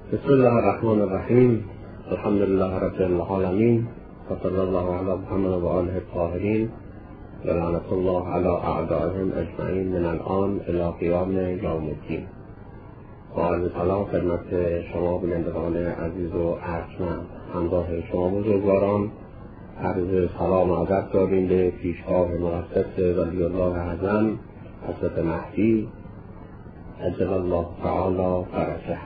بسم الله الرحمن الرحیم. الحمد لله رب العالمین و صلی الله علی محمد و آله الطاهرین و لعنت الله علی اعدائهم اجمعین من الان الی قیام یوم الدین. با عرض سلام خدمت شما بینندگان عزیز و ارجمند، همراه شما بزرگواران عرض سلام و ادب داریم به پیشگاه مقدس ولی الله اعظم حضرت مهدی عجل الله تعالی فرجه.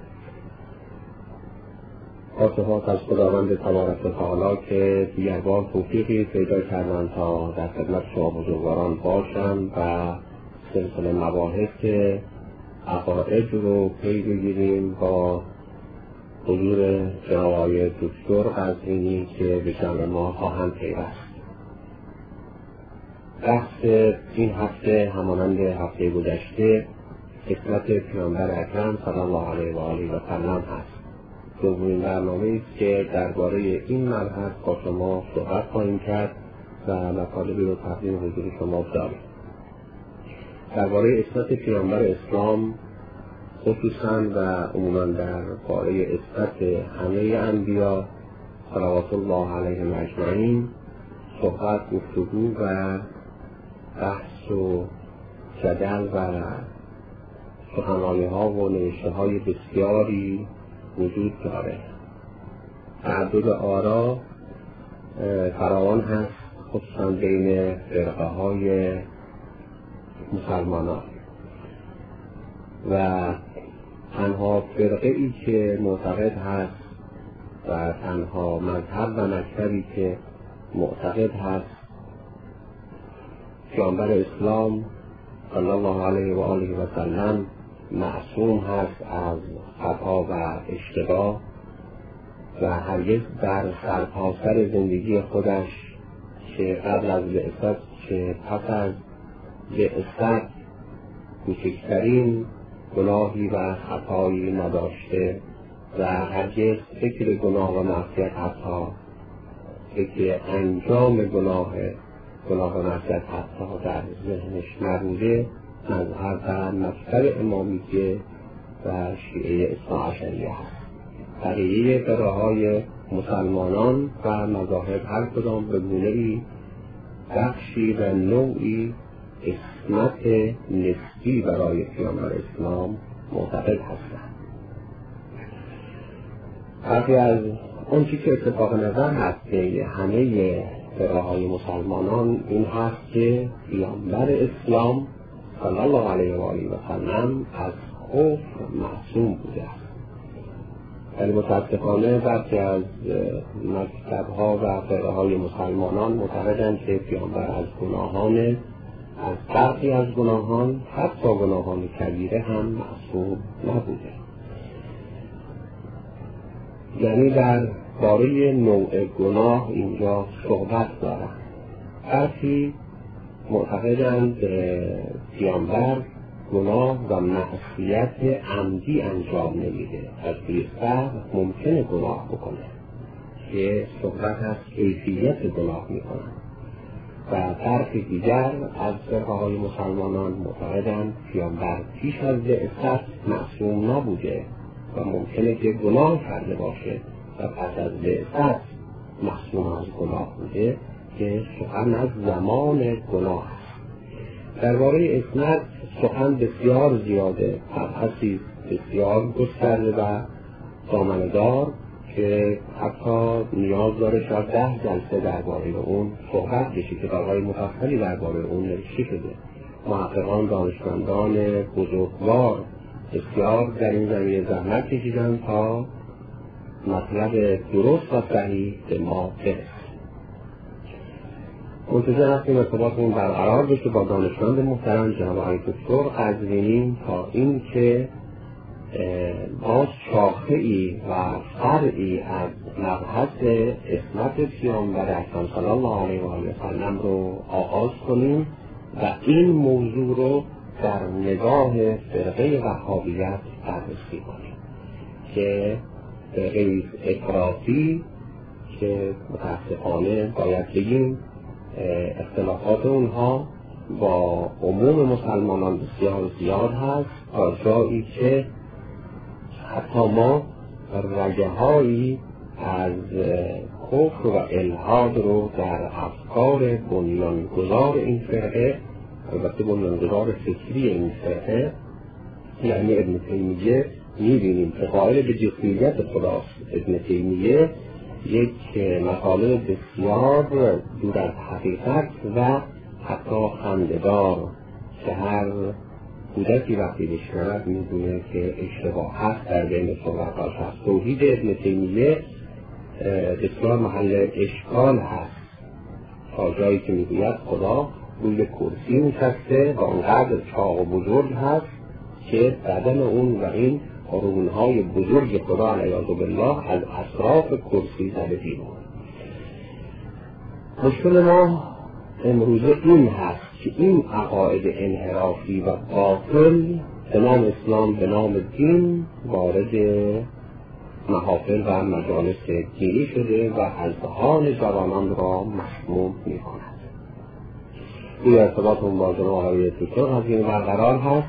سپاس از خداوند تبارک و تعالی که دیگر بار توفیقی پیدا کردن تا در خدمت شما بزرگواران باشم و سلسله مباحث عقاید رو پی بگیریم با حضور جناب آقای دکتر قزوینی که به جمع ما خواهند پیوست. بحث این هفته همانند هفته گذشته عصمت پیامبر اکرم صلی الله علیه و آله و سلم هست. دومین برنامه‌ای است که درباره این مبحث با شما صحبت خواهیم کرد و مطالبی رو تقدیم حضور شما داریم. درباره عصمت پیامبر اسلام خصوصا و عموما درباره عصمت همه انبیا صلوات الله علیهم اجمعین صحبت، گفتگو و بحث و جدل و سخنرانی‌ها و نوشته‌های بسیاری وجود داره. تعدد آرا فراوان هست، خصوصا بین فرقه‌های مسلمانان و تنها فرقه ای که معتقد هست و تنها مذهب و مکتبی که معتقد هست پیامبر اسلام صلی الله علیه و آله و سلم معصوم هست از خطا و اشتباه و هرگز در سرتاسر زندگی خودش چه قبل از بعثت چه پس از بعثت کوچکترین گناهی و خطایی نداشته و هرگز فکر گناه و معصیت حتی فکر انجام گناه و معصیت حتی در ذهنش نبوده. مذهب و مکتب امامیه و شیعه اثناعشریه هست. بقیه فرقه‌های مسلمانان و مذاهب هر کدام به گونه‌ای بخشی و نوعی عصمت نسبی برای پیامبر اسلام معتقد هستند. برخی از اون چیزی که اتفاق نظر هست که همه فرقه‌های مسلمانان این هست که پیامبر اسلام صلی الله علیه و آله و سلم از کفر معصوم بوده است. ولی متاسفانه برخی از مکتب‌ها و فرقه‌های مسلمانان معتقدند که پیامبر از برخی از گناهان حتی گناهان کبیره هم معصوم نبوده. یعنی در باره نوع گناه اینجا صحبت دارند. برخی معتقدند پیامبر گناه و معصیت عمدی انجام نمیده، از توی سهو ممکنه گناه بکنه که صحبت از کیفیت گناه میکنن و برخی دیگر از فرقه‌های مسلمانان معتقدند پیامبر پیش از بعثت معصوم نبوده و ممکنه که گناه کرده باشه و پس از بعثت معصوم از گناه بوده که سخن از زمان گناه است. درباره عصمت سخن بسیار زیاده، مبحثی بسیار گسترده و دامنه‌دار که حتی نیاز داره شاید 10 جلسه درباره اون صحبت بشه. کتاب‌های مفصلی درباره اون نوشته شده. محققان، دانشمندان بزرگوار بسیار در این زمینه زحمت کشیدن تا مطلب درست و صحیح به ما برسه. منتظر هستیم ارتباطمون برقرار بشه با دانشمند محترم جناب آقای دکتر قزوینی تا این که باز شاخه‌ای و فرعی از مبحث عصمت پیامبر اکرم صلی الله علیه و آله و سلم رو آغاز کنیم و این موضوع رو در نگاه فرقه وهابیت بررسی کنیم که فرقه افراطی که متاسفانه باید بگیم اختلافات اونها با عموم مسلمانان بسیار زیاد هست تا جایی که حتی ما رگه‌هایی از کفر و الحاد رو در افکار بنیانگذار این فرقه، البته بنیانگذار فکری این فرقه یعنی ابن تیمیه می‌بینیم که قائل به جسمیت خداست. ابن تیمیه یک مقاله بسیار دور از حقیقت و حتی خنده‌دار که هر کودکی وقتی بشنود می‌دونه که اشتباه هست در بین صحبت‌هاش هست. توحید ابن تیمیه بسیار محل اشکال هست تا جایی که میگوید خدا روی کرسی نشسته و اونقدر چاق و بزرگ هست که بدن اون و این قرون‌های بزرگ خدا علیه بالله از اطراف کرسی زده بیرون. مشکل ما امروزه این هست که این عقاید انحرافی و باطل به نام اسلام به نام دین وارد محافل و مجالس دینی شده و اذهان جوانان را مسموم می کند. این ارتباطمون با جناب آقای دکتر قزوینی برقرار هست.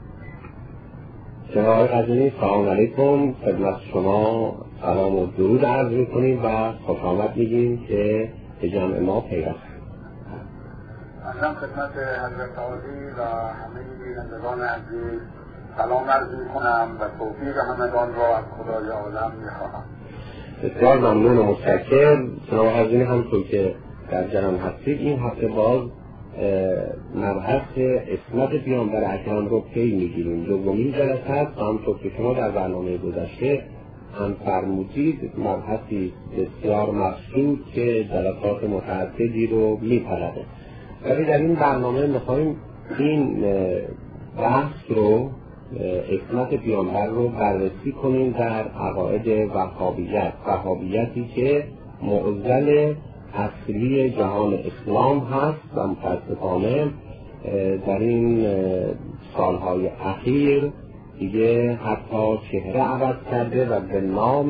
جناب آقای قزوینی سلام علیکم، خدمت شما سلام و درود عرض می‌کنیم و خوش آمد میگیم که به جمع ما پیوست. من خدمت حضرت عالی و همه بینندگان عزیز سلام عرض می‌کنم و توفیق همگان را از خدای عالم می‌خواهم. بسیار ممنون و متشکرم. جناب قزوینی همونطور که در جریان هستید این هفته باز مبحث عصمت پیامبر اکرم رو پی می‌گیریم. دومین جلسه است، همونطور که شما در برنامه گذشته هم فرمودید مبحثی بسیار مقصود که جلسات متعددی رو می‌طلبه. ولی در این برنامه می‌خوایم این بحث رو عصمت پیامبر رو بررسی کنیم در عقاید وهابیتی که معضل اصلی جهان اسلام هست و متاسفانه در این سالهای اخیر دیگه حتی چهره عوض کرده و به نام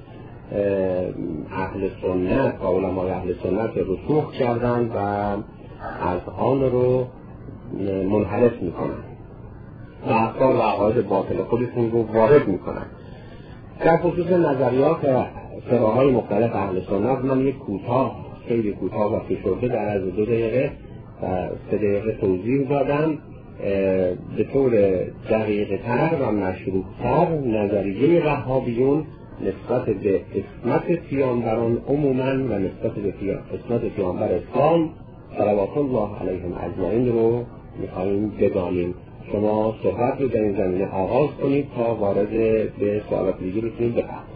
اهل سنت و علمای اهل سنت رسوخ کردن و از آن رو منحرف میکنن و افکار و عقاید باطل خودشون رو وارد میکنن. در خصوص نظریات و فرقه‌های مختلف اهل سنت من یک خیلی کوتاه و فشرده در از 2 دقیقه و 3 دقیقه توضیح دادم. به طور دقیق‌تر و مشروح‌تر نظریه وهابیون نسبت به عصمت پیامبران عموماً و نسبت به عصمت پیامبر اسلام صلوات الله علیهم اجمعین رو می‌خوایم بدانیم. شما صحبت رو در این زمینه آغاز کنید تا وارد به سوالات دیگه بتونید بپردازید.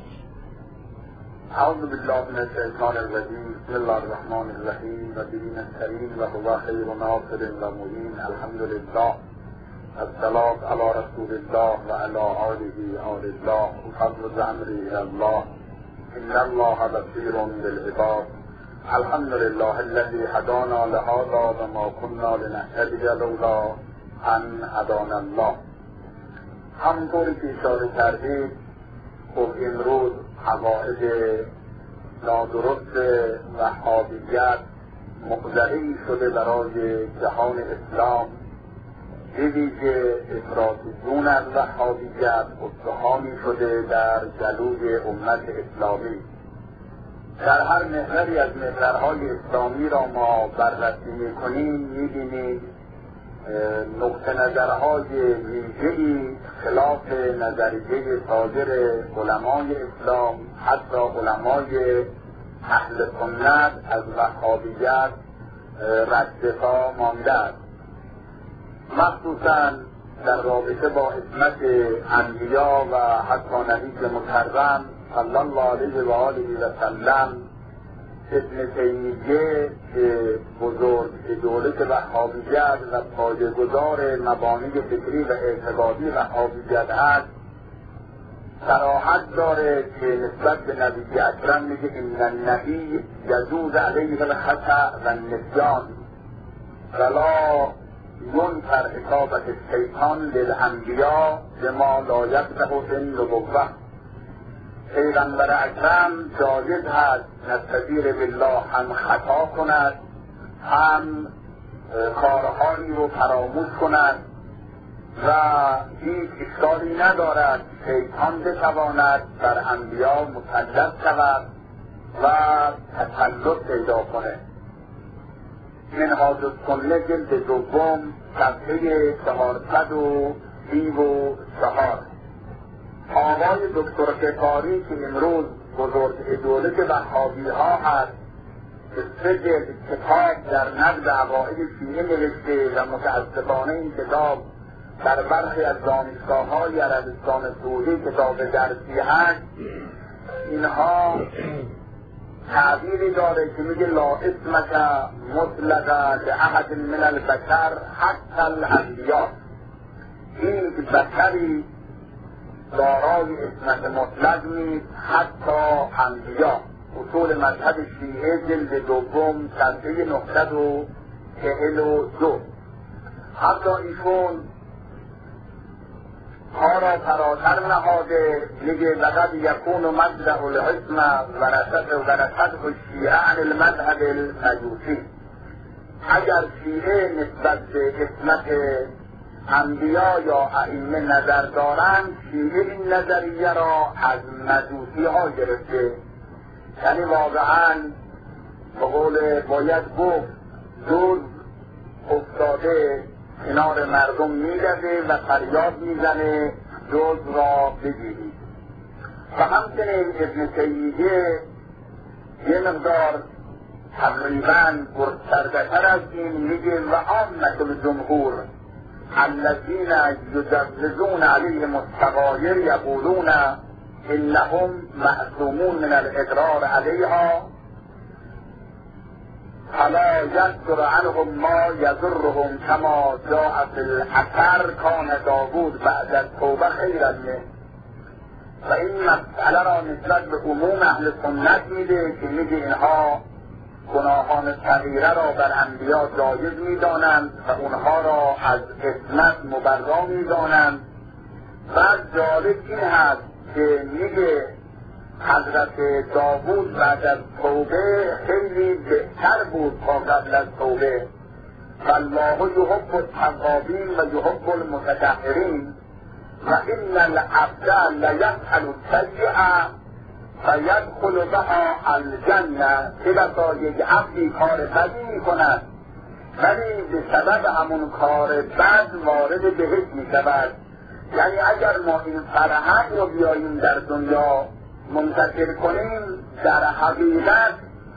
اعوذ بالله من الشیطان الرجیم. بسم الله الرحمن الرحیم و به نستعین و هو خیر ناصر و معین. الحمد لله الصلاة علی رسول الله و علی آله آل الله وفضل امری الی الله ان الله بصیر بالعباد. الحمد لله الذي هدانا لهذا و ما كنا لنهتدی لولا ان هدانا الله. همونطوری که اشاره کردید خب امروز عقاید نادرست وهابیت مقدری شده برای جهان اسلام، به ویژه افراطیون از وهابیت استخوانی شده در گلوی امت اسلامی. در هر محوری از محورهای اسلامی را ما بررسی می‌کنیم می‌بینیم نقطه نظرهای ویژه‌ای خلاف نظریه سایر علمای اسلام، حتی علمای اهل سنت از وهابیت رد پا مانده است. مخصوصاً در رابطه با عصمت انبیا و حتی نبی مکرم صلی الله علیه و آله و سلم، ابن تیمیه که بزرگ ایدئولوژ وهابیت و پایه‌گذار مبانی فکری و اعتقادی وهابیت است، صراحت داره که نسبت به نبی اکرم میگه ان النبی یجوز علیه الخطأ و النسیان ولا ینکر اصابت الشیطان للانبیا بما لا یصلح فی النبوة. پیغمبر اکرم جایز هست نستغفر بالله هم خطا کند، هم کارهایی رو فراموش کند و هیچ اشکالی ندارد شیطان بتواند بر انبیا مسلط شود و تسلط پیدا کنه. منهاج السنه جلد دوم صفحه 434. آقای دکتر قفاری که امروز بزرگ ایدئولوژ وهابی‌ها هست که 3 جلد کتاب در نقد عقاید شیعه نوشته و متاسفانه این کتاب در برخی از دانشگاه‌های عربستان سعودی کتاب درسی هست، اینها تعبیری داره که میگه لا اسمک مطلقا لأحد من البشر حتی الانبیا. این بشری دارای اسمت مطلق نیست حتی انبیا. اصول مذهب شیعه جلد دوم صفحه 942. حتی ایشون ها را فراتر نهاده، میگه لقد یکون مبدأ الحکم ورثته الشیعه عن المذهب المجوسی. اگر شیعه نسبت به اسمت انبیا یا ائمه نظر دارند، شیعه این نظریه را از مجوسی ها گرفته. یعنی واقعا به قول باید گفت دوز افتاده کنار مردم می‌دوه و فریاد میزنه دوز را بگیرید. و همچنین ابن تیمیه یه مقدار تقریباً گسترده‌تر از این میگه و عامة الجمهور الذین یجوزون علیهم الصغایر یقولون انهم معصومون من الاقرار علیها فلا یصدر عنهم ما یضرهم کما جاء فی الاثر کان داوود بعد التوبه خیرا منه. و این مسئله را نسبت به عموم اهل سنت میده که میگه اینها گناهان صغیره را بر انبیا جایز میدانند و اونها را از عصمت مبرا میدانند. بعد جالب این هست که میگه حضرت داوود بعد از توبه خیلی بهتر بود تا قبل از توبه. والله یحب التوابین و یحب المتطهرین و ان العبد لیفعل السیئة فیدخل بها الجنه. که بسا یک عبدی کار بدی میکند ولی به سبب همون کار بد وارد بهشت میشود. یعنی اگر ما این فرهنگ رو بیاییم در دنیا منتشر کنیم، در حقیقت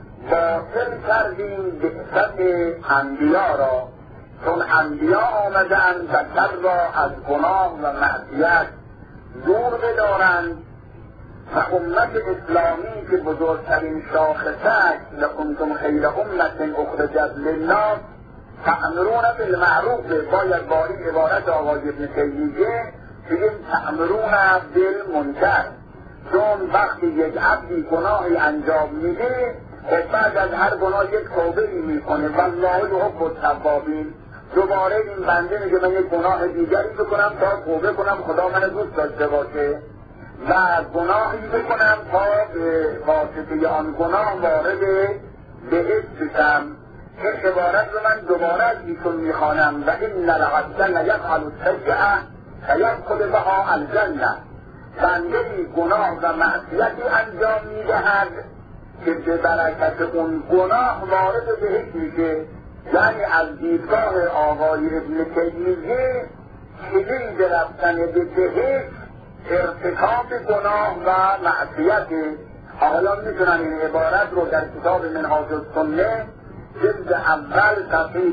باطل کردیم بعثت انبیا را، چون انبیا آمدند و شر را از گناه و معصیت دور بدارند و امت اسلامی که بزرگترین شاخصه است لکنتم خیر امت اخرجت للناس تأمرون بالمعروف، باید با این عبارت آقای ابن تیمیه بگیم تأمرون بالمنکر. چون وقتی یک عبدی گناهی انجام میده و بعد از هر گناه یک توبه‌ای میکنه والله یحب التوابین، دوباره این بنده میگه من یک گناه دیگری بکنم تا توبه کنم خدا من دوست داشته باشه و گناهی بکنم تا به واسطه آن گناه وارد بهشت بشم. این عبارت رو من دوباره از ایشون میخوانم و ان العبد لیفعل السیئة فیدخل بها الجنه. بنده‌ای گناه و معصیتی انجام میدهد که به برکت اون گناه وارد بهشت میشه. یعنی از دیدگاه آقای ابن تیمیه کلید رفتن به بهشت ارتکاب گناه و معصیت. حالا میتونم این عبارت رو در کتاب منهاج السنه جلد اول صفحه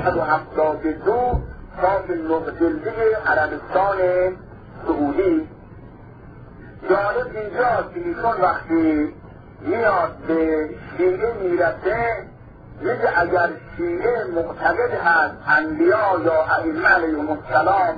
472 صفحه 9 جلدی عربستان سعودی. جالب اینجاست که ایشون وقتی میاد به شیعه میرسه میگه اگر شیعه معتقد هست انبیا یا ائمه علیهم السلام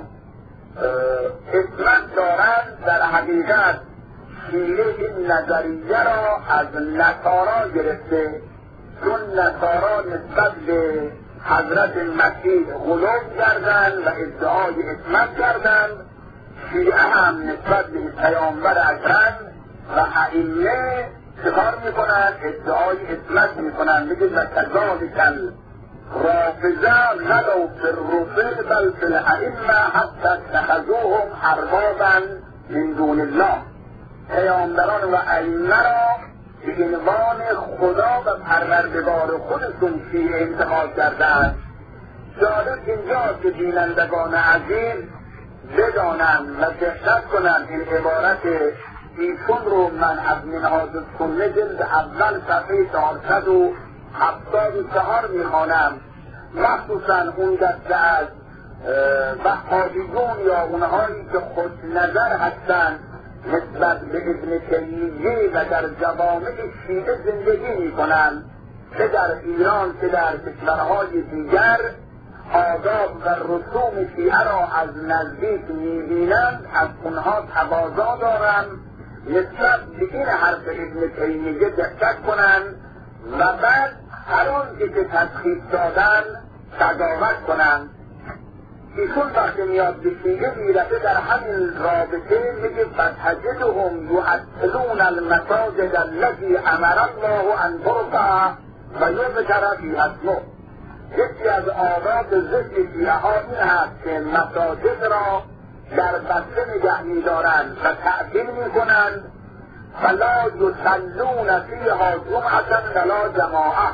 عصمت دارند، در حقیقت شیعه این نظریه را از نصارا گرفته، چون نصارا نسبت به حضرت مسیح غلو کردند و ادعای عصمت کردند. شیعه هم نسبت به پیامبر اکرم و ائمه چکار میکنن؟ ادعای عصمت میکنن. میگه و کذالک رافضه غلوا في الرسل بل في الائمه حتی اتخذوهم اربابا من دون الله. پیامبران و ائمه را به عنوان خدا و پروردگار خودشون شیعه انتخاب کردند. جالب اینجاست که بینندگان عزیز بدانند و دقت کنند این عبارت ایشون رو من از منهاج السنه جلد اول صفحه 474 میخوانم. مخصوصا اون دسته از وهابیون یا اونهایی که خوش نظر هستند نسبت به ابن تیمیه و در جوامع شیعه زندگی میکنند، چه در ایران چه در کشورهای دیگر، آداب و رسوم شیعه را از نزدیک میبینند، از اونها تقاضا دارند نسبت به این حرف ابن تیمیه دقت کنند و بعد هر آنچه که تشخیص دادن قضاوت کنند. ایشون وقتی میاد به شیعه میرسه در همین رابطه میگه فتجدهم یعطلون المساجد التي امر الله ان ترفع و یذکر فیها اسمه. یکی از آداب زشت شیعه ها این هست که مساجد را در بسته نگه میدارند و تعطیل میکنند. فلا یصلون فیها جمعة ولا جماعة.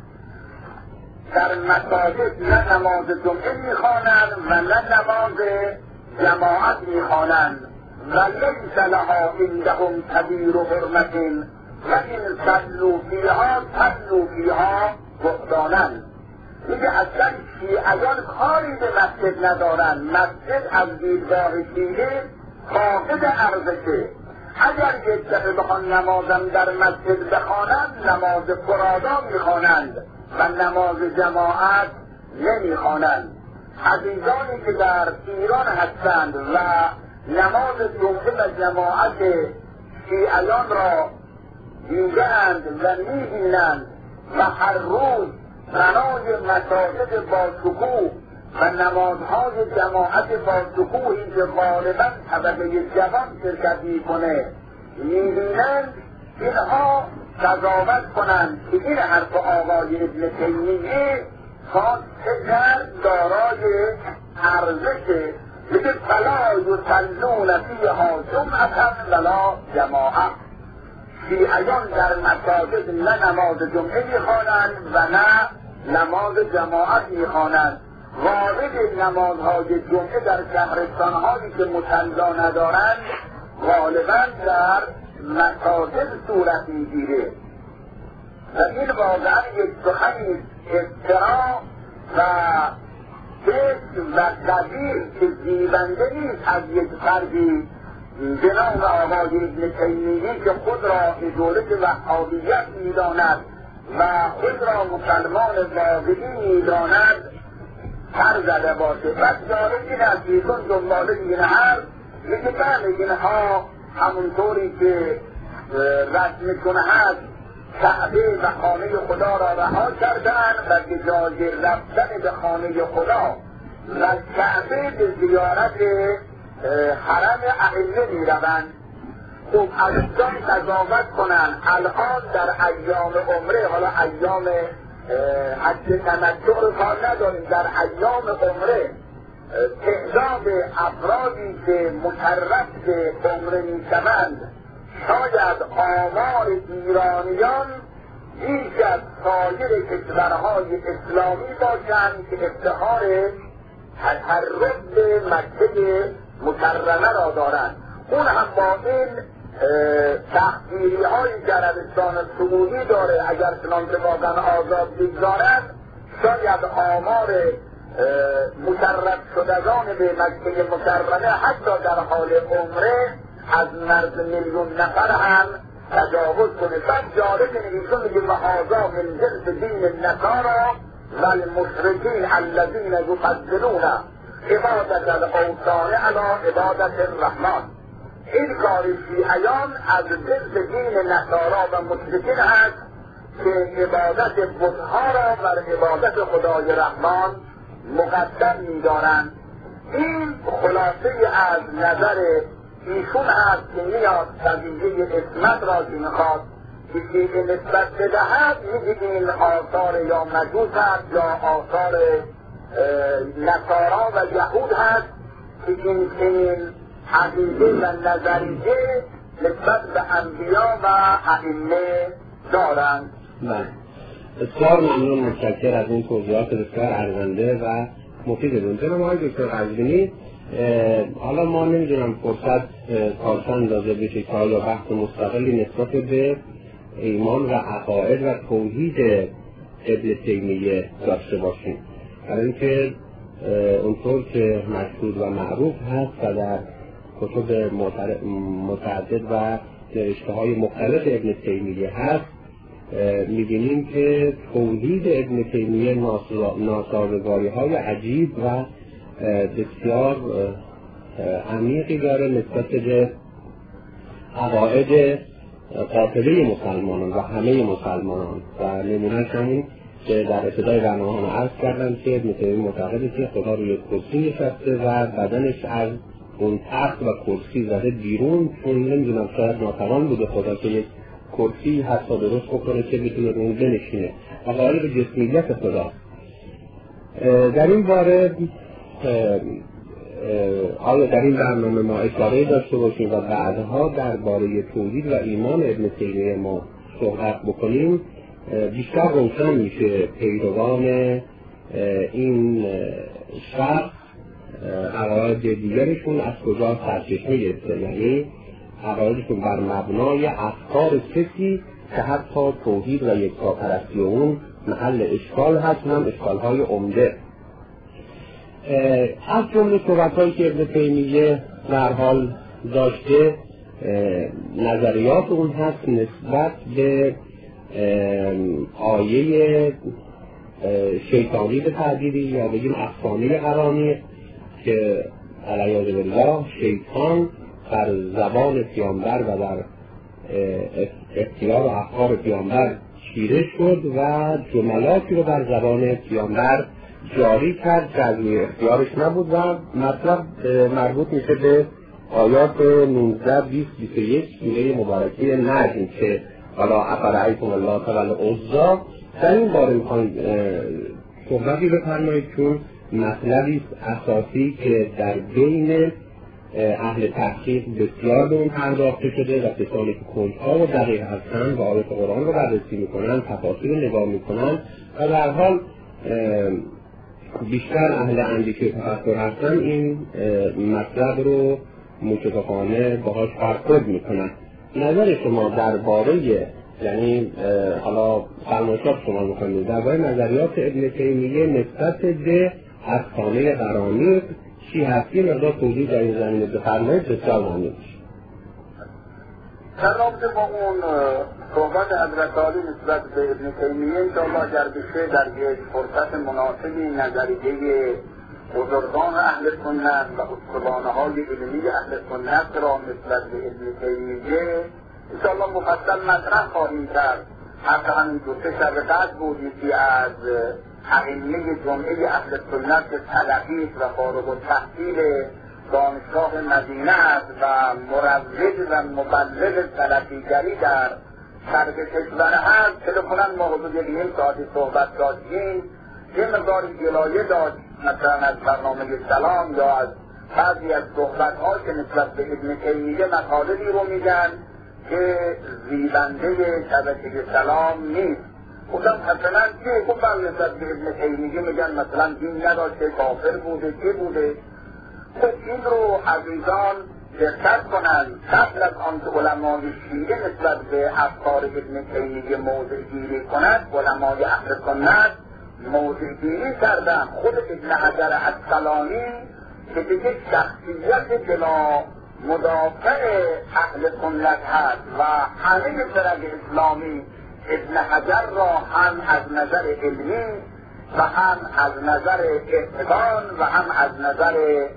در مساجد نه نماز جمعه میخوانند و نه نماز جماعت میخوانند. و لیس لها عندهم کبیر حرمة و این صلوا فیها صلوا فیها بهتانا. میگه اصلا شیعیان کاری به مسجد ندارند. مسجد از دیدگاه شیعه فاقد ارزشه. اگر یک دفعه بخوان نمازم در مسجد بخوانند نماز فرادا میخوانند و نماز جماعت نمیخوانند. عزیزانی که در ایران هستند و نماز جمعه و جماعت شیعیان را دیده‌اند و میبینند و هر روز بنای مساجد با شکوه و نمازهای جماعت با شکوهی که غالبا طبقه جوان شرکت میکنه میبینند، اینها قضاوت کنند که این حرف آقای ابن تیمیه خاص چقدر دارای ارزشه. میگه فلا یصلون فیها جمعة ولا جماعة. شیعیان در مساجد نه نماز جمعه میخوانند و نه نماز جماعت میخوانند. وارد نمازهای جمعه در شهرستانهایی که مصلا ندارند غالبا در مساجد صورت میگیره و این واقعا یک سخنی افترا و فکر و قدیر که زیبنده نیست از یک فردی به نام آقای ابن تیمیه که خود را اداره وهابیت میداند و خود را مسلمان واقعی میداند هر زده باشه. بس جالب این است که ایشون دنباله این حرف میگه بله اینها همونطوری که رسمشون هست کعبه و خانه خدا را رها کردن و به جای رفتن به خانه خدا و کعبه به زیارت حرم ائمه میروند. خوب از اینجا قضاوت کنن الان در ایام عمره، حالا ایام حج تمتع رو کار نداریم، در ایام عمره تعداد افرادی که مشرف به عمره میشوند شاید آمار ایرانیان بیش از سایر کشورهای اسلامی باشند که افتخار تحرک به مکه مکرمه را دارند. اون هم با این تحقیری هایی که عربستان سعودی داره اگر چنانکه واقعا آزاد بگذارند شاید آمار مشرف شدگان به مکه مکرمه حتی در حال عمره از مرز 1,000,000 نفر هم تجاوز کنه. بعد جالب نویسون میگه وهذا من جنس دین النصارى و المشرکین الذین یفضلون عبادت الاوثان علی عبادت الرحمن. این کار شیعیان از جنس دین نصارا و مشرکین هست که عبادت بتها را بر عبادت خدای رحمان مقدم می‌دارند. این خلاصه از نظر ایشون هست که میاد قضیه اسمت را که میخواد چیزی که نسبت بدهد میگید این آثار یا مجوس هست یا آثار نصارا و یهود هست که این عقیده و نظریه نسبت به انبیا و ائمه دارند. بسیار ممنون، متشکر از این توضیحات بسیار ارزنده و مفیدتون. جناب آقای دکتر قزوینی، حالا ما نمیدونم فرصت تا چند اندازه بشه که آیا بحث مستقلی نسبت به ایمان و عقاید و توحید ابن تیمیه داشته باشیم، برای اینکه اونطور که مشهور و معروف هست و در کتب متعدد و نوشته‌های مختلف ابن تیمیه هست، می‌بینیم که توحید ابن تیمیه ناسازگاری‌های عجیب و بسیار عمیقی داره نسبت به عقاید قاطبه مسلمانان و همه مسلمانان و نمونه‌اش همین که در ابتدای برنامه عرض کردم که ابن تیمیه معتقده که خدا روی کرسی نشسته و بدنش از اون تخت و کرسی زده بیرون، چون نمیدونم شاید ناتوان بوده خدا که یک کرسی حتی درست بکنه که بتونه اون بنشینه و قائل به جسمیت خدا. در این باره آیا در این برنامه ما اشاره داشته باشیم و بعدها درباره توحید و ایمان ابن تیمیه ما صحبت بکنیم، بیشتر روشن میشه پیروان این شخص عقاید دیگرشون از کجا سرچشمه گرفته، یعنی عقایدشون بر مبنای افکار کسی که حتی توحید و یکتاپرستی اون محل اشکال هست، هم اشکال‌های عمده. از جمله صحبت‌هایی که ابن تیمیه در حال داشته نظریات اون هست نسبت به آیه شیطانی به تعبیری یا بگیم افسانه قرآنی که علیاذ بالله شیطان بر زبان پیامبر و در اختیار و افکار پیامبر چیره شد و جملاتی رو بر زبان پیامبر جاری کرد که از اختیارش نبود و مطلب مربوط میشه به آیات 19 20 21 سوره مبارکه نجم که حالا افرأیتم اللات والعزی. در این باره میخوایم صحبتی بفرمایید چون مطلبی اساسی که در بین اهل تحقیق بسیار به اون پرداخته شده و کسانی که کنج‌ها و دقیق هستن و آیات قرآن رو بررسی میکنن، تفاسیر رو نگاه میکنن و در حال بیشتر اهل اندیشه تفکر هستن، این مطلب رو متفقانه باهاش برخورد میکنن. نظر شما درباره یعنی حالا فرمایشات شما میکنید درباره نظریات ابن تیمیه نسبت به افسانه قرآنی چی هستی مقدار توضیح در این زمینه بفرمایید بسیار ممنون می‌شم. در رابطه با اون صحبت حضرت عالی نسبت به ابن تیمیه انشاءالله اگر بشه در یک فرصت مناسبی نظریه بزرگان اهل سنت و استوانه‌های علمی اهل سنت را نسبت به ابن تیمیه انشاءالله مفصل مطرح خواهیم کرد. حتی همین 2-3 شب قبل بود یکی از ائمه جمعه اهل سنت تلقیق و فارغ التحصیل دانشگاه مدینه است و مروج و مبلغ تلقیگری در شرق کشور هست. تلفناً ما حدود 1 ساعتی صحبت داشتیم، یه مقدار گلایه داشت مثلا از برنامه سلام یا از بعضی از صحبت‌ها که نسبت به ابن تیمیه مطالبی رو میگن که زیبنده شبکه سلام نیست. خودم مثلا چه خوبم نسبت به ابن تیمیه میگن مثلا دین نداشته، کافر بوده، چه بوده. خب این رو عزیزان دقت کنند. قبل از آن که علمای شیعه نسبت به افکار ابن تیمیه موضع گیری کند، علمای اهل سنت موضع گیری کردن. خود ابن حجر عسقلانی که دیگه شخصیت بلا مدافع اهل سنت هست و همه فرق اسلامی ابن حجر را هم از نظر علمی و هم از نظر اعتقاد و هم از نظر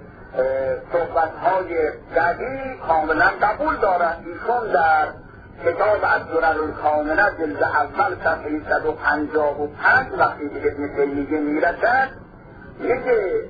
صحبت‌های قدی کاملا قبول دارند. ایشون در کتاب الدرر الکامنه جلد اول صفحه 155 وقتی به ابن تیمیه میرسد میگه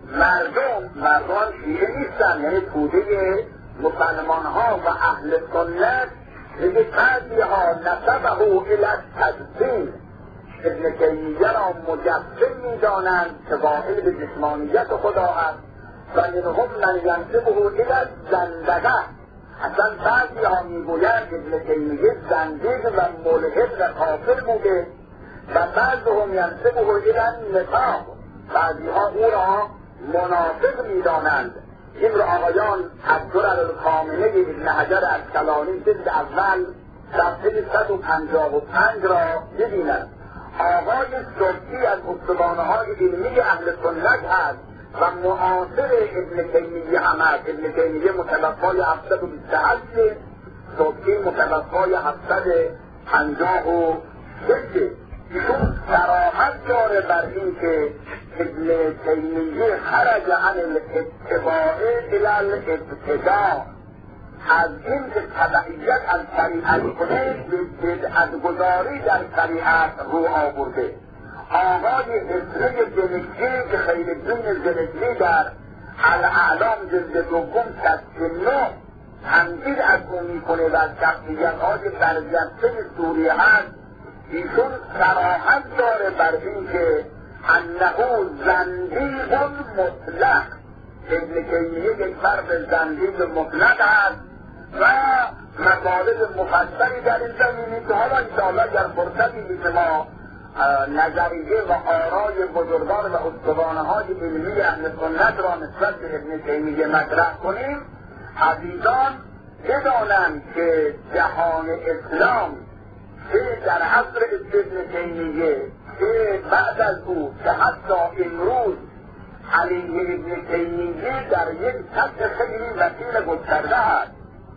مردم شیعه نیستن، یعنی توده مسلمان ها و اهل سنت میگه بعضی ها نسبه الی التجسیم، ابن تیمیه را مجسم میدانند که قائل به جسمانیت خدا است، و منهم من ینسبه الی الزندقه. اصلا بعضی ها میگویند ابن تیمیه زندیق و ملحد و کافر بوده، و بعضهم ینسبه الی النفاق، بعضی ها او را منافق میدانند. این را آقایان از دررالکامنه ابن حجر اسقلانی جلد اول صفحه 155 را ببینند. آقای سبکی از استوانه‌های علمی اهل سنت هست و معاصر ابن تیمیه هم هست. ابن تیمیه متوفای 728، سبکی متوفای 756. ایشون صراحت داره بر این که ابن تیمیه خرج عن الاتباع الی الابتداع، از این که تبعیت از شریعت کنه به بدعت‌گذاری در شریعت رو آورده. آقای حسنه زنگی که خیلی دین زنگی در الاعلام جلد دوم 69 تنقیل از اون میکنه و از شخصیت‌های برجسته سوریه هست. ایشون صراحت داره بر این که انه زندیق مطلق. ابن تیمیه یک فرد زندیق مطلق است و مطالب مفصلی در این زمینی که حالا انشاءالله در فرصتی که ما نظریه و آرای بزرگان و استوانه‌های علمی اهل سنت را نسبت به ابن تیمیه مطرح کنیم، عزیزان بدانند که جهان اسلام که در عصر ابن تیمیه که بعد از او که حتی امروز علیه ابن تیمیه در یک سطح خیلی وسیع گسترده است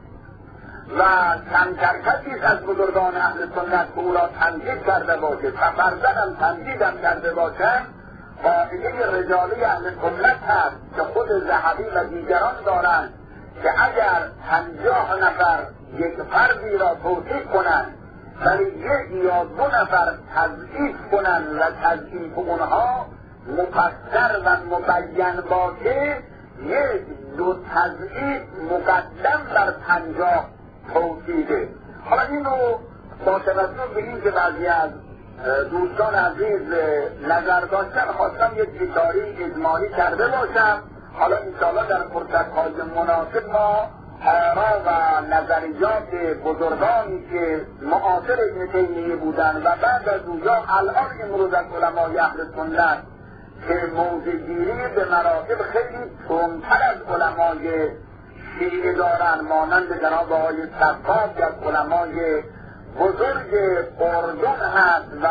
و کمتر کسی از بزرگان اهل سنت او را تنقیح کرده باشه، تفرزن تنقیح کرده باشند، قاعده رجالی اهل سنت هست که خود ذهبی و دیگران دارند که اگر 50 نفر یک فردی را توصیف کنند ولی 1 یا 2 نفر تضعیف کنند و تضعیف اونها مفسر و مبین باشه، 1-2 تضعیف مقدم بر 50 توصیفه. حالا این رو با توجه به این که بعضی از دوستان عزیز نظر داشتن خواستم یک اشاره اجمالی کرده باشم. حالا انشاءالله در فرصت‌های مناسب ما آرا و نظریات بزرگانی که معاصر ابن تیمیه بودن و بعد از او یا الان امروز از علمای اهل سنت که موضع‌گیری به مراتب خیلی تندتر از علمای شیعه دارن، مانند جناب آقای سقاف که از علمای بزرگ اردن هست و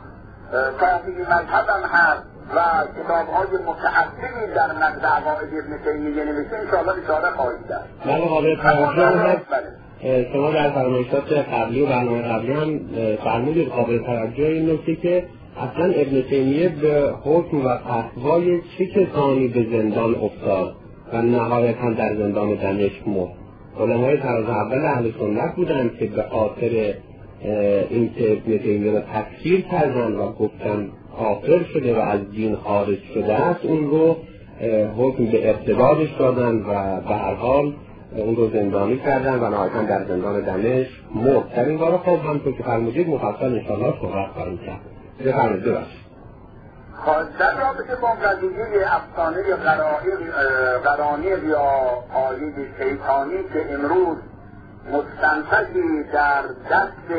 صافی مذهب هم هست و کتاب‌های متعددی در نقد عقاید ابن تیمیه نوشته، انشاءالله اشاره خواهید کرد. بله قابل توجه هست. شما در فرمایشات قبلی و برنامه قبلی هم فرمودید قابل توجه این نکته که اصلا ابن تیمیه به حکم و فتوای چه کسانی به زندان افتاد و نهایتاً در زندان دمشق مرد. علمای طراز اول اهل سنت بودند که به خاطر اینکه ابن تیمیه را تکفیر کردند و گفتن کافر شده و از دین خارج شده است، اون رو حکم به ارتدادش دادن و به هر حال اون رو زندانی کردن و نهایتاً در زندان دمشق مرد. در این باره خب همونطور که فرمودید مفصل انشاءالله صحبت خواهیم کرد. بفرمایید. در رابطه با قضیه افسانه قرانیق یا آیید شیطانی که امروز مستنتجی در دست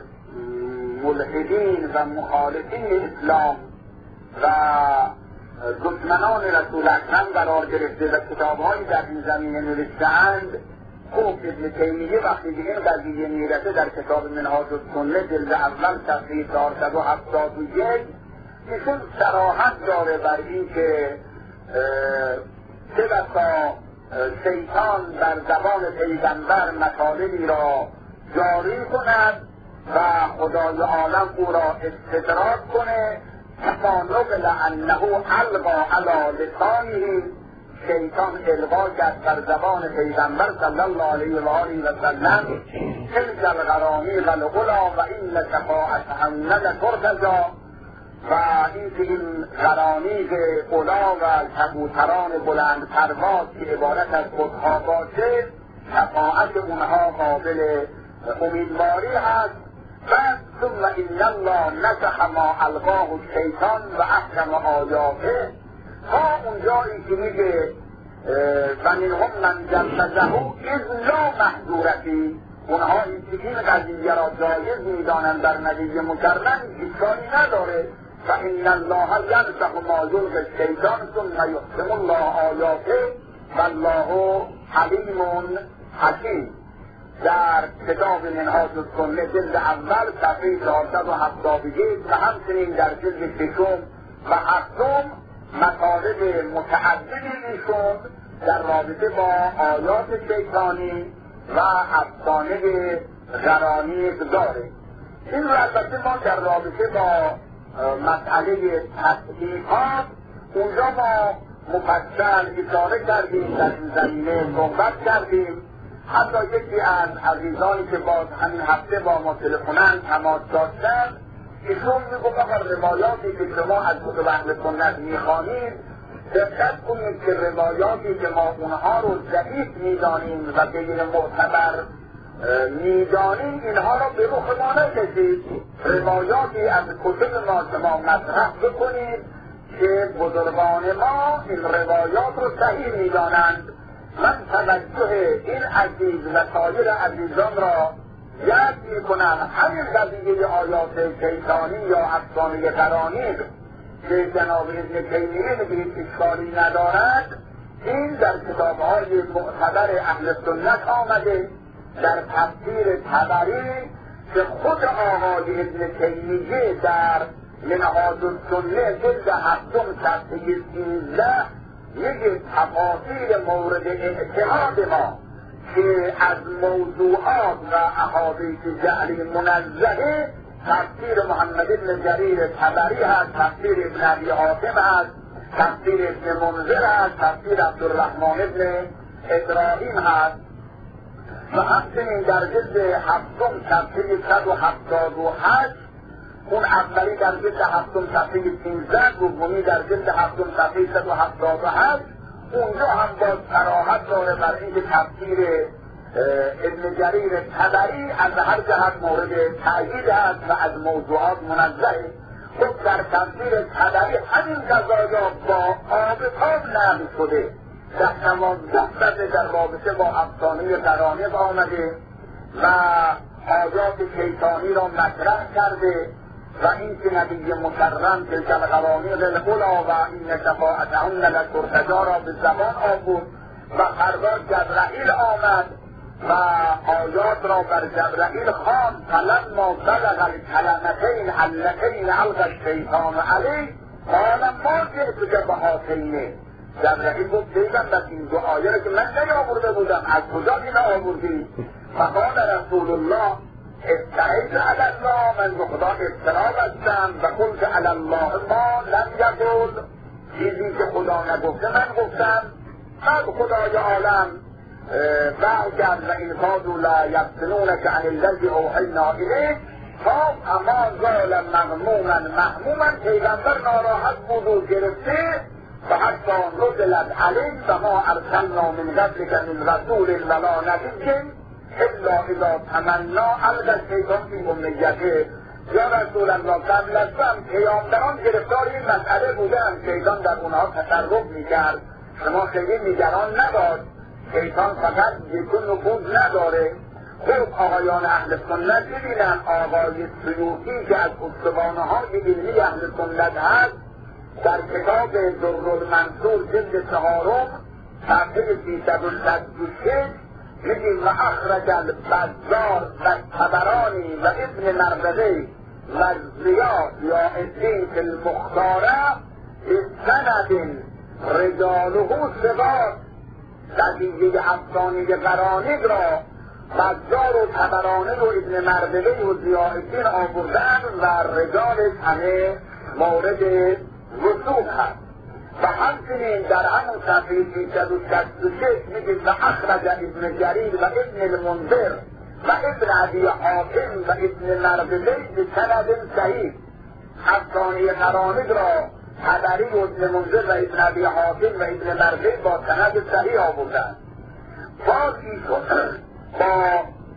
ملحدین و مخالفین اسلام و دشمنان رسول اکرم قرار گرفته و کتاب‌هایی در این زمینه نوشته‌اند، خب ابن تیمیه وقتی به این قضیه میرسه در کتاب منهاج السنه جلد اول صفحه 471 ایشون صراحت داره بر این که چه بسا شیطان در زبان پیغمبر مطالبی را جاری کند و خدای عالم او را استدراج کنه، حتی نقل انه القا علی لسانه، شیطان القا کرد بر زبان پیغمبر صلی الله علیه و آله و سلم تلک الغرانیق العلی و این شفاعتهن لترتجی، و این غرانیق علا و کبوتران بلند پرواز که عبارت از بت‌ها باشه، شفاعت اونها قابل امیدواری هست. بعد ثم ان الله نسخ ما القاه الشیطان و احکم آیاته، تا اونجایی که میگه و منهم من جلده اذ لا محظورتی، اونها این قضیه را جایز میدانند در نبی مکرم، اشکالی نداره. فان الله ینسخ ما یلقی الشیطان ثم یحکم الله آیاته والله حلیم حکیم. در کتاب منهاج السنه جلد اول صفحه 471 و همچنین در جلد ششم و هفتم مطالب متعددی ایشون در رابطه با آیات شیطانی و افسانه غرانیق داره. این رو البته ما در رابطه با مسئله تحقیقات اونجا ما مفصل اشاره کردیم، در این زمینه صحبت کردیم. حتی یکی از عزیزانی که باز همین هفته با ما تلفنن تماس داشتن، ایشون میگفت آقا روایاتی که شما از کتب اهل سنت میخوانید دقت کنید که روایاتی که ما اونها رو ضعیف میدانیم و غیر معتبر میدانیم اینها را به رخ ما نکشید. روایاتی از کتب ما شما مطرح بکنید که بزرگان ما این روایات رو صحیح میدانند. من توجه این عزیز و سایر عزیزان را یاد میکنم همین قضیه آیات شیطانی یا افسانه غرانیق که جناب ابن تیمیه میگه اشکالی ندارد، این در کتاب‌های معتبر اهل سنت آمده. در تفسیر طبری که خود آقای ابن تیمیه در منهاج السنه جلد 7 صفحه 13 میگه تفاسیر مورد اعتماد ما که از موضوعات و احادیث جعلی منزهه تفسیر محمد بن جریر طبری هست، تفسیر ابن ابی حاتم هست، تفسیر ابن منذر هست، تفسیر عبدالرحمن بن ابراهیم هست و همچنین در جلد 7 صفحه 178 اون اولی در جلد 7 صفحه 13، دومی در جلد 7 صفحه 178 اونجا هم باز صراحت داره بر اینکه تفسیر ابن جریر طبری از هر جهت مورد تأیید است و از موضوعات منزهه. خود در تفسیر طبری همین قضایا با آبتاب نقل شده، در 12 در رابطه با افسانه غرانیق آمده و آیات شیطانی را مطرح کرده و این که نبی مکرم تلک الغرانیق العلا و این شفاعتهن لترتجا را به زبان آورد و فردا جبرائیل آمد و آیات را بر جبرائیل خواند. فلما بلغ الکلمتین اللتین القی الشیطان علیه قال ما جئتک بهاتین. جبرائیل گفت پیغمبر این دو آیه را که من نیاورده بودم از کجا این آوردی؟ فقال رسول الله استعید علی الله، من به خدا افترا بستم و قلت علی الله ما لم یقل، چیزی که خدا نگفته من گفتم. بعد خدای عالم بعد و این قادوا لا یفتنونک عن الذی اوحینا الیک تا اما زال مغموما محموما، پیغمبر ناراحت بود و گرفته و حتی نزلت علیک و ما ارسلنا من قبلک من رسول ولا نبی الا اذا تمنا القی الشیطان فی امنیته. یا رسول الله قبل از تو هم پیامبران گرفتار این مسئله بودن، شیطان در اونها تصرف میکرد، شما خیلی نگران نباش، شیطان فقط یکون نفوذ نداره. خوب آقایان اهل سنت ببینن آقای سیوطی که از استوانه‌های علمی اهل سنت هست در کتاب درالمنصور جلد 4 صفحه 366 میگیم و اخرج البزار و طبرانی و ابن مردوی و زیاد یا الدین فی المختاره بسند رجاله ثقات. قضیه افسانه غرانیق را بزار و طبرانی و ابن مردوی و ضیاءالدین آوردن و رجالش همه مورد وثوق هست. و همچنین در همون صفحه 366 میگه و اخرج ابن جریر و ابن المنذر و ابن ابی حاتم و ابن مردوی به سند صحیح. افسانه غرانیق را طبری و ابن منذر و ابن ابی حاتم و ابن مردوی با سند صحیح آوردن. باز ایشون با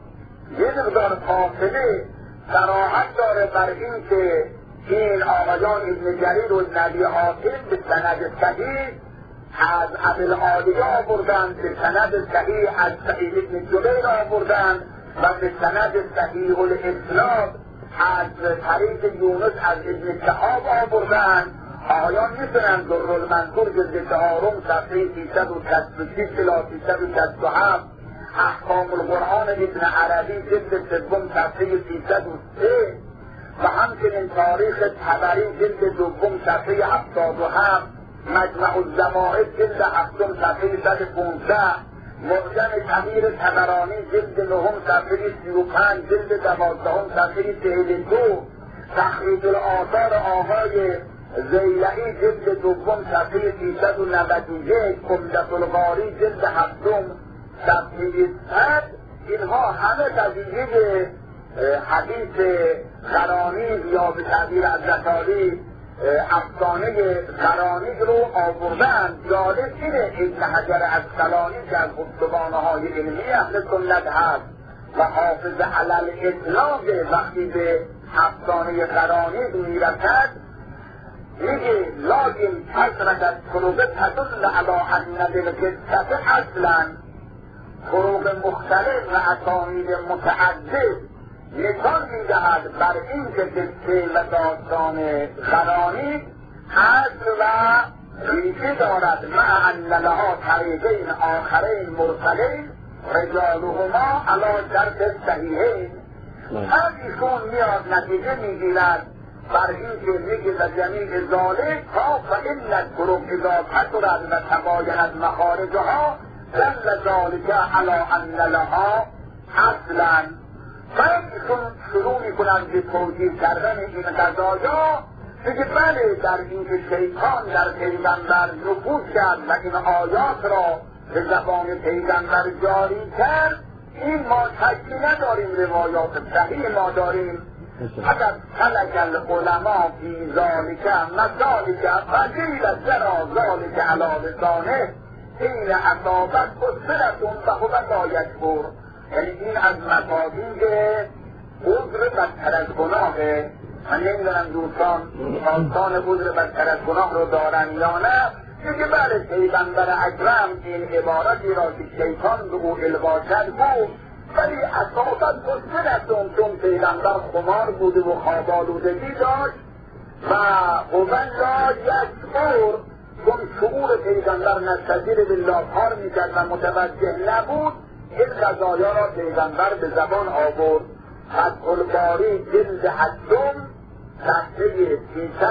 یه مقدار فاصله صراحت داره بر این که این آقایان ابن جریر و نبی حاتم به سند صحیح از ابوالعالیه آوردند، به سند صحیح از سعید بن جبیر آوردند و به سند صحیح الاسناد از طریق یونس از ابن شهاب آوردند. آقایان میتونن درالمنصور جلد 4 صفحه 366 الی 367، احکام القرآن ابن عربی جلد 3 صفحه 303 و همچنین تاریخ طبری جلد 2 صفحه 77، مجمع الزوائد جلد 7 صفحه 115، معجم کبیر طبرانی جلد 9 صفحه 35، جلد 12 صفحه 42، تخریج الآثار آقای زیلعی جلد 2 صفحه 391، عمدة القاری جلد 7 صفحه 100. اینها همه قضیه حدیث قرانیق یا به تعبیر حضرت عالی افسانه قرانیق رو آوردن. جالب اینه ابن حجر عسقلانی که از اتبانه‌های علمی اهل سنت هست و حافظ علی الاطلاق وقتی به افسانه قرانیق میرسد میگه لاکن کثرت طرق تدل علی ان القصه اصلا طرق مختلف و اسانید متعدد نشان میدهد بر این که قصه و داستان قرانیق اصل و ریشه دارد مع ان لها طریقین آخرین مرسلین رجالهما علی شرط صحیحین. از ایشون میاد نتیجه میگیرد بر این که میگه و جمیع ذالک تا فإن الطرق اذا کثرت و تباینت مخارجها دل ذلک علی ان لها اصلا. بعد شروع میکنن به توجیه کردن این قضایا، میگه بله در این که شیطان در پیغمبر نفوذ کرد و این آیات را به زبان پیغمبر جاری کرد، این ما شکی نداریم، روایات صحیح ما داریم. اگر سلک العلماء فی ذالک مسالک فقیل جرا ذالک علی لسانه حین اصابت بصرتون فهو لا یشکر. یعنی این از مصادیق عذر بدتر از گناهه. من نمیدونم دوستان آستان عذر بدتر از گناه رو دارن یا نه. میگه بله پیغمبر اکرم این عبارتی را که شیطان به او القا کرد بود، ولی اساسا بصرتون چون پیغمبر خمار بوده و خواب آلودگی داشت و هو لا یشکر، چون شعور پیغمبر نستجیر بالله کار میکرد و متوجه نبود، این قضایا را پیغمبر به زبان آورد. فتح الباری جلد 8 صفحه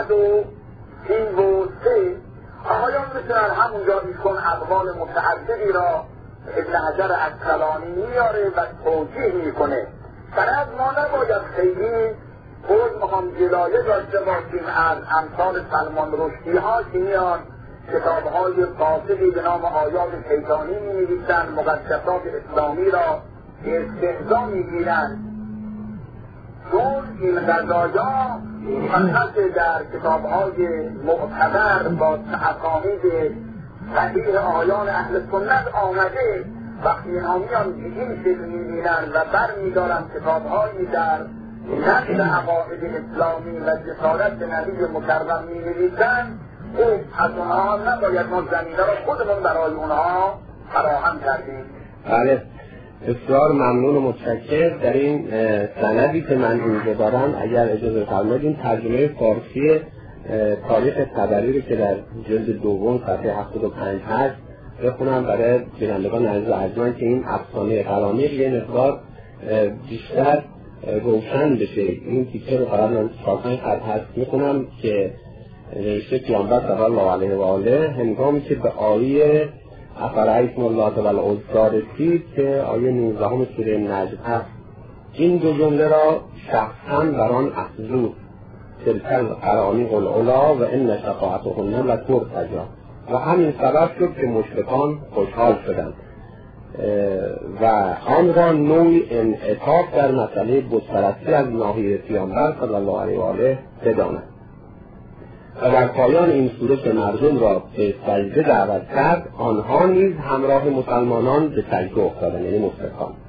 333. آقایان میتونن همونجا ایشون اقوال متعددی را ابن حجر عسقلانی میاره و توجیه میکنه. برای ما نباید خیلی خود میخوام جلایه داشته باشیم از امثال سلمان رشدی ها که میان کتابهای فاسدی به نام آیات شیطانی می‌نویسند، مقدسات اسلامی را استهزا می‌گیرند. چون این قضایا فقط در کتابهای معتبر با اسانید صحیح آیان اهل سنت آمده، وقتی اینها میان به این شکل می‌بینند و برمی‌دارند کتابهایی در نقد عقاید اسلامی و جسارت به نبی مکرم می‌نویسند، از اونها نباید ما زمینه را خودمون برای اونها فراهم کردیم. بله، بسیار ممنون و متشکر. در این سندی که من اینجا دارم اگر اجازه فرمایید ترجمه فارسی تاریخ طبری رو که در جلد 2 صفحه 75 هست بخونم برای بینندگان عزیز و ارجمند که این افسانه قرانیق یه مقدار بیشتر روشن بشه. این تیکه رو فقط من 4-5 خط هست میخونم که نوشته پیامبر صلی الله علیه و آله هنگامی که به آیه افرایتم الله و العزی رسید که آیه 19 سوره نجم هست. این دو جمله را شخصا بر آن افزود تلک القرانیق العلی و ان شفاعتهن لترتجی، و همین سبب شد که مشرکان خوشحال شدند و آن را نوعی انعطاف در مسئله بتپرستی از ناحیه پیامبر صلی الله علیه و آله بدانند. و در پایان این سوره که مردم را به سجده دعوت کرد، آنها نیز همراه مسلمانان به سجده افتادند، یعنی مشرکان.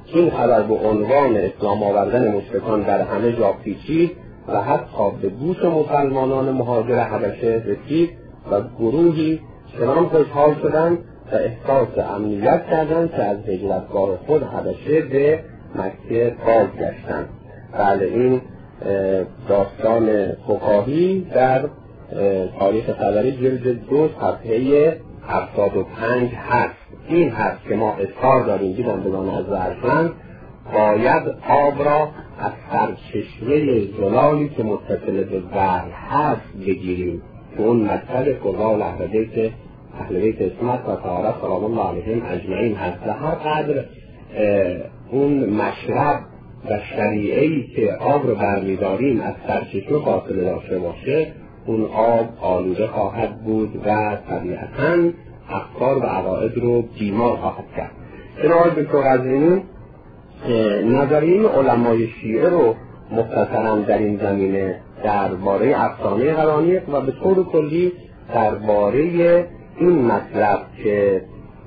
این خبر به عنوان اسلام آوردن مشرکان در همه جا پیچید و حتی به گوش مسلمانان مهاجر حبشه رسید و گروهی چنان خوشحال شدند و احساس امنیت کردند که از هجرتگاه خود حبشه به مکه بازگشتند. بله، این داستان فکاهی در تاریخ خبری جلد 2 صفحه 75 هست. این هست که ما اظهار داریم دیدن بدان از ورزند باید آب را از سرچشمه زلالی که متصل به وحی هست بگیریم که اون مطلب فضال اهل بیت اسمت و طهارت سلام الله علیهم اجمعین هست و هر قدر اون مشرب و شریعه‌ای که آب رو برمیداریم از سرچشمه فاصله داشته باشه اون آب آلوده خواهد بود و طبیعتاً افکار و عقاید رو بیمار خواهد کرد. جناب دکتر قزوینی نظریه علمای شیعه رو مختصراً در این زمینه درباره افسانه قرانیق و به طور کلی درباره این مطلب که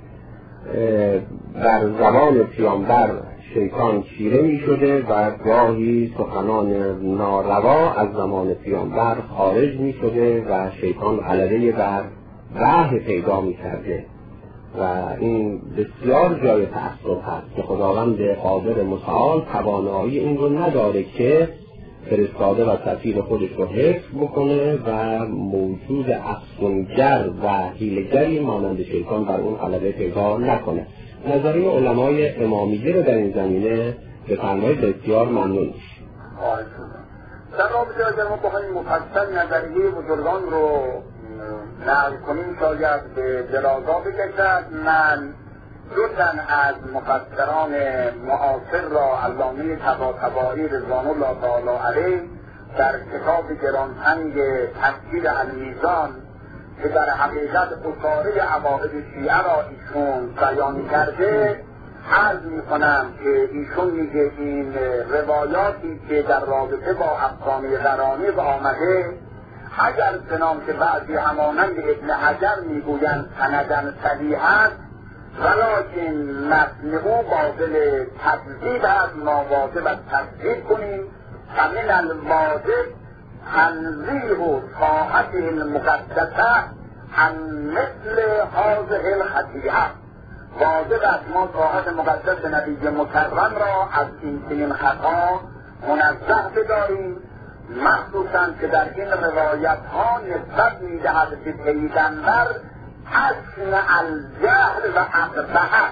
بر زبان پیامبر شیطان چیره می شده و گاهی سخنان ناروا از زمان پیامبر خارج می شده و شیطان غلبه بر وحی پیدا می کرده و این بسیار جای تأسف هست که خداوند قادر متعال توانایی این رو نداره که فرستاده و سفیر خودش رو حفظ بکنه و موجود افسونگر و حیله‌گری مانند شیطان بر اون غلبه پیدا نکنه. نظریه علمای امامیه رو در این زمینه به فرمایید بسیار ممنون. در رابطه اگر ما بخواهیم مفصل نظریه بزرگان رو نقل کنیم شاید به درازا بکشد. من دو تن از مفسران معاصر را علامه طباطبایی رضوان الله تعالی علیه در کتاب گرانتنگ تفسیر المیزان که در حقیقت اصاره عقاید شیعه را ایشون بیان کرده عرض میکنم که ایشون میگه این روایاتی که در رابطه با افسانه قرانیق آمده اگر چنان که بعضی همانند ابن حجر میگویند سندن صحیح است ولکن متن او باطل تکذیب است، ما واجب است تکذیب کنیم و من الواجب تنزیه طاعته المقدسه عن مثل هذه الخطیئه. واجب است ما طاعت مقدس نبی مکرم را از این چنین خطا منزه بداریم، مخصوصا که در این روایت ها نسبت میدهد به پیغمبر حسن الجهل و اقبحه،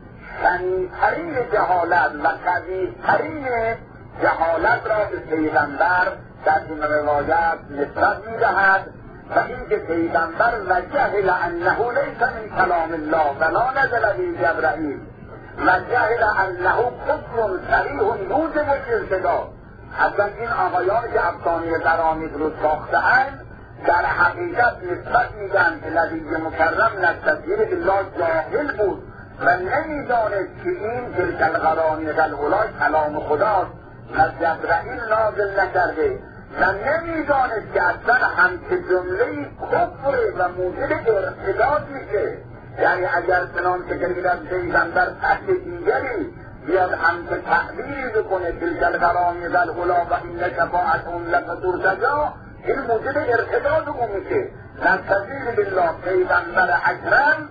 شنیدترین جهالت و قوی‌ترین جهالت را به پیغمبر در این روایت نسبت میدهد و اینکه پیغمبر و جهل انه لیس من کلام الله ولا نزل به جبرائیل و جهل انه کفر صریح یوجب الارتداد. اصلا این آقایان که افسانه قرانیق رو ساخته‌اند در حقیقت نسبت میدن که نبی مکرم نستطیع بالله جاهل بود و نمیدانست که این تلک القرانیق الاولی کلام خداست و جبرائیل نازل نکرده و نمیدانست که اصلا همچه جمله کفر و موجب ارتداد میشه. یعنی اگر چنان که گریدن پیغمبر تحت دیگری بیاد همچه تعبیری بکنه تلک القرانیق الاولی و این شفاعت اون لفترتجا این موجب ارتداد او میشه. نستطیع بالله پیغمبر اکرم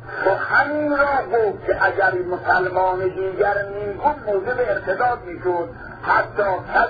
سخنی را گفت که اگر مسلمان دیگر میگفت موجب ارتداد میشد. حتی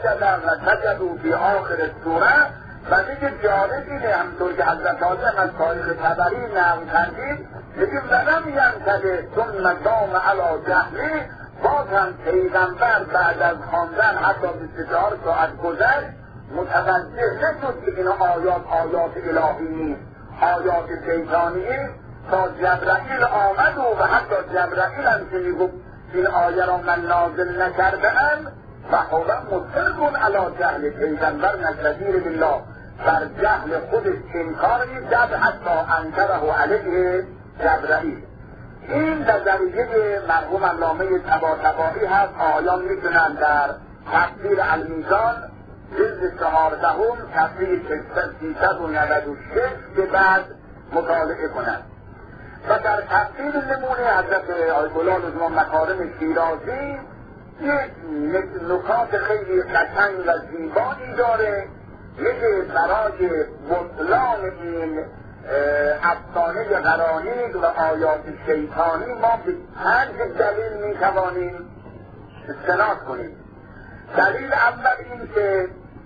سجدوا فی آخر سوره و دیگه جالب اینه همطور که حضرت آدم از تاریخ طبری نقل کردید میگه ولم ینتبه ثم دام علی جهله. باز هم پیغمبر بعد از خواندن حتی 24 ساعت گذشت متوجه نشد که این آیات الهی نیست، آیات شیطانیه تا جبرائیل آمد و حتی جبرائیل هم که میگفت این آیه را من نازل نکرده‌ام و هو مصر علی جهل. پیغمبر نستدیر بالله بر جهل خودش انکار می‌کرد حتی انکره علیه جبرائیل. این نظریه مرحوم علامه طباطبایی هست. آیان میتونن در تفسیر المیزان جلد 14 تفسیر 396 که بعد مطالعه کنند و در تفسیر نمونه حضرت آیت الله لزمان مکارم شیرازی یک نکات خیلی قشنگ و زیبایی داره. میگه برای بطلان این افسانه قرانیق و آیات شیطانی ما به 5 دلیل میتوانیم استناد کنیم. دلیل اول این که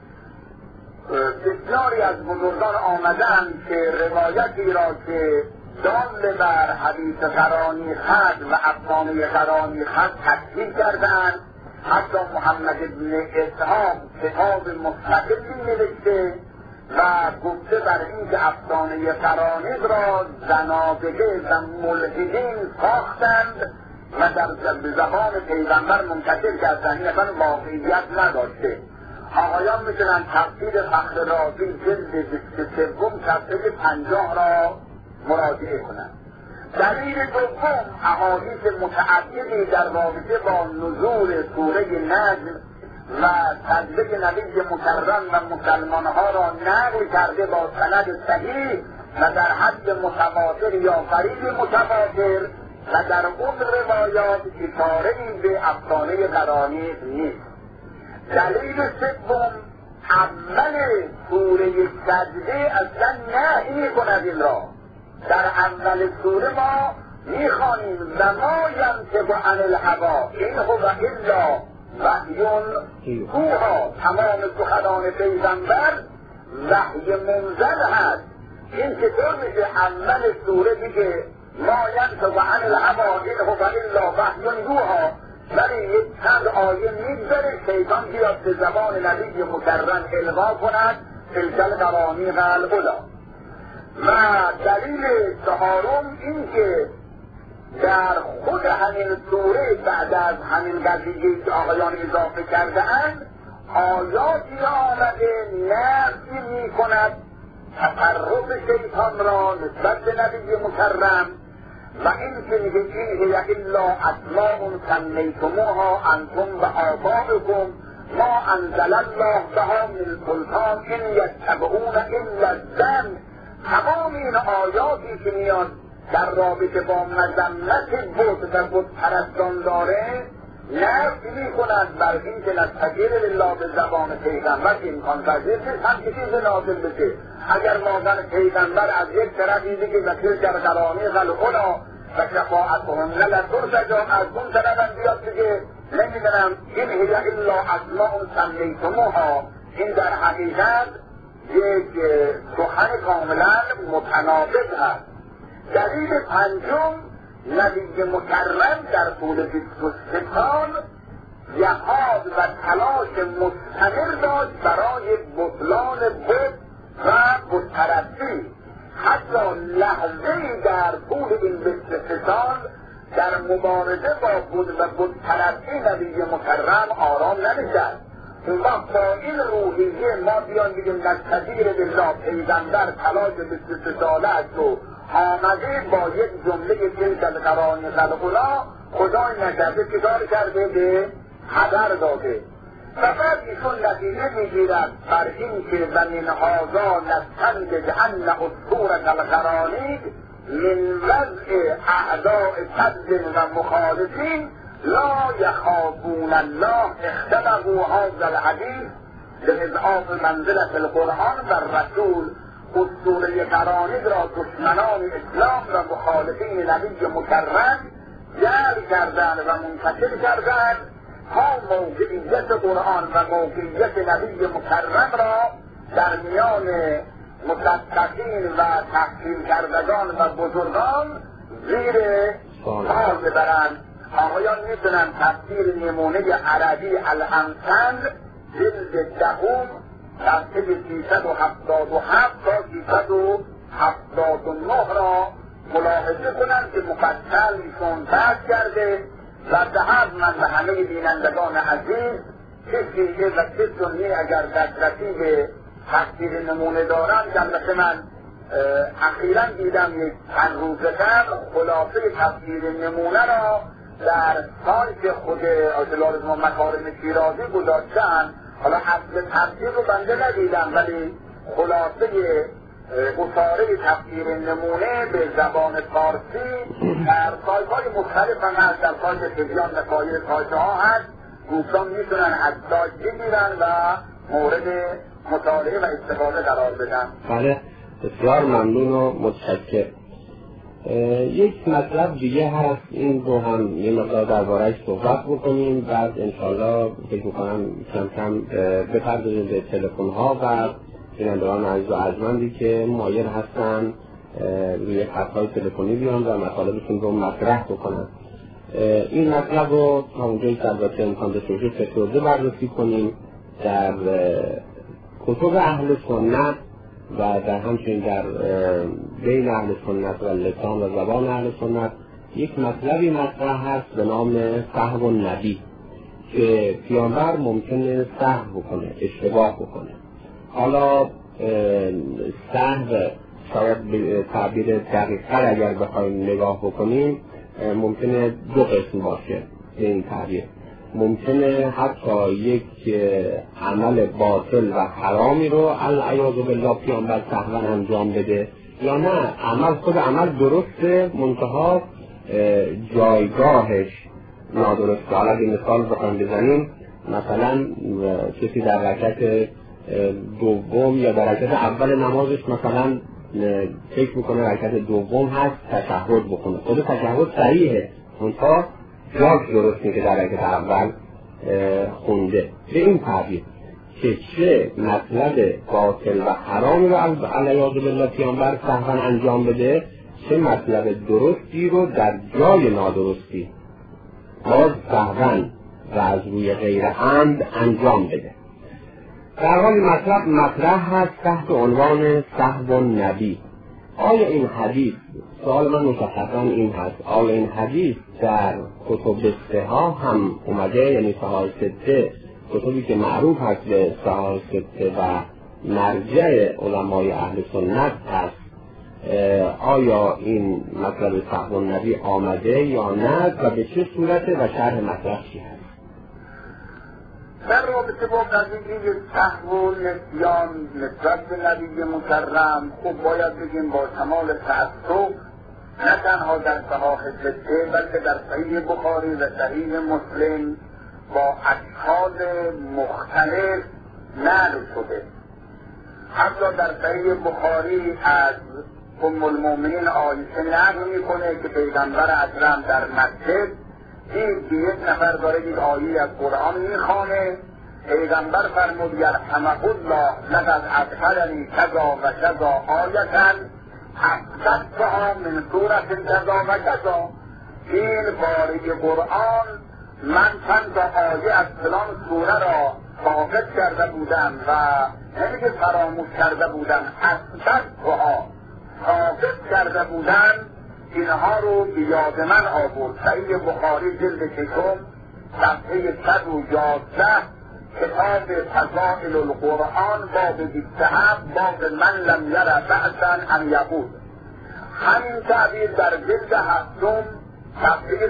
بسیاری از بزرگان آمدن که روایتی را که دال بر حدیث قرانی خط و افسانه قرانی خط تکذیب کردند. حتی محمد بن اسحاق کتاب مستقلی نوشته و گفته بر این که افسانه قرانیق را زنادقه و ملحدین ساختند و در زبان پیغمبر منتشر کردند. این اصلا واقعیت نداشته. آقایان میتونن تفسیر فخر رازی جلد 23 صفحه 50 را مراجعه کنند. دلیل دوم احادیث متعددی در رابطه با نزول سوره نجم و تجلیل نبی مکرم و مسلمانها را نقل کرده با سند صحیح و در حد متواتر یا قریب متواتر و در اون روایات اشاره‌ای به افسانه قرانیق نیست. دلیل سوم اول سوره سجده اصلا نهی می‌کند این را. در اول سوره ما میخوانیم و ما ینطق عن الهوی این هو الا وحی یوحی. تمام سخنان پیغمبر وحی منزل هست. این چطور میشه اول سوره میگه ما ینطق عن الهوی این هو الا وحی یوحی، ولی یک چند آیه میگذاره شیطان بیاد به زبان نبی مکرم القا کند تلک القرانیق الأولی. و دلیل چهارم این که در خود همین سوره بعد از همین قضیه که آقایان اضافه کرده اند آیاتی آمده نفی می کند تصرف شیطان را نسبت به نبی مکرم و این که میگه این هی الا اسماء سمیتموها انتم و آباؤکم ما انزل الله بها من سلطان ان یتبعون الا الظن. تمام این آیاتی که میاد در رابطه با مذمت بت و بت پرستان داره نفی میکنند بر این که نستجیب لله به زبان پیغمبر امکان پذیر نیست هم چیز نازل بشه. اگر واقعا پیغمبر از یک طرفی دیگه و تلک القرانیق الأولی و شفاعتهم لترتجی از اون طرف هم بیاد دیگه نمیدونم این هی الا اسماء سمیتموها. این در حقیقت یک سخن کاملا متناقض هست. دلیل پنجم نبی مکرم در طول 23 سال جهاد و تلاش مستمر داشت برای بطلان بت و بتپرستی. حتی لحظه‌ای در طول این 23 سال در مبارزه با بت و بتپرستی نبی مکرم آرام ننشست. اون وقت با این روحیه ما بیان بگیم نستجیر بالله پیغمبر تلاش 23 ساله است و آمده با یک جمله تلک القرانیق الأولی خدای نکرده چیکار کرده به خبر داده و بعد ایشون نتیجه میگیرد بر این که و من هذا نستنتج ان اسطورة القرانیق من وضع اعداء صد و مخالفین لا یخافون الله اختبقوا هذا الحدیث لاضعاف منزلة القرآن و الرسول. اسطوره قرانیق را دشمنان اسلام و مخالفین نبی مکرم جعل کردند و منتشر کردند تا موقعیت قرآن و موقعیت نبی مکرم را در میان مصدقین و تحصیل کردگان و بزرگان زیر سال ببرند. آقایان میتونن تفسیر نمونه عربی الامثل جلد 10 صفحه 377 تا 379 را ملاحظه کنند که مفصل ایشون بحث کرده و به من و همه بینندگان عزیز چه شیعه و چه سنی اگر دسترسی به تفسیر نمونه دارن جلسه من اخیراً دیدم یک چند روزه قبل خلاصه تفسیر نمونه را در سایت خود آیت مکارم شیرازی گذاشتن. حالا اصل تفسیر رو بنده ندیدم ولی خلاصه اصاره تفسیر نمونه به زبان فارسی در سایت های مختلف هم هست. در سایت تبیان نصایر سایت ها هست دوستان میتونن از سایت بگیرن و مورد مطالعه و استفاده قرار بدن. بله، بسیار ممنون و متشکرم. یک مطلب دیگه هست، این رو هم یه مقدار درباره‌اش صحبت بکنیم، بعد انشالله فکر می‌کنم کم کم بپردازیم به تلفن‌ها و بینندگان عزیز و ارجمندی که مایل هستن روی خط‌های تلفنی بیان و مطالبشون رو مطرح بکنن. این مطلب رو تا اونجایی که البته امکان داشته باشه فکرورده بررسی کنیم. در کتب اهل سنت و در همچنین در بین اهل سنت و لسان و زبان اهل سنت یک مطلبی مطرح هست به نام سهو النبی که پیامبر ممکنه سهو بکنه، اشتباه بکنه. حالا سهو شاید به تعبیر دقیق‌تر اگر بخوایم نگاه بکنیم ممکنه دو قسم باشه. این تعبیر ممکنه حتی یک عمل باطل و حرامی رو العیاذ بالله پیامبر سهوا انجام بده، یا نه خود عمل درسته منتها جایگاهش نادرسته. حالا اگه مثال بخوایم بزنیم، مثلا کسی در رکعت دوم یا در رکعت اول نمازش مثلا فکر میکنه رکعت دوم هست تشهد بکنه، خود تشهد صحیحه منتها جاش درست نیست که در رکعت اول خونده. به این تعبیر که چه مطلب باطل و حرام رو علیاذ بالله پیامبر سهوا انجام بده، چه مطلب درستی رو در جای نادرستی باز سهوا و از روی غیر عمد انجام بده. در حال مطلب مطرح هست تحت عنوان سهو النبی. آیا این حدیث، سوال من مشخصا این هست، آیا این حدیث در کتب صحاح هم اومده؟ یعنی صحاح سته، کتبی که معروف هست به صحاح سته و مرجع علمای اهل سنت هست، آیا این مطلب سهو النبی آمده یا نه و به چه صورته و شرح مطلب چی هست؟ در رابطه با قضیه سهو و نسیان نسبت به نبی مکرم خوب باید بگیم با کمال تأسف نه تنها در صحاح سته بلکه در صحیح بخاری و صحیح مسلم با اشکال مختلف نقل شده. حتی در صحیح بخاری از ام المؤمنین عایشه نقل میکنه که پیغمبر اکرم در مسجد دید که یک نفر داره یک آیه از قرآن میخوانه، پیغمبر فرمود یرحمه الله لقد ادخلنی کذا و کذا آیة احسنتها من سورة کذا و کذا. این باره قرآن من چند تا آیه از فلان سوره را فاقد کرده بودم و نمیگه فراموش کرده بودم، احسنتها فاقد کرده بودم، اینها رو بیاد من آورد. صحیح بخاری جلد ششم صفحه 111 کتاب فضائل القرآن باب 27 باب من لم یره بأسا ان یقول. همین تعبیر در جلد هفتم صفحه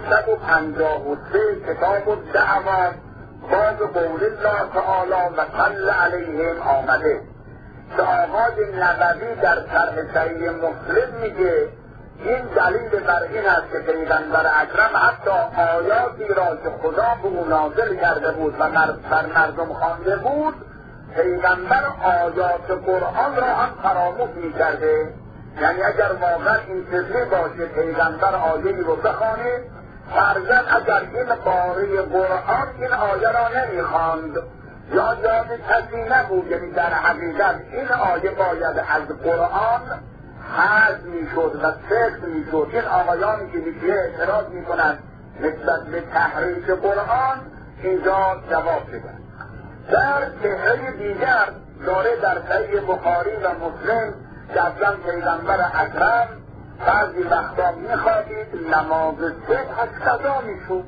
153 کتاب الدعوات باب قول الله تعالی و صلی علیهم آمده که آقای نبوی در شرح صحیح مسلم میگه این دلیل بر این است که پیغمبر اکرم حتی آیاتی را که خدا به او نازل کرده بود و بر مردم خوانده بود، پیغمبر آیات قرآن را هم فراموش می‌کرده. یعنی اگر واقعا این چیزی باشه پیغمبر آیه‌ای رو بخوانه، فرضاً اگر این باره قرآن این آیه را نمی‌خواند یا یاد کسی نبود، یعنی در حقیقت این آیه باید از قرآن حذف میشد و سخت میشد. این آقایانی که دیگه اعتراض میکنند نسبت به تحریف قرآن اینجا جواب بدن. در چهره دیگر داره در صحیح بخاری و مسلم که اصلا پیغمبر اکرم بعضی وقتا میخوادید نماز صبح از قضا میشد،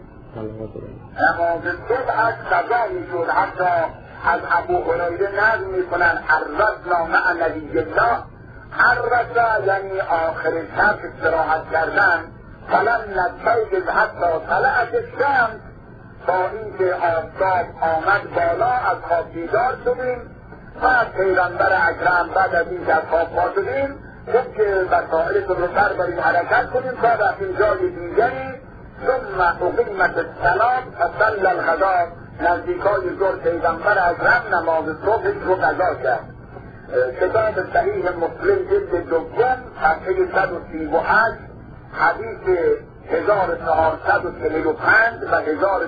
نماز صبح از قضا میشد. حتی از ابو هریره نقل میکنن عرضنا مع نبی الله، عرضه یعنی آخر شب استراحت کردن، فلم نستيقظ حتی طلعت الشمس، با اینکه آفتاب آمد بالا از خواب بیدار شدیم. بعد پیغمبر اکرم بعد از اینکه از خواب پا شدیم گفت که وسایلتون رو بربریم حرکت کنیم تا رفتیم جای دیگری. ثم اقیمت الصلاة فصلی الغداء، نزدیکای ظهر پیغمبر اکرم نماز صبحش رو قضا کرد. کتاب صحیح مسلم جلد دوم صفحه 138 حدیث 1445 و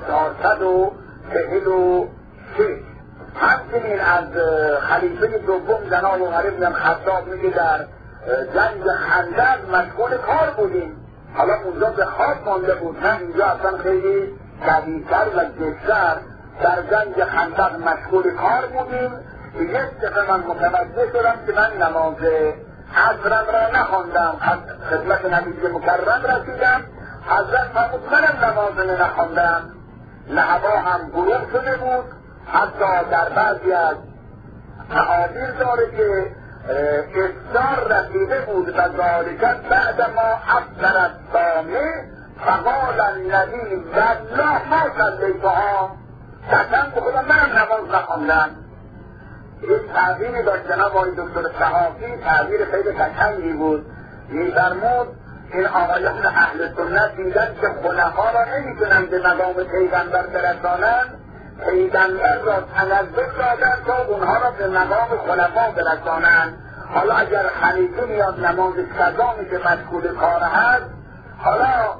1446. همچنین از خلیفه دوم جناب عمر بن الخطاب میگه در جنگ خندق مشغول کار بودیم. حالا اونجا به خواب مانده بود، نه اینجا اصلا خیلی قوی‌تر و جدتر در جنگ خندق مشغول کار بودیم. یک دفعه من متوجه شدم که من نماز عصرم را نخواندم. از خدمت نبی مکرم رسیدم، حضرت فرمود منم نماز نخواندم. هوا هم غروب شده بود. حتی در بعضی از تعابیر داره که افطار رسیده بود و ذالک بعد ما افطر الصائم فقال النبی والله ما صلیتها. قسم به خدا منم نماز نخواندم. یک تعبیری داشت جناب آقای دکتر صحافی، تعبیر خیلی قشنگی بود. می‌فرمود این آقایان اهل سنت دیدن که خلفا را نمی‌تونن به مقام پیغمبر برسانند، پیغمبر را تنزل دادن تا اونها را به مقام خلفا برسانند. حالا اگر خلیفه میاد نماز قضا میشه مشغول کار هست، حالا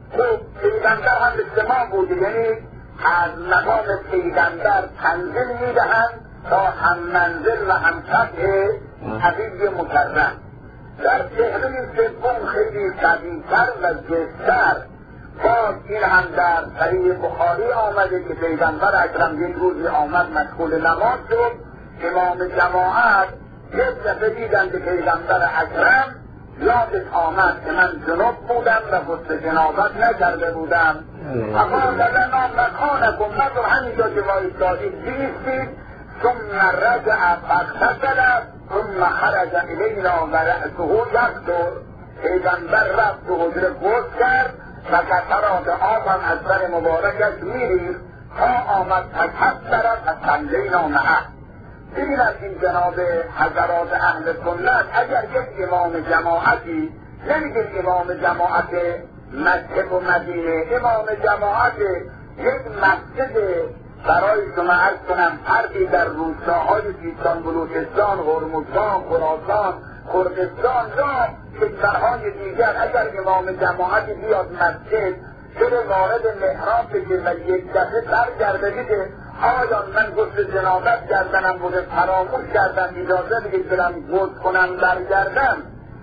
پیغمبر هم اجتماع بود، یعنی از مقام پیغمبر تنزل میدهند تا هم منزل و هم سطح حبیب مکرم. در چهره سوم خیلی قوی‌تر و جدتر باز این هم در صحیح بخاری آمده که پیغمبر اکرم یک روزی آمد مشغول نماز شد. امام جماعت یک دفعه دیدن به پیغمبر اکرم یادش آمد که من جنوب بودم و غسل جنابت نکرده بودم. اما لنا مکانکم، نظر همینجا که وایستادید بیستید. ثم رجع فاغتسل ثم خرج الینا و رأسه یقطر. پیغمبر رفت تو حجره غسل کرد و قطرات آب هم از سر مبارکش میریخت تا آمد فکبر فصلینا معه. ببین از این جناب حضرات اهل سنت، اگر یک امام جماعتی، نمیگیم امام جماعت مکه و مدینه، امام جماعت یک مسجد برای شما عرض کنم فردی در روستاهای سیستان، بلوچستان، هرمزگان، خراسان، کردستان یا کشورهای دیگر، اگر امام جماعتی بیاد مسجد شده وارد محراب بشه و یک دفعه برگرده بگه آقایان من غسل جنابت کردنم بوده، فراموش کردم، اجازه بگید برم غسل کنم برگردم،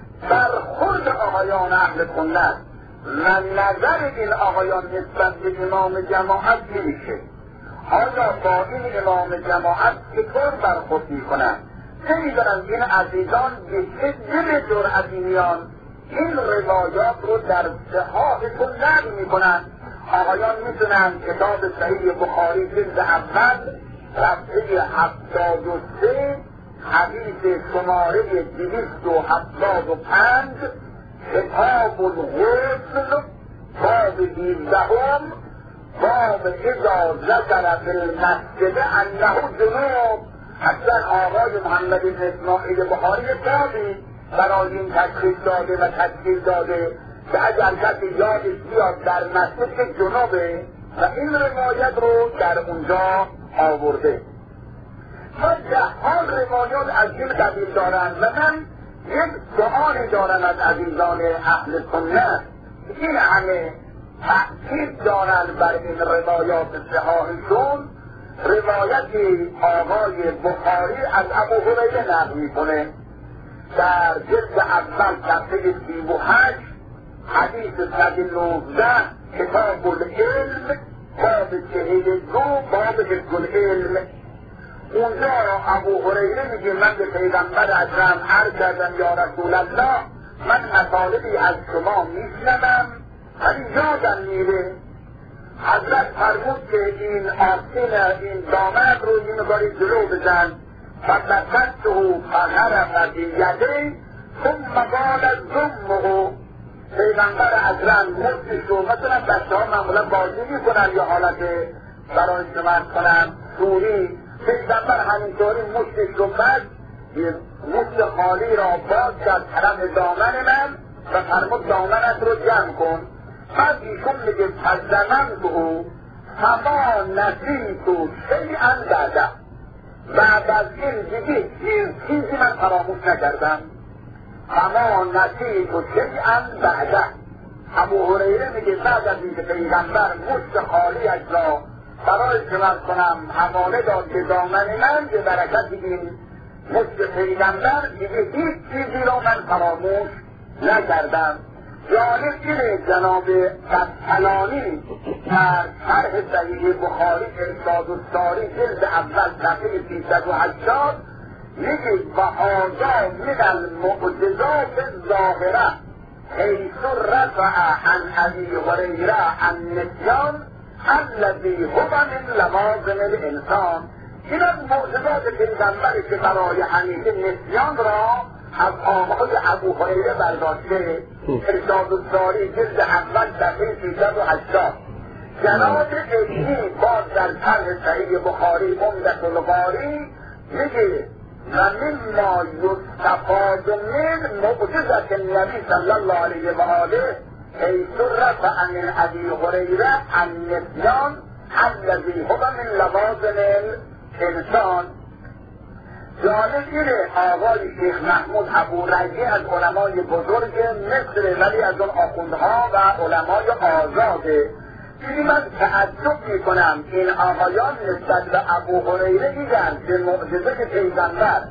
برخورد آقایان اهل سنت و نظر این آقایان نسبت به امام جماعت میشه. آیا با این امام جماعت چطور برخورد میکنن؟ نمیدارن این عزیزان به چه دل جرأتی میان این روایات رو در صحاحتون نقل میکنن. آقایان میتونن کتاب صحیح بخاری جلد اول صفحه 73 حدیث شماره 275 کتاب الغسل باب 17 باب اذا ذکر فی المسجد انه جنوب. اصلا آقای محمد بن اسماعیل بخاری بابی برای این تشخیص داده و تشکیل داده که اگر کسی یادش بیاد در مسجد که جنوبه و این روایت رو در اونجا آورده. ما جهان روایات از این قبیل دارن و من یک سؤالی دارم از عزیزان اهل سنت. این همه تأکید دارن بر این روایات صحاحشون. روایتی آقای بخاری از ابو هریره نقل میکنه در جلد اول صفحه 38 حدیث 119 کتاب العلم باب 42 باب حفظ العلم. اونجا ابو هریره میگه من به پیغمبر اکرم عرض کردم یا رسول الله من مطالبی از شما میشنوم ولی یادم میره. حضرت فرمود که این آستین این دامن رو این باری جلو بزن فبسطته فغرف بیده ثم قال ضمه. پیغمبر اکرم مستش رو مثلا بچه ها معمولا بازی میکنن یا حالت برای شما کنن سوری، پیغمبر همینطوری مستش رو بست مست خالی را باز کرد طرف دامن من و فرمود دامنت رو جمع کن. بعد ایشون میگه فزمن به او فما نسیت شیئا بعده، بعد از این دیگه هیچ چیزی من فراموش نکردم. فما نسیت شیئا بعده. ابو هریره میگه بعد از اینکه پیغمبر مشت خالیش را برای جمع کنم حواله داد به دامن من، به برکت این مشت پیغمبر دیگه هیچ چیزی را من فراموش نکردم. جالب اینه جناب قسطلانی در شرح صحیح بخاری ارشاد الساری جلد اول صفحه 380 میگه و هذا من المعجزات الظاهره حیث رفع عن ابی هریره النسیان الذی هو من لوازم الانسان. این از معجزات پیغمبری که برای حنیفه نسیان را از آمال ابو هریره برداشته. ارشاد الساری جلد اول صفحه 380. جناب ابنی باز در شرح صحیح بخاری عمدة القاری میگه و مما یستفاد من معجزة النبی صلی الله علیه و آله حیث رفع من ابی هریره النسیان الذی هو من لوازم الانسان. جالب اینه آقای شیخ محمود ابو رجی از علمای بزرگ مصر، ولی از اون آخوندها و علمای آزاده. دیدی من تعجب میکنم این آقایان نسبت به ابو هریره میگن که معجزه پیغمبر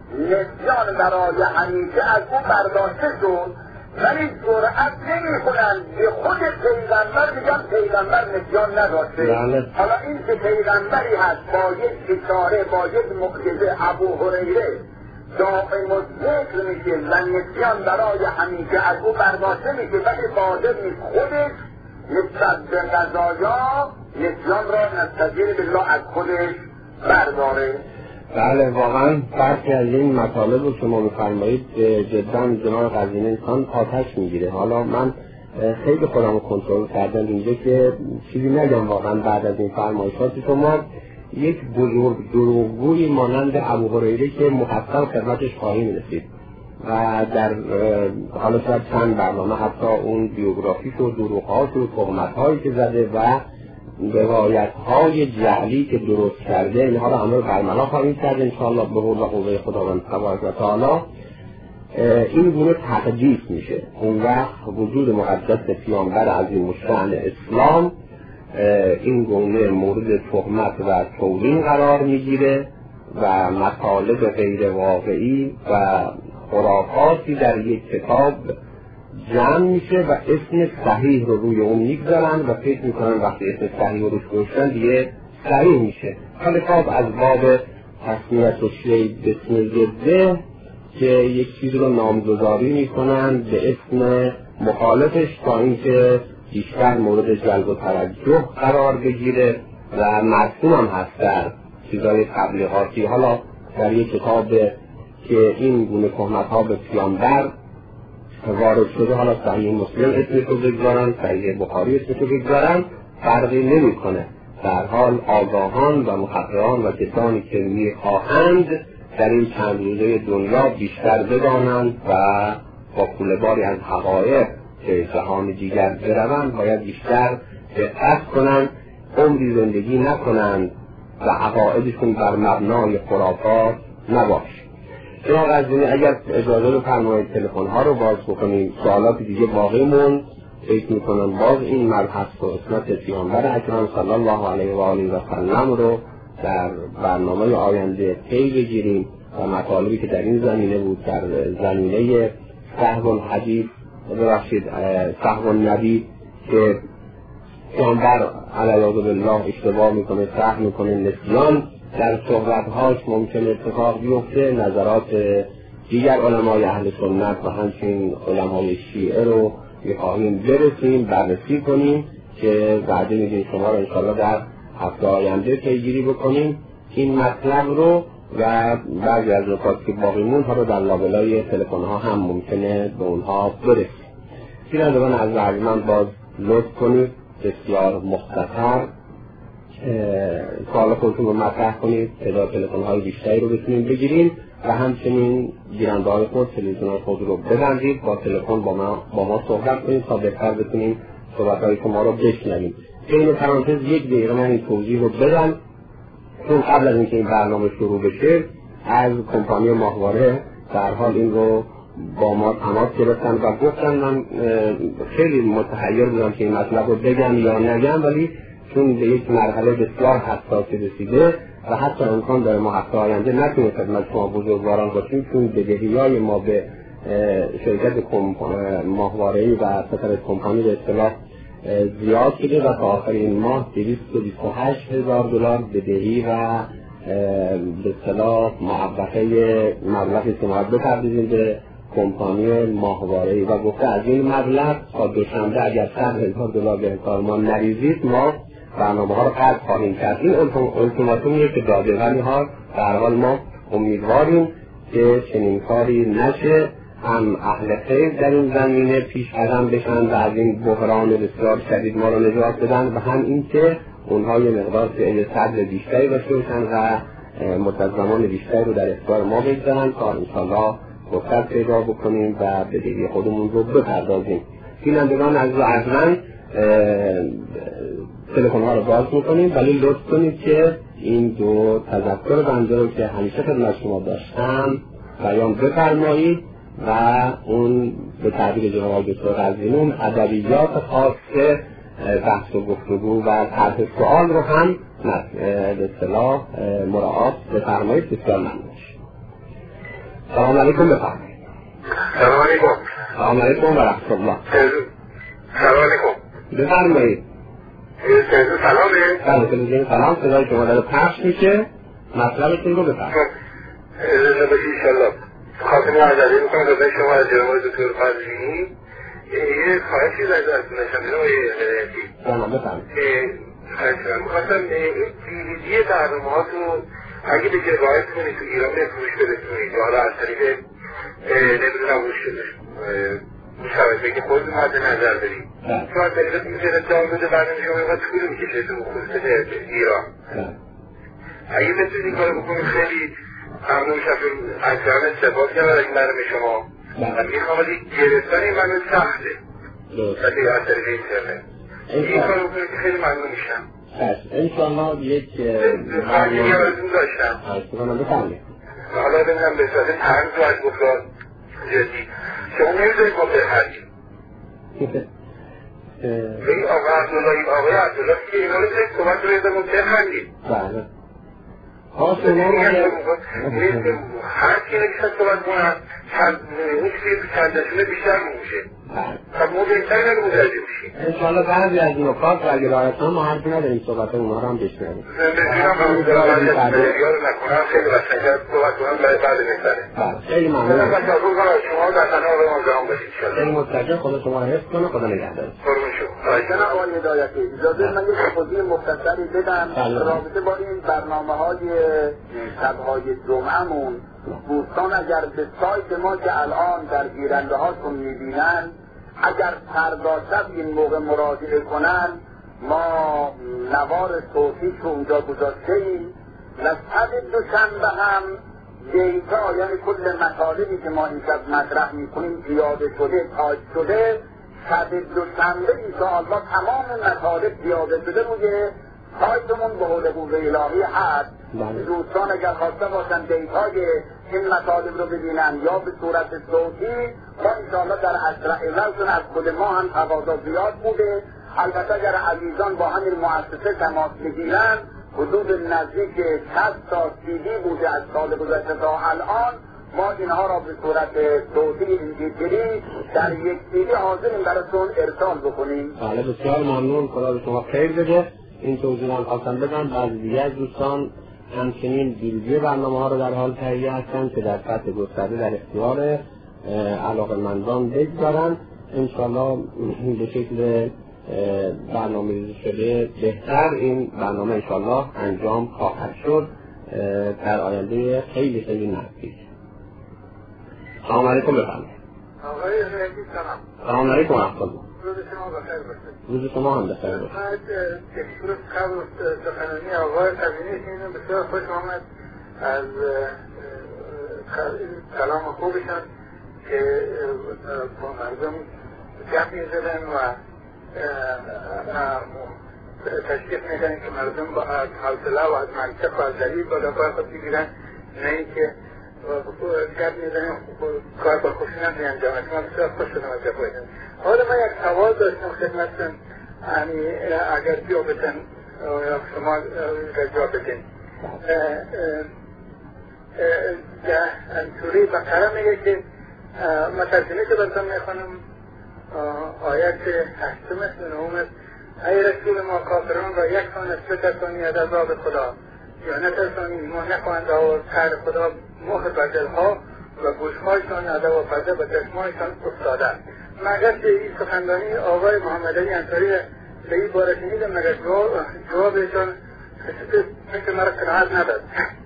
نسیان برای همیشه از اون برداشته شد، ولی جرأت نمیکنن به خود پیغمبر میگن پیغمبر نسیان نداشته. حالا این که پیغمبری هست با یک اشاره با یک معجزه ابو هریره دائم الذکر میشه و نسیان برای همیشه از اون برداشته میشه، ولی قادر نیست خودش نسبت به قضایا نسیان را نستجیر بالله از خودش برداره. بله واقعا فرقی از این مطالب رو شما میفرمایید جدا جناب قزوینی انسان آتش میگیره. حالا من خیلی خودم رو کنترل کردم اینجا که چیزی نگم. واقعا بعد از این فرمایشات شما یک بزرگ دروغگویی مانند ابو هریره که مفصل خدمتش خواهیم رسید و در حالا شاید چند برنامه حتی اون بیوگرافیش و دروغ‌هاش و تهمت‌هایی که زده و روایت‌های جعلی که درست کرده اینها رو همه برملا خواهیم کرد انشاءالله به حول و قوه خداوند تبارک و تعالی. این گونه تقدیس میشه. اون وقت وجود مقدس پیامبر عظیم الشأن اسلام این گونه مورد تهمت و توهین قرار میگیره و مطالب غیر واقعی و خرافاتی در یک کتاب جمع میشه و اسم صحیح رو روی اون میگذارن و فکر میکنن وقتی اسم صحیح رو روش گذاشتن دیگه صحیح میشه. کتاب از باب تصمیت و شی بسم جده که یک چیز رو نامگذاری میکنن به اسم مخالفش تا اینکه بیشتر مورد جلب و توجه قرار بگیره و مرسوم هم هست در چیزای تبلیغاتی. حالا در یک کتاب که این گونه تهمت‌ها به پیامبر وارد شده، حالا صحیح مسلم اسمش رو بگذارن، صحیح بخاری اسمش رو بگذارن، فرقی نمی‌کنه. در حال آگاهان و محققان و کسانی که می‌خواهند در این چند روزه دنیا بیشتر بدانند و با کوله‌باری از حقایق که جهان دیگر بروند باید بیشتر دقت کنند، عمری زندگی نکنند و عقایدشون بر مبنای خرافات نباشه. جناب قزوینی اگر اجازه بفرمایید تلفن‌ها رو باز بکنیم، سوالات دیگه باقی موند. فکر می‌کنم باز این مبحث و اسمت پیامبر اکرم صلی الله علیه و آله و سلم رو در برنامه آینده پی بگیریم و مطالبی که در این زمینه بود در زمینه سهو الحدیث سهو النبی که پیامبر علیه بالله اشتباه میکنه، سهو میکنه، نسیان در صحبت‌هاش ممکن اتفاق بیفته. نظرات دیگر علمای اهل سنت و همچنین علمای شیعه رو می‌خواهیم برسیم بررسی کنیم که وعده میدیم شما رو انشاءالله در هفته آینده پیگیری بکنیم این مطلب رو و بعضی از نکات که باقی موند ها رو در لابلای تلفن ها هم ممکنه به اونها برسیم. بینندگان از من باز لطف کنید بسیار مختصر سوال خودتون رو مطرح کنید، تعداد تلفن های بیشتری رو بتونیم بگیریم و همچنین گیرنده های خود تلویزیون خود رو ببندید با تلفن با ما صحبت کنید تا بهتر بتونیم صحبت های شما رو بشنویم. بین پرانتز 1 دقیقه من این توضیح رو بدم، چون قبل از اینکه این برنامه شروع بشه از کمپانی ماهواره در حال این رو با ما تماس گرفتن و گفتن من خیلی متحیر بودم که این مطلب رو بگم یا نگم، ولی چون به یک مرحله بسیار حساسی رسیده و حتی امکان داره ما هفته آینده نتونیم خدمت شما بزرگواران باشیم، چون بدهی‌های ما به شرکت ماهواره‌ای و ستاره کمپانی به اصطلاح زیاد شده و تا آخر این ماه 228,000 دلار بدهی و به اصطلاح معوقه مبلغی که باید بپردازیم به کمپانی ماهواره‌ای و گفته از این مبلغ تا دوشنبه اگر 100,000 دلار به حساب ما نریزید ما برنامه ها رو قطع خواهیم کرد. این التیماتومیه که داده، ولی در حال ما امیدواریم که چنین کاری نشه، هم اهل خیر در این زمینه پیش قدم بشن و از این بحران بسیار شدید ما رو نجات بدن و هم این که اونها یه مقدار صبر بیشتری داشته باشن و مدت زمان بیشتری رو در اختیار ما بگذارن تا انشالله فرصت پیدا بکنیم و بدهی خودمون رو بپردازیم. بینندگان عزیز و ارجمند، تلفن ها رو باز میکنیم، ولی لطف کنید که این دو تذکر بنده رو که همیشه خدمت شما داشتم بیان بفرمایید و اون به تعبیر جناب دکتر قزوینی ادبیات خاص بحث و گفتگو و طرح سوال رو هم به اصطلاح مراعات بفرمایید. بسیار ممنون. سلام علیکم. بفرمایید. سلام علیکم. سلام علیکم و رحمت الله. سلام علیکم. بفرمایید. سلامه؟ بله تلویزیون سلام، صدای شما داره پخش میشه، مطلبتون رو بفرمایید. اجازه بدید انشالله خاطر عزیزی میکنم خدمت شما از جناب دکتر قزوینی یه خواهشی از نشانده آقای هدایتی. بله بفرمایید. میخواستم این دیویدی برنامه هاتون اگه به روایت کنید تو ایران بفروش برسونید، حالا از طریق نمیدونم مشابهه که خودتون مد نظر دارید، چون از طریق اینترنت دانلود برنامه شما اینقدر طول میکشه تو خصوص ایران. اگه بتونید این کارو بکنید خیلی ممنون میشم، از جان استفاده کردم از این برنامه شما و میخوام ولی گرفتن این برنامه سخته از طریق اینترنت. این کارو بکنید که خیلی ممنون میشم. انشاءالله یک خواهشی ازتون داشتم. حالا ببینم به صورت طرز و از گفتار جدی شما نمیدونید گفته خرید به این آقای عبدالله که ایمان رو صحبت رو یادمون بخندید. بله هر کی نکشن صحبت کنن چندشونه بیشتر میشه خب ما بهتر نگه متوجه بشیم. انشاءالله بعضی از نکات و اگه رایت هم ما حرفی نداریم صحبت اونها رو هم بشنویم. بسیارم هم دارم یاد نکنم خیلی بسنگر صحبت کنم بعد بهتره. خیلی ممنون. شما در تنها به ما زمان باشید. خیلی متشکرم. خدا شما رو حفظ کنه. خدا نگهدار. قربون شما. جناب آقای هدایتی اجازه من یک توضیح مختصری بدم رابطه با این برنامه‌های شب‌های جمعه‌مون. دوستان اگر به سایت ما که الان در گیرنده هاتون میبینن اگر فردا شب این موقع مراجعه کنن ما نوار صوتیش رو اونجا گذاشته ایم و شب دوشنبه هم دیتا یعنی کل مطالبی که ما این شب مطرح میکنیم زیاده شده تاج شده. شب دوشنبه انشاءالله تمام مطالب زیاده شده روی سایتمون به حول قوه الهی هست. دوستان اگر خواسته باشن دیتای این مطالب رو ببینن یا به صورت صوتی ما انشاءالله در اسرع وقت از خود ما هم تقاضا زیاد بوده. البته اگر عزیزان با همین مؤسسه تماس بگیرن حدود نزدیک 60 تا CD بوده از سال گذشته تا الان ما اینها را به صورت صوتی اینجیری در یک CD حاضریم براتون ارسال بکنیم. بله بسیار ممنون. خدا به شما خیر بده. این توضیح هم خواستم بدم. بعضی دیگه از دوستان همچنین دیویدیو برنامه ها رو در حال تهیه هستن که در سطح گسترده در اختیار علاقه‌مندان بگذارن. انشاءالله به شکل برنامه ریزی شده بهتر این برنامه انشاءالله انجام خواهد شد در آینده خیلی خیلی نزدیک. سلام علیکم. بفرمایید. آقای هدایتی سلام. سلام علیکم و رحمت الله. روز شما بخیر باشه. روز شما هم بخیر باشه. تشکر قبل سخنرانی آقای قزوینی اینو بسیار خوش آمد از کلام خوبشان که با مردم گپ می‌زدن و تشریف میکنیم که مردم با از حوصله و از منطق و از دلیل بالا خود بگیرن، نه اینکه گرد میزنیم کار با خوشی نمیانجامد. من بسیار خوش شدم از جبایدن. حالا من یک سوال داشتم خدمتتون، اگر بیابتن شما جواب بدین. سوره بقره میگه که مترجمه که براتون میخوانم آیت 8 و 9: ای رسول ما کافران را یک سان از بترسانی از عذاب خدا یا نترسانی ایمان نخواهند و خیر خدا مهر بر دلها و گوشهایشان ادب و پرده به چشمهایشان افتاده. مگر که این سخنرانی آقای محمد علی انصاری به این باره شنیدم، مگر جوابشان مثل مرا قناعت نداد.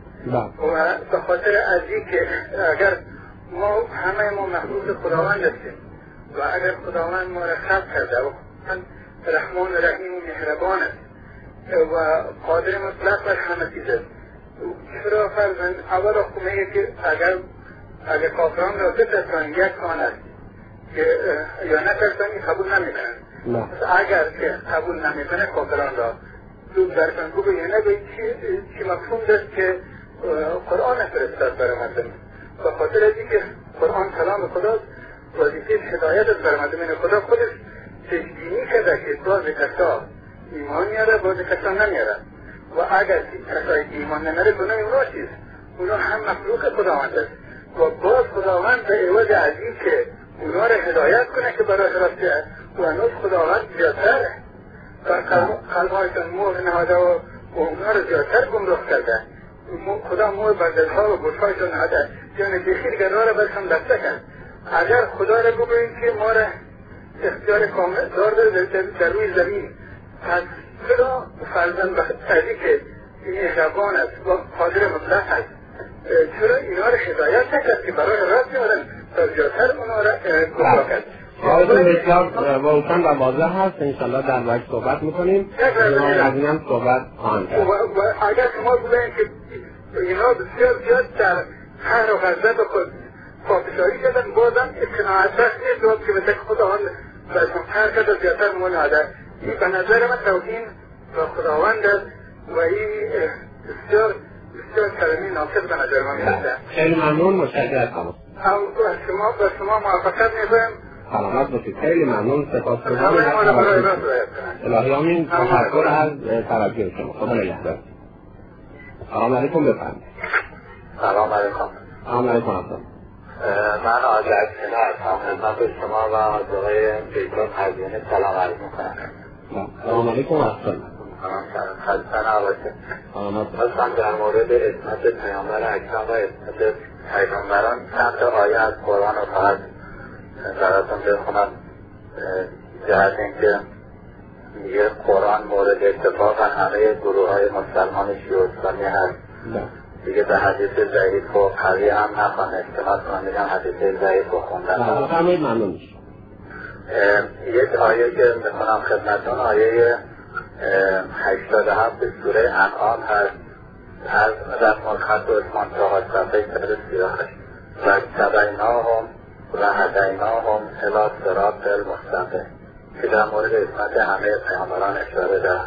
و به خاطر ازی که اگر ما همه ما مخلوق خداوند هستیم و اگر خداوند ما را خلق کرده و رحمان رحیم و مهربان است و قادر مطلق بر همه چیز است، چرا فرزن اول آخو میگه که اگر کافران را بترسان یک کان است که یا نترسانی قبول نمیکنن. اگر که قبول نمیکنه کافران را دود برکن گوه یا نگوی چی مفهوم دست که قرآن فرستاد برای مردم. به خاطر ازی که قرآن کلام خداست، وظیفه هدایت است برای مردم. خدا خودش تجدینی کرده که باز کسا ایمان میاره، باز کسا نمیاره. و اگر کسای ایمان نمیاره کنه اونا چیست؟ اونا هم مخلوق خداوند است و باز خداوند به عوض ازی که اونا را هدایت کنه که برای راسته و هنوز خداوند زیادتره و قلبهایشان مهر نهاده و اونا را زیادتر گمراه کرده. خدا مهر بر دلها و گوشهایشان نهاده، یعنی بخیر گرها را برشان دسته کرد. اگر خدا را بگوییم که ما را اختیار کامل دار در روی زمین، پس چرا فرزند ازی که مهربان است و قادر مطلق است، چرا اینا را هدایت نکرد که برای راست میارن تا زیادتر اونا را گمراه کرد؟ سوالتون بسیار روشن و واضح هست، انشالله در وقت صحبت میکنیم. از این هم صحبت خواهند کرد. و اگر شما بودین که اینا بسیار زیاد در قهر و غضب خود پادشاهی کردن، بازم اقناعت بخش نیست که به خداوند برشان قهر کرده زیادتر مناده. این به نظر من توهین و خداوند است و این بسیار کلمه ناقص به نظر من میاد. خیلی ممنون، متشکرم. به شما موفقیت می‌خوایم. سلامت باشید. خیلی ممنون، سپاسگزارم. الهی آمین. تشکر از توجه شما. خدا نگهدار. سلام علیکم. بفرمایید. سلام علیکم. سلام علیکم. من آقای اکسینا هستم. خدمت شما و آقای پیتون خزینه سلام علیکم کنم. سلام علیکم. احسن. خلصان آباده. خواستم در مورد اسمت پیامبر اکرم و اسمت پیغمبران چند آیه از قرآن رو فقط براتون بخونم. جهت اینکه میگه قرآن مورد اتفاق همه گروه های مسلمان شیعه اسلامی هست. دیگه به حدیث ضعیف و قوی هم نخوان استناد کنم، میگم حدیث ضعیف رو خوندن. بفرمایید. ممنون. یک آیه که میخونم خدمتون، آیه 87 سوره انعام هست. از رسم الخط و اسمان 4 صفحه 138: و تبیناهم و هدیناهم الی صراط المستقیم، که در مورد اسمت همه پیامبران اشاره دارد.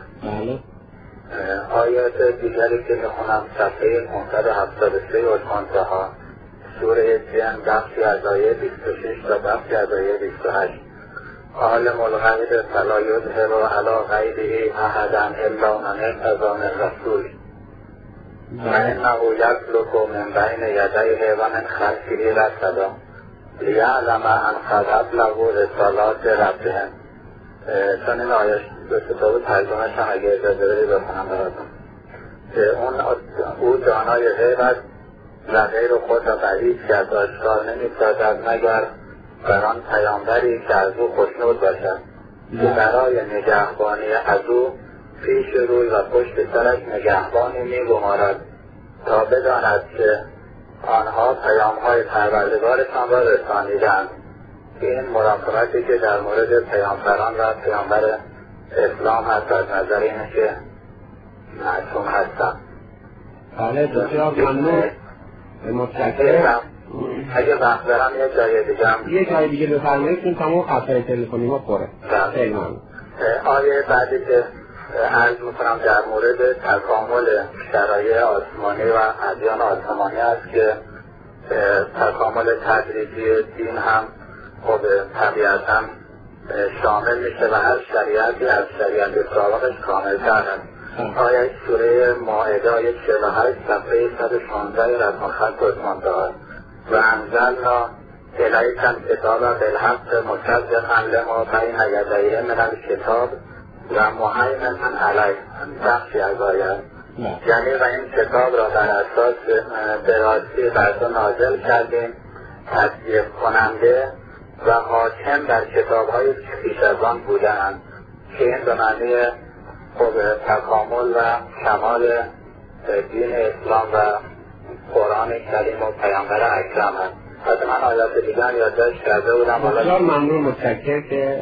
آیات دیگری که میخونم صفحه 573 المنتهی، سوره جن، بخشی از آیه 26 تا بخشی از آیه 28: عالم الغیب فلا یظهر علی غیبه احدا الا من ارتضی من رسول و انه یسلک من بین یدیه و من خلفه رصدا لیعلم ان قد ابلغوا رسالات ربهم. چون این آیه به کتاب ترجمه‌اش هم اگه اجازه بدید بخونم براتون، که او دانای غیب است و غیر خود را بر هیچ کس آشکار نمی‌سازد مگر بر آن پیامبری که از او خوشنود باشد، که برای نگهبانی از او پیش روی و پشت سرش نگهبانی می‌گمارد تا بداند که آنها پیام‌های پروردگارشان را رسانیدند. این مراقبتی که در مورد پیامبران و پیامبر اسلام هست از نظر اینه که معصوم هستند. بله، بسیار ممنون، متشکرم. اگه وقت دارم یه جای دیگه بفرمایید، چون تمام خطای تلفنی ما پره. خیلی ممنون. آیه بعدی که عرض میکنم در مورد تکامل شرایع آسمانی و ادیان آسمانی است که تکامل تدریجی دین هم خب طبیعتا شامل میشه و هر شریعتی از شریعت سابقش کامل‌تر است. آیه سوره مائده آیه 48 صفحه 116 رسم خط عثمان دارد و انزلنا الیک الکتاب بالحق مصدقا لما بین یدیه من الکتاب و مهیمنا علیه. بخشی از آیه یعنی و این کتاب را در اساس به راستی بر تو نازل کردیم تصدیق کننده و حاکم در کتاب‌های پیش از آن بودند که این به معنی تکامل و کمال دین اسلام و قرآن کریم و پیامبر اکرم است. حتی من آیات دیگر یادداشت کرده بودم. بسیار ممنون، متشکرم که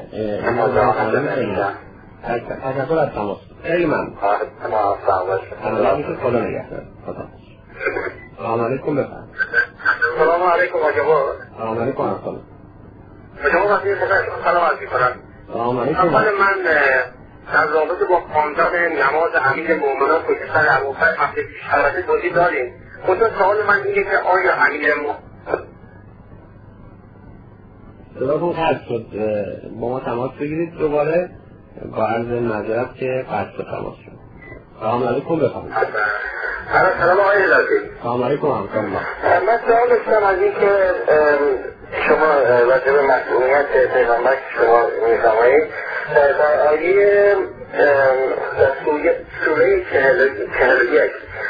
تشکر از تماس. خیلی ممنون. موفق باشید. الله بیشتر خدا نگهدار. سلام علیکم بفرمایید. سلام علیکم آقا. سلام علیکم آقا. شما وقتی سلام عرض می‌کنم. سلام علیکم. اول من در رابطه با خواندن نماز امیر مومنان پشت سر ابوبکر هفته پیش البته توضیح دادیم. خود سوال من اینه که آیا امیر صداتون قطع شد، با ما تماس بگیرید دوباره با عرض معذرت که قطع شد تماس شد. سلام علیکم بفرمایید. سلام آقای لطفی. سلام علیکم همکار ما. من سوال داشتم از این که شما راجع به مسئولیت پیغمبر شما می‌فرمایید در آیه سوره 41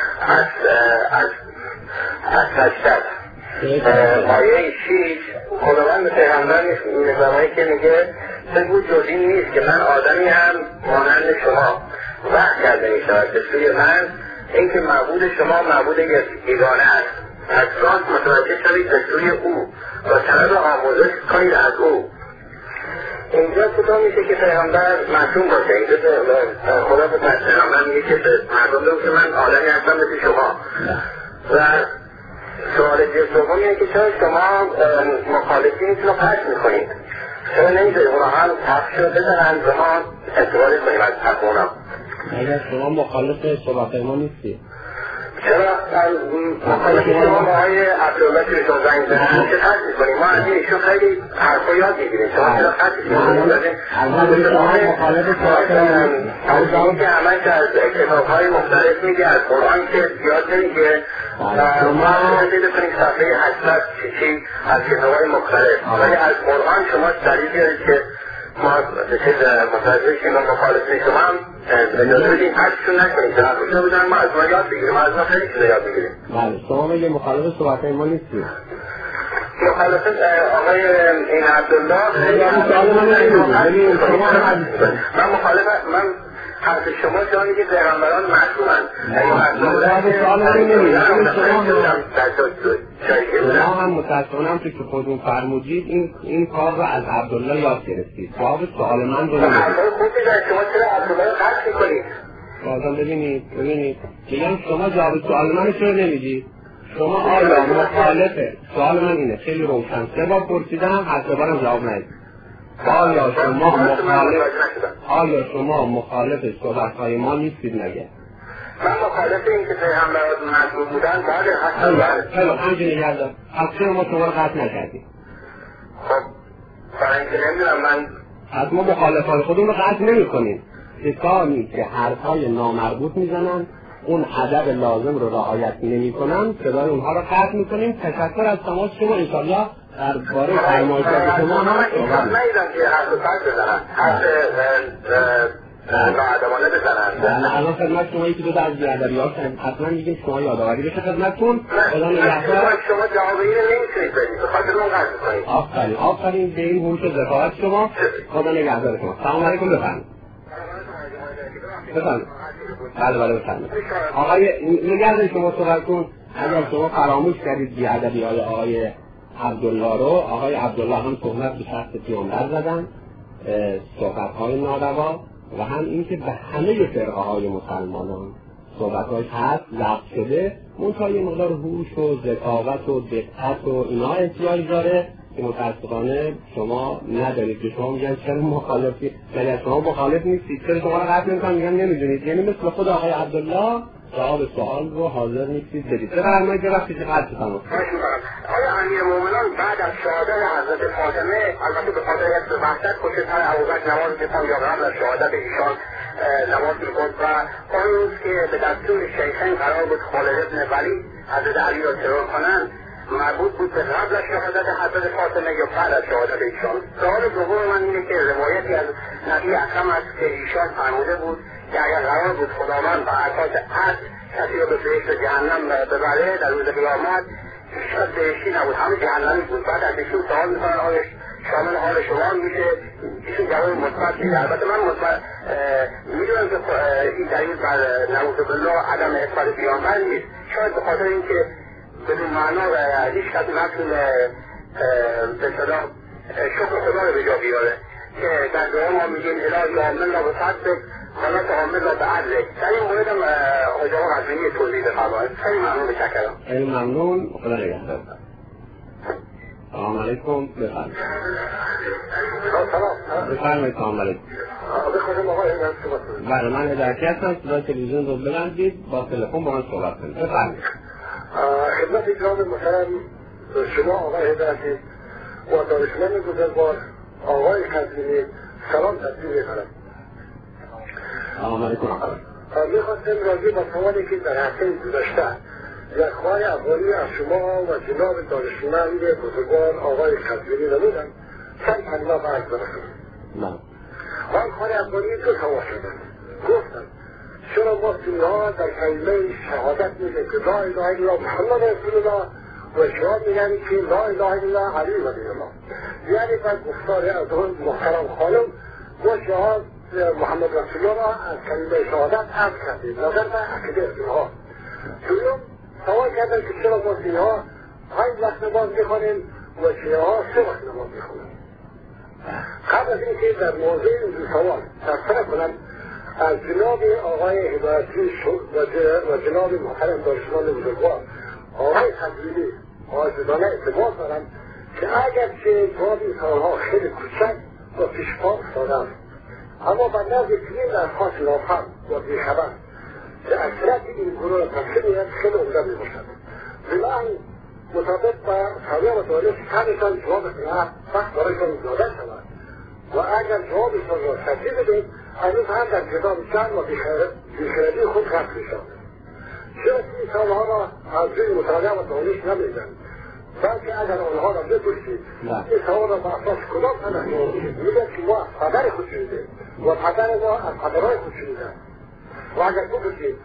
از 80 آیه 6 خداوند به پیغمبر می‌فرماید که میگه بگو جز این نیست که من آدمی هم مانند شما وحی کرده می‌شود به سوی من اینکه معبود شما معبود یگانه است. از راه متوجه شوید به سوی او و طلب آموزش کنید از او. اینجا چطور میشه که پیغمبر معصوم باشه؟ اینجا خدا به پیغمبر میگه که مردم بگو که من آدمی هستم مثل شما. و سوال دوم اینه که چرا شما مخالفینتون رو پس میکنید؟ چرا نمیذارید اونا هم تفش رو بزنن و ما استفاده کنیم از حق اونا؟ اگر شما مخالف صحبت ما نیستی چرا مخالف شما آقای عبدالله که شما زنگ زنید چه خط میکنیم؟ ما از اینشون خیلی حرفا یاد میگیریم. شما چرا خط میکنیم؟ از این که همه که از کتابهای مختلف میگه از قرآن که زیاد نمیگه ما رسیده کنیم صفحه 800 چیزی از کتابهای مختلف ولی از قرآن شما دلیل بیارید که ما متوجه شما مخالفین شما هم اجازه بدیم حدشون نکنیم که حرفشون بودن ما از ما یاد بگیریم از ما خیلی چیزا یاد بگیریم. بله شما میگه مخالف صحبت ما نیستی؟ مخالفت آقای این عبدالله من مخالف من حرف شما شما میگه پیغمبران معصومن شما هم متاسفانه تو که خودتون فرمودید این کار رو از عبدالله یاد گرفتید. جواب سوال من رو نمیدید. شما چرا عبدالله رو قطع میکنید؟ بازم ببینید میگم شما جواب سوال من رو چرا نمیدید؟ شما آیا مخالفه؟ سوال من اینه خیلی روشن 3 بار پرسیدم هر 3 بارم جواب ندید. آیا شما مخالف صحبت‌های ما نیستید مگه؟ من مخالف این که پیغمبران معصوم بودن بعد خیلی همچنین نگردم اصلا ما شما رو قطع نکردیم. خب برای اینکه نمیدونم من از ما مخالفان خودمون رو قطع نمی کنیم. کسانی که حرف‌های نامربوط میزنن اون ادب لازم رو رعایت نمی کنن صدای اونها رو قطع می کنیم. تشکر از تماس شما انشاءالله درباره فرمایشات شما هم من نیدم که حرف فرد بزنن حرف ناادبانه بزنن. الان خدمت شما یکی دو تا از بیادبی‌ها حتما میگیم شما یادآوری بشه خدمتتون. شما جواب اینو نمیتونید بدید به خاطر اون قطع کنید. آفرین به این هوش ذکاوت شما. خدا نگهدار شما. سلام علیکم بفرمایید. بله بفرمایید. آقای نگهدار شما صحبت کن. اگر شما فراموش کردید بیادبی‌های آقای عبدالله رو، آقای عبدالله هم تهمت به شخص پیامبر زدن، صحبت‌های ناروا و هم اینکه به همه فرقه‌های مسلمانان صحبت‌هاش هست ضبط شده، منتها یه مقدار هوش و ذکاوت و دقت و اینا احتیاج داره که متاسفانه شما ندارید که شما میگن چرا مخالفی، یعنی شما مخالف نیستید، چرا شما رو قطع میکنم میگن نمیدونید، یعنی مثل خود آقای عبدالله جواب سوال رو حاضر نیستید بدید. بفرمایید که وقتی که قطع بکنم آیا امیرالمومنین بعد از شهادت حضرت فاطمه، البته به خاطر یک وحدت پشت سر ابوبکر نماز می‌خواند یا قبل از شهادت ایشان نماز می‌خواند و اون روز که به دستور شیخین قرار بود خالد بن ولید حضرت علی را ترور کنند مربوط بود به قبل از شهادت حضرت فاطمه یا بعد از شهادت ایشان؟ سوال دوم من اینه که روایتی از نبی اکرم است که ایشان فرموده بود که اگر قرار بود خداوند بر اساس عدل کسی را به بهشت و جهنم ببره در روز قیامت شاید بهشتی نبود، همه جهنمی بود. بعد از ایشون سوال میکنن آیا شامل حال شما میشه؟ ایشون جواب مثبت میده. البته من میدونم که این دلیل بر نعوذ بالله عدم اثبات پیامبر نیست، شاید به خاطر اینکه بدون معنا و هیچ کسی نتونه به اصطلاح شکر خدا رو به جا بیاره که در دعا ما میگیم الهی عامل را به صدق حالا تعامل را به عدل. در این مورد هم آقای قزوینی توضیح بفرمایید. خیلی ممنون، متشکرم. خیلی ممنون، خدا نگهدار. سلام علیکم. بفرمایید. سلام. بفرمایید. سلام علیکم. بخواستم آقای هدایتی صحبت کنید. بله، من هدایتی هستم. صدای تلویزیون رو ببندید، با تلفن با من صحبت کنید. بفرمایید. خدمت جناب محترم شما آقای هدایتی و دانشمند بزرگوار آقای قزوینی سلام تقدیم می‌کنم. سلام علیکم. میخواستم راجع به سوالی که در هفته گذشته یک خواهر افغانی از شما و جناب دانشمند بزرگوار آقای قزوینی نمودن چند کلمه به عرض برسونم. آن خواهر افغانی دو سوال شدن، گفتن چرا ما سنی‌ها در کلمه شهادت میگه که لا اله الا الله محمد رسول الله و شما میگن که لا اله الا الله علی ولی الله، یعنی بعد گفتار از اون محترم خانم و شهاد محمد رسول الله از کلمه شهادت عرض کردیم نظر به عقیده اونها. دوم سوال کردن که چرا ما سنی‌ها 5 وقت نماز میخوانیم و شیعه‌ها 3 وقت نماز میخوانیم. قبل از اینکه در موضوع این سوال تذکره کنم از جناب آقای هدایتی و جناب محترم دانشمند بزرگوار آقای قزوینی عاجزانه اعتبار دارم که اگرچه جواب این سوالها خیلی کوچک و پیشپا افتاده اما به نزد چنین اشخاص نافهم و بیخبر که اکثریت این گروه را تشکیل می‌دهد خیلی عمده می‌باشد. بنابراین مطابق با سویه و دانش کمشان جواب وقت برایشان داده شود و اگر جوابشان را تشکیل بدهید هنوز هم در کتاب جمع و بیخردی خود غرق می‌شوند. چرا این سوالها را از روی مطالعه و دانش نمی‌دهند، بلکه اگر آنها را بپرسید این سوال را به اساس کدام سند میگن که ما از پدر خود شنیدیم و پدر ما از پدرهای خود شنیدند و اگر بپرسید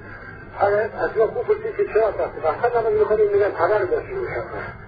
از ما بپرسید که چرا وقت نماز می‌خوانیم میگن پدر ما شنیدند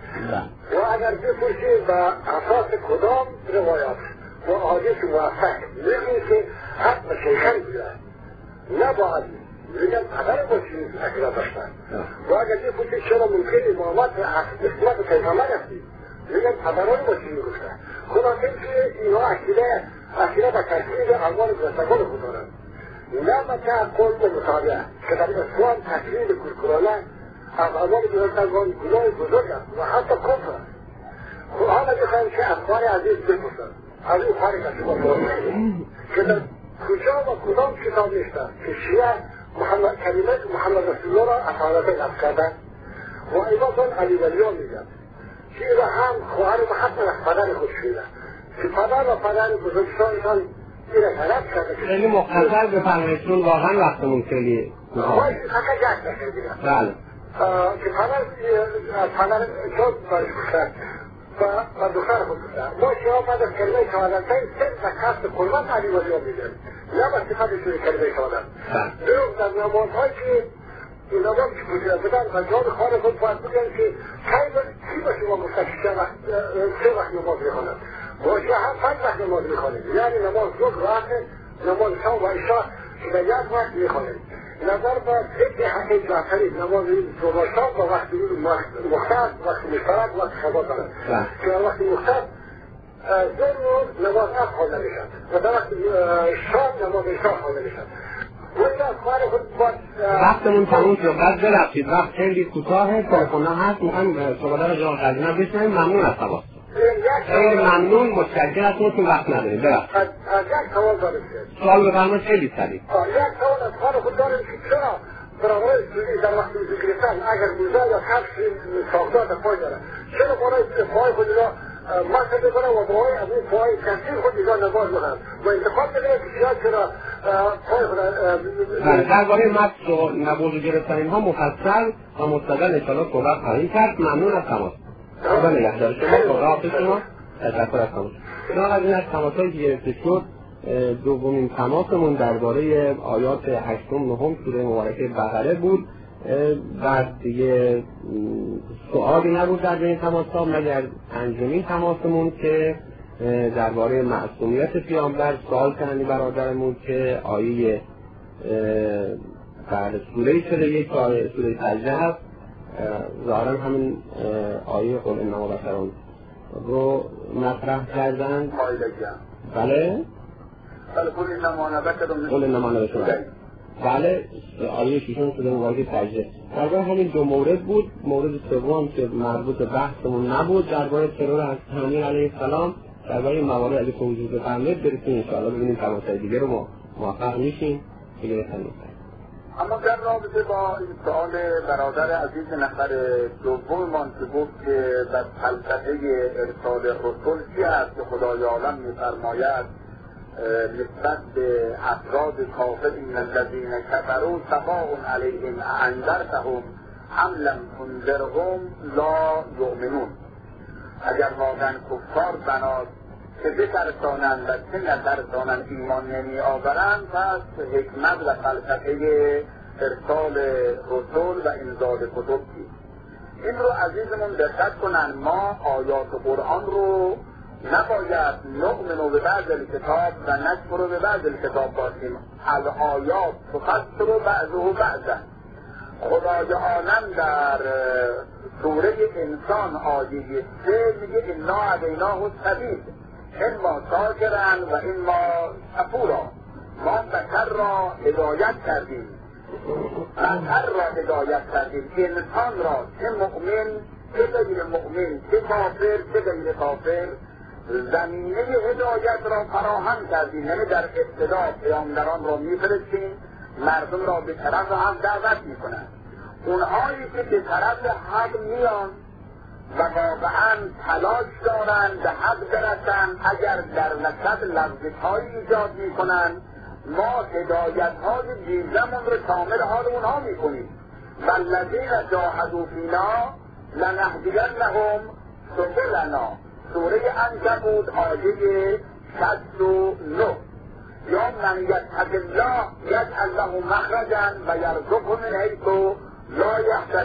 و اگر بپرسید به اساس کدام روایات و احادیث موثق میگن که حق به شیخین بودند نباید میگن پدر ما چنین عقیده داشتند و اگر بپرسید چرا ممکن امامت اسمت پیغمبر هستید میگن پدران ما چنین گفتند. خلاصه که اینها عقیده به تکلیف اعمال گذشتگان خود دارند، نه به تعقل و مطالعه که در اسلام تکلیف کورکورانه از اعمال گذشتگان گناه بزرگ است و حتی کفر است. حالا میخواهیم که افکار عزیز بپرسند از این کاری که شما فرمودید که در کجا و کدام کتاب نیستند که شیعه کلمه محمد رسول الله را اصالتا لفظ کردند و ایوازان علی ولیان میگن که این هم خواهر محمد از پدر خود شده که پدر و پدر بزرگسالشان این را طلب کرده. خیلی مختصر بفرمایید چون واقعا وقتمون خیلی فقط یک دقیقه دیگر بله که پدر چون برشکشد و دختر خود بودن ما شما بعد از کلمه شهادتین صرف و کسب قربت علی ولیان میگن نه با صفتشون کلمه شهادت. دوم در نمازهایی که این نماز که بودن بدن و جان خانه خود باید بگن که کی به شما گفتن که 3 وقت نماز میخوانند و شما هم 5 وقت نماز میخوانید، یعنی نماز ظهر راحته، نماز شام و عشا که در 1 وقت میخوانید. نظر به فکر حقیق جعفری نماز ظهر و شام و وقت مختص وقت مشترک وقت شبا دارد که وقت مختص ظهر نماز عصر خوانده میشد و در وقت شام نماز عشا خوانده میشد. وقتمون تموم شد، بعد ببخشید وقت خیلی کوتاهه، تلفن‌ها هست، میخوایم شما را جان قدیمه بشنویم. ممنون از تماس. یک خیلی ممنون، متشکرم از خودتون، وقت نداریم. ببخشید. از یک سوال داریم. سوال بفرمایید، خیلی سریع. یک سوال از خانه خود داریم که چرا برای سوری در وقت وضو گرفتن اگر موزه یا کفش ساختار در پای داره، چرا برای پای خود را مسح بکنه و برای از این پای کثیر خود دیگر نماز بخواد و انتخاب بکنه که زیاد چرا پای خود درباره مسح و نبوض گرفتن اینها مفصل و مستقل انشاءالله صحبت خواهیم کرد. ممنون از تماس. خدا نگهدار شما، خدا حافظ شما. تشکر از تماس. چون از این از تماس‌هایی که گرفته شد، دومین تماسمون درباره آیات 8 و 9 سوره مبارکه بقره بود. بعد دیگه سؤالی نبود در این تماس‌ها مگر پنجمین تماسمون که درباره معصومیت پیامبر سوال کردن برادرمون که آیه در سوره 41 آیه سوره سجده هست، ظاهرا همین آیه قل انما بشرون رو مطرح کردن. بله؟ قل انما انا بشر. بله، آیه 6 سوره مبارکه سجده. درباره همین دو مورد بود. مورد سوم که مربوط به بحثمون نبود درباره ترور از امیر علیه السلام، درباره موارد اگه توضیح بفرمایید برسیم انشاءالله ببینیم تماس‌های دیگه رو موفق میشیم دیگه بفرمایید. اما در رابطه با این سؤال برادر عزیز نفر دوممان که گفت که در فلسفه ارسال رسول چی است که خدای عالم می‌فرماید نسبت به افراد کافر این الذین کفروا سواء علیهم اانذرتهم ام لم تنذرهم لا یؤمنون. اگر واقعا کفار بناست که بترسانند و چه نترسانند ایمان نمی آورند، پس حکمت و فلسفه ارسال رسول و انزال کتب چیست؟ این رو عزیزمون دقت کنن. ما آیات قرآن رو نباید نؤمن به بعض الکتاب و نکفر به بعض الکتاب باشیم. الآیات تفسر بعضه بعضا. خدای عالم در سوره انسان آیه 3 میگه انا هدیناه السبیل اما شاکرا و اما کفورا. ما بشر را هدایت کردیم، بشر را هدایت کردیم، انسان را چه مؤمن چه غیر مؤمن، چه کافر چه غیر کافر، زمینه هدایت را فراهم کردیم. یعنی در ابتدا پیامبران را میفرستیم، مردم را به طرف حق دعوت میکنند. اونهایی که به طرف حق میان و واقعا تلاش دارند به حق برسند، اگر در وسط لغزش‌هایی ایجاد میکنند، ما هدایت‌های جیزمون رو شامل حال اونها میکنیم. والذین جاهدوا فینا لنهدینهم سبلنا. سوره عنکبوت آیه 69. یا من یتق الله یجعل له مخرجا و یرزقه من حیث لا یحتسب.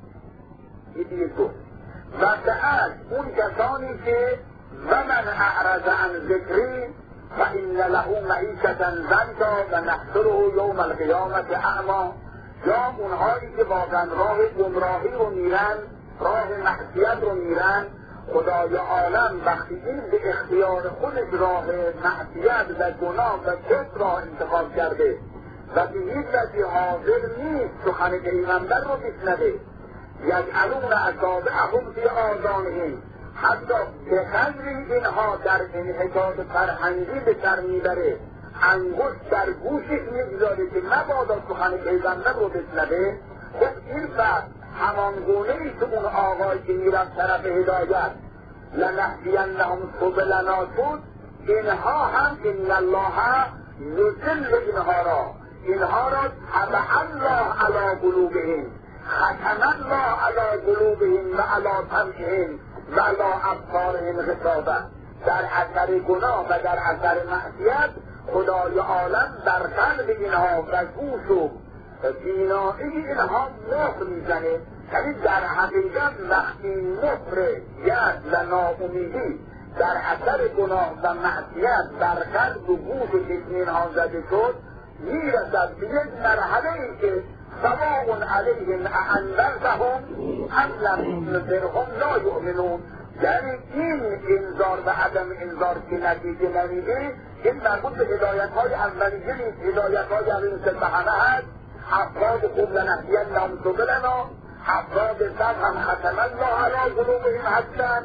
و سأل اون کسانی که و من اعرض عن ذکری و این له معیشة ضنکا و نحشره یوم القیامة اعمی. یا اونهایی که واقعا راه گمراهی رو میرن، راه معصیت رو میرن، خدای عالم وقتی این به اختیار خودش راه معصیت و گناه و کفر را انتخاب کرده و به هیچ وجه حاضر نیست سخن پیغمبر رو بشنوه، یجعلون اصابعهم فی آذانهم، حتی به قدری اینها در انحطاط فرهنگی به سر میبره انگشت در گوشش میگذاره که مبادا سخن پیغمبر رو بشنوه. خب این فرد همان گونه‌ای که اون آقای که میرفت طرف هدایت لنهدینهم سبلنا بود، اینها هم ان الله یضل اینها را طبع الله علی قلوبهم، ختم الله علی قلوبهم و علی سمعهم و علی ابصارهم غشاوة. در اثر گناه و در اثر معصیت خدای عالم در قلب اینها و گوش و بینایی اینها مهر میزنه. یعنی در حقیقت وقتی مهر یأس و ناامیدی در اثر گناه و معصیت در قلب و گوش و چشم اینها زده شد، میرسد به یک مرحله‌ای که سواء علیهم اانذرتهم ام لم تنذرهم لا یؤمنون. یعنی این انذار و عدم انذار که نتیجه نمیده، این مربوط به هدایت‌های اولیه نیست. هدایت‌های اولیه که همه هست، افراد خوب لنهدینهم سبلنا، افراد سب هم ختم الله علی قلوبهم هستند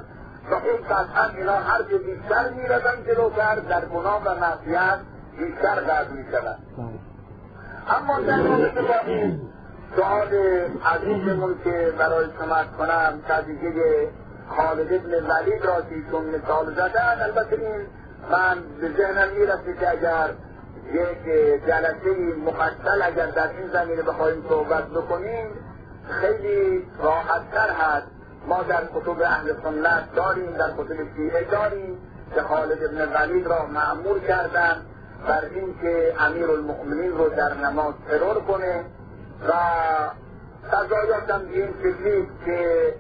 و خب قطعا اینا هر که بیشتر میرسن جلوتر در گناه و معصیت بیشتر قرد میشود. اما در رابطه با این سؤال عزیزمون که برای شما کنم قضیه خالد ابن ولید را که ایشون مثال زدن، البته این من به ذهنم میرسه که اگر یک جلسه مفصل اگر در این زمینه بخواهیم صحبت بکنیم خیلی راحت‌تر هست. ما در کتب اهل سنت داریم، در کتب شیعه داریم که خالد ابن ولید را مأمور کردن بر این که امیرالمؤمنین رو در نماز ترور کنه و سزایات هم این شکلی که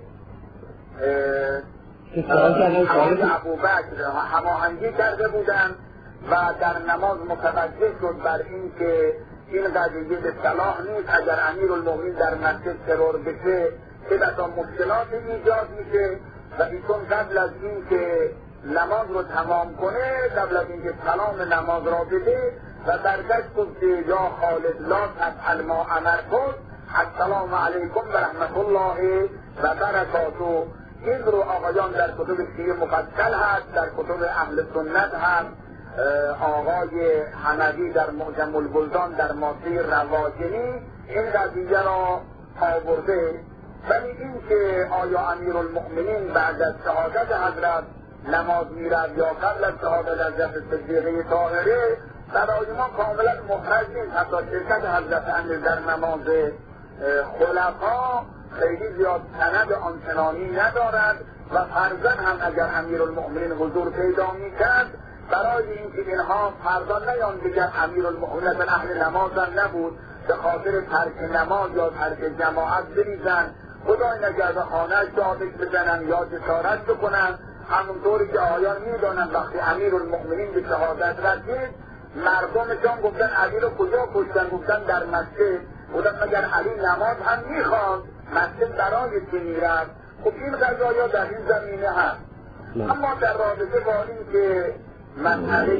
حضرت ابوبکر هماهنگی کرده بودند و در نماز متوجه شد بر این که این قضیه به صلاح نیست، اگر امیرالمؤمنین در مسجد ترور بشه که بسا مشکلات ایجاد میشه و ایشون قبل از این که نماز رو تمام کنه، قبل از این که سلام نماز را بده و برگشت گفت یا خالد لا تفعل ما امرتم، السلام علیکم و رحمت الله و برکاته. این رو آقایان در کتب شیعه مفصل هست، در کتب اهل سنت هم آقای حمدی در معجم البلدان در ماده رواجنی این قضیه را آورده. ولی این که آیا امیرالمؤمنین بعد از شهادت حضرت نماز میرد یا قبل از شهادت حضرت صدیقه طاهره برای ما کاملا مخرج نیست. حتی شرکت حضرت امیر در نماز خلفا خیلی زیاد سند آنچنانی ندارد و فرضاً هم اگر امیرالمؤمنین حضور پیدا میکرد برای اینکه اینها فرضاً نیان دیگر امیرالمؤمنین اهل نمازن نبود به خاطر ترک نماز یا ترک جماعت بریزن، خدای نگرده خانه‌اش آتش بزنن یا جسارت بکنن. همونطوری که آیان میدانن وقتی امیرالمؤمنین به شهادت رسید مردمشان گفتن علی رو کجا کشتن؟ گفتن در مسجد. بودن مگر علی نماز هم میخواند؟ مسجد برای چه میرفت؟ خب این قضایا در این زمینه هست. اما در رابطه با این که مسئله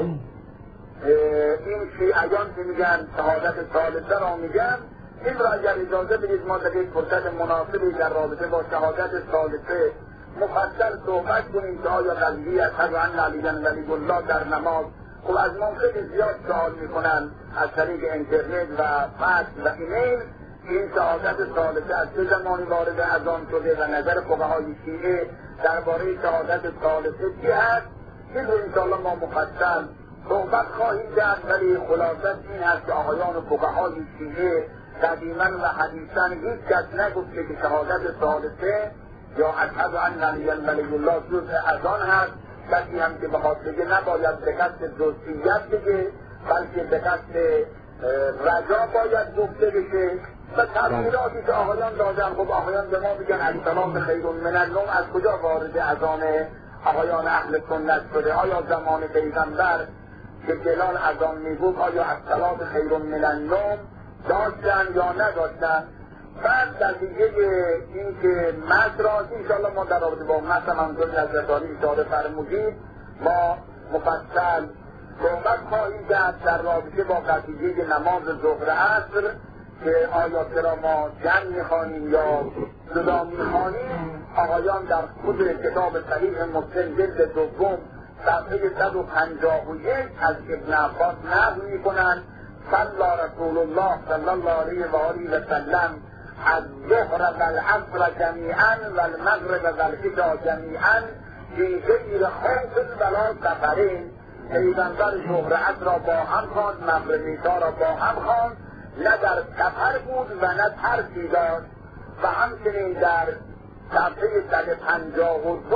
این شیعیان که میگن شهادت ثالثه را میگن، این را اگر اجازه بدید ما در یک فرصت مناسبی در رابطه با شهادت ثالثه مفصل صحبت کنیم که آیا قضیه اشهد ان علیه ولی الله در نماز. خب از ما خیلی زیاد سوال میکنن از طریق اینترنت و فکس و ایمیل این شهادت ثالثه از چه زمانی وارد اذان شده و نظر فقهای شیعه درباره شهادت ثالثه چی هست. این رو انشاءالله ما مفصل صحبت خواهیم کرد، ولی خلاصت این هست که آقایان و فقهای شیعه قدیما و حدیثا هیچ کس نگفته که شهادت ثالثه یا اشهد ان علیه ولی الله جزء اذان هست. کسی هم که بخواد بگه نباید به قصد جزئیت بگه بلکه به قصد رجا باید گفته بشه و تفصیلاتی که آقایان دادن. خب آقایان به ما میگن السلام خیر من النوم از کجا وارد اذان آقایان اهل سنت شده؟ آیا زمان پیغمبر که بلال اذان میگفت آیا السلام خیر من النوم داشتن یا نداشتن؟ بعد در دیگه این که مد را انشاءالله ما در رابطه با مد هم همونطور که از رسالی اشاره فرمودید ما مفصل صحبت خواهیم کرد در رابطه با قضیه نماز ظهر عصر که آیا چرا ما جمع میخوانیم یا جدا میخوانیم. آقایان در خود کتاب صحیح مسلم جلد دوم صفحه 151 از ابن عباس نقل میکنند صلی رسول الله صلی الله علیه و آله و سلم الظهر و العصر جمیعا و المغرب و العشاء جمیعا فی غیر خوف ولا سفرین. پیغمبر ظهر عصر را با هم خواند، مغرب عشاء را با هم خواند، نه در سفر بود و نه ترسی داشت. و همچنین در صفحه 152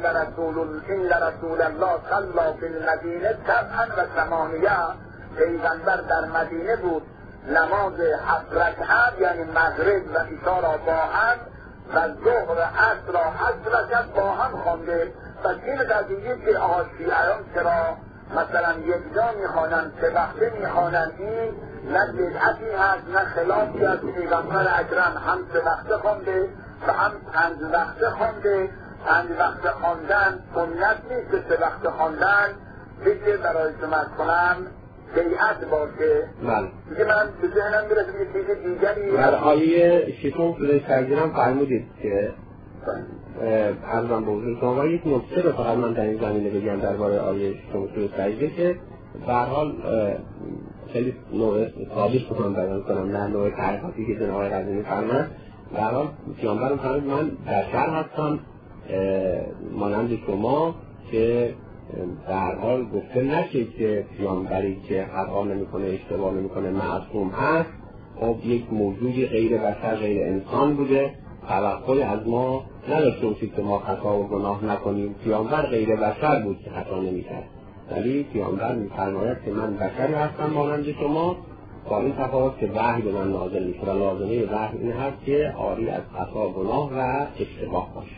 ان رسول الله صلی فی المدینه سبعا و ثمانیه، پیغمبر در مدینه بود نماز 7 رکعت یعنی مغرب و عشاء را با هم و ظهر عصر را 8 رکعت با هم خوانده. و این قضیه که آقا شیعیان چرا مثلا یک جا میخوانند سه وقته میخوانند این نه بدعتی هست نه خلافی از پیغمبر اکرم هم سه وقته خوانده و هم 5 وقته خوانده. 5 وقته خواندن سنت نیست که 3 وقته خواندن بشه برای شما کنم بیعت باشه. دیگه من به ذهنم میرسه یه چیز دیگری در آیه 6 سوره سجده هم فرمودید که عرضم به حضور شما یک نکته رو فقط من در این زمینه بگم درباره آیه 63 سجده که به هر حال خیلی نوع ثابت بکنم بیان کنم نه نوع تحقیقاتی که جناب آقای قزوینی فرمودن. به هر حال پیامبر فرمود من بشر هستم مانند شما که در هر حال گفته نشه که پیامبری که خطا نمیکنه اشتباه نمیکنه معصوم هست. خب یک موجودی غیر بشر غیر انسان بوده، توقعی از ما نداشته باشید که ما خطا و گناه نکنیم. پیامبر غیر بشر بود که خطا نمیکرد، ولی پیامبر میفرماید که من بشری هستم مانند شما، با این تفاوت که وحی به من نازل میشه و لازمه وحی این هست که عاری از خطا گناه و اشتباه باشه.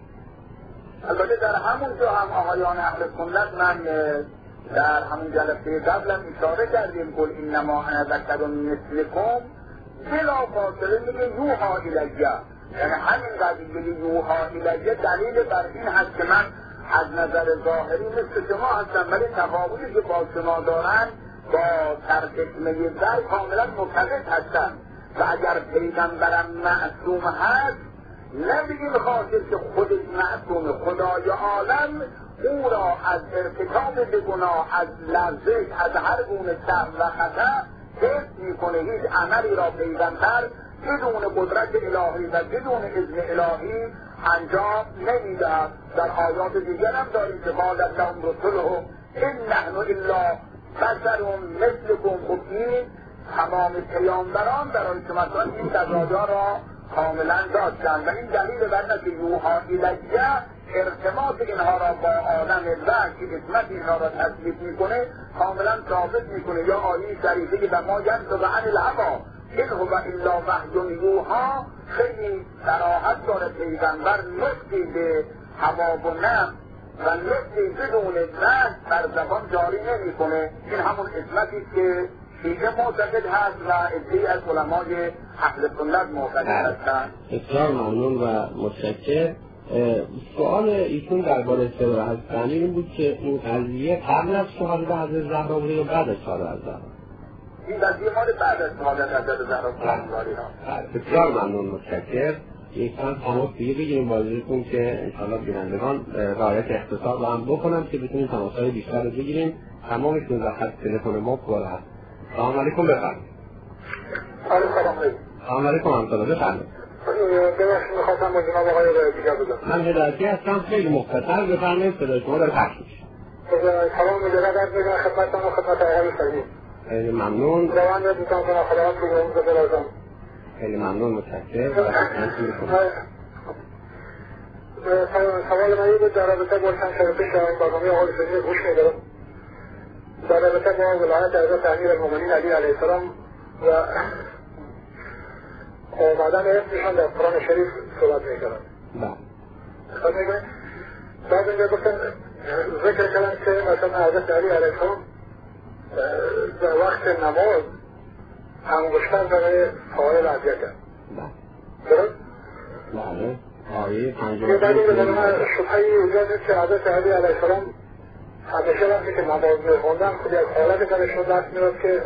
البته در همون جا هم آقایان اهل سنت من در همون جلسه قبلم اشاره کردیم قل انما انا بشر مثلکم بلا فاصله میگه یوحی الیه، یعنی همین قضیه یوحی الیه دلیل بر این هست که من از نظر ظاهری مثل شما هستم، ولی تفاوتی که با شما دارن با ترجمه در کاملا مختلف هستن و اگر پیغمبرم معصوم هست نبیدیم خاطر که خودش معصوم، خدای عالم او را از ارتکاب به گناه، از لرزش، از هر گونه شر و خطا حفظ میکنه. هیچ عملی را پیغمبر بدون قدرت الهی و بدون اذن الهی انجام نمیدهد. در آیات دیگر هم داریم که قالت لهم رسلهم ان نحن الا بشر مثلکم. خب این تمام پیامبران برای شما این تضادها را کاملا داشتند و این دلیل بر که یوحی الیه ارتباط اینها را با عالم وحی که اسمت اینها را تثبیت میکنه کاملا ثابت میکنه. یا آیه شریفه و ما ینطق عن الهوی ان هو الا وحی یوحی خیلی صراحت داره پیغمبر نطقی به هوا و نفس و نطقی بدون وحی بر زبان جاری نمیکنه. این همون اسمتی که شیعه معتقد هست و عده‌ای از علمای اهل سنت معتقد هستند. بسیار ممنون و متشکرم. سوال ایشون درباره صراحت ثانی این بود که این قضیه قبل از شهادت حضرت زهرا بوده یا بعد از شهادت زهرا؟ این قضیه مال بعد از شهادت حضرت زهرا بوده. بسیار ممنون متشکرم. یک چند تماس دیگه بگیریم با حضورتون که انشاءالله بینندگان رعایت اختصار رو هم بکنم که بتونیم تماس‌های بیشتر رو بگیریم. تمامشون در خط تلفن ما پر هست. سلام علیکم بفرمایید. سلام علیکم همسالار بفرمایید. ببخشید می‌خواستم با جناب آقای دیگر بگم. من هدایتی هستم، خیلی مختصر بفرمایید، صدای شما داره پخش میشه. سلام مجدد عرض می‌کنم خدمتتون و خدمت آقای سعیدی. خیلی ممنون. روان رو می‌کنم که خدمات رو به لازم. خیلی ممنون متشکرم. سوال من بود در رابطه با چند شرطی که برنامه آقای سعیدی گوش می‌دارم. در رابطه با ولایت حضرت امیرالمومنین علی علیه السلام و بعدن اسمشان در قرآن شریف صحبت می‌کنند. خب می‌کنید بعد اینجا گفتن ذکر کردن که مثلا حضرت علی علیه السلام در وقت نماز انگشتر برای فاعل اذیت کرد. درست؟ بله. آیه 50. یه بعد اینجا من شبهه‌ای ایجاد شد که حضرت علی علیه السلام همیشه وقتی که نماز می‌خوندن خودی از حالت درشون دست می‌رد که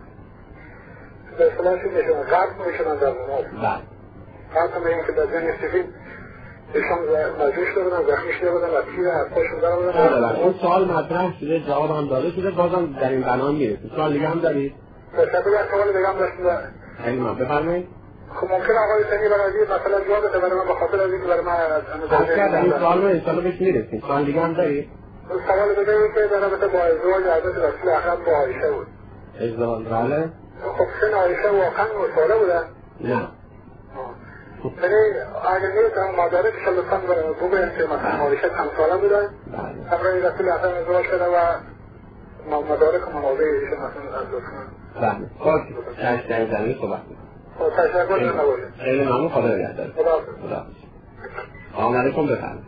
به اصطلاح چی میشونن غرق میشونن در نماز. بله. حتی به این که در جنگ سفین ایشان مجروح شده بودن، زخمی شده بودن و تیر حرفاشون در بودن. بله. اون سوال مطرح شده، جواب هم داده شده، بازم در این بنا میرسید. سوال دیگه هم دارید؟ تشکر از سوال دیگه هم داشتید. خیلی ممنون. بفرمایید. خب ممکن آقای سنی برای مثلا جواب بده برای من به خاطر از اینکه برای من از این سوال رو انشاءالله بهش میرسید. سوال دیگه هم دارید؟ سوال دیگه این که در رابطه با ازدواج حضرت رسول اکرم با عایشه بود. ازدواج بله. خب سن عایشه واقعا مساله بودن؟ نه. یعنی اگر نیست مدارکش لطفاً بگویم که مثلا عایشه چند ساله بودن؟ بله. همراه رسول اکرم ازدواج شده و مدارک و منابع ایشون مثلا از لطفاً. بله. خب در این زمینه صحبت کنید. تشکر نباشید. خیلی ممنون. خدا نگهدار. خدا. سلام علیکم بفرمایید.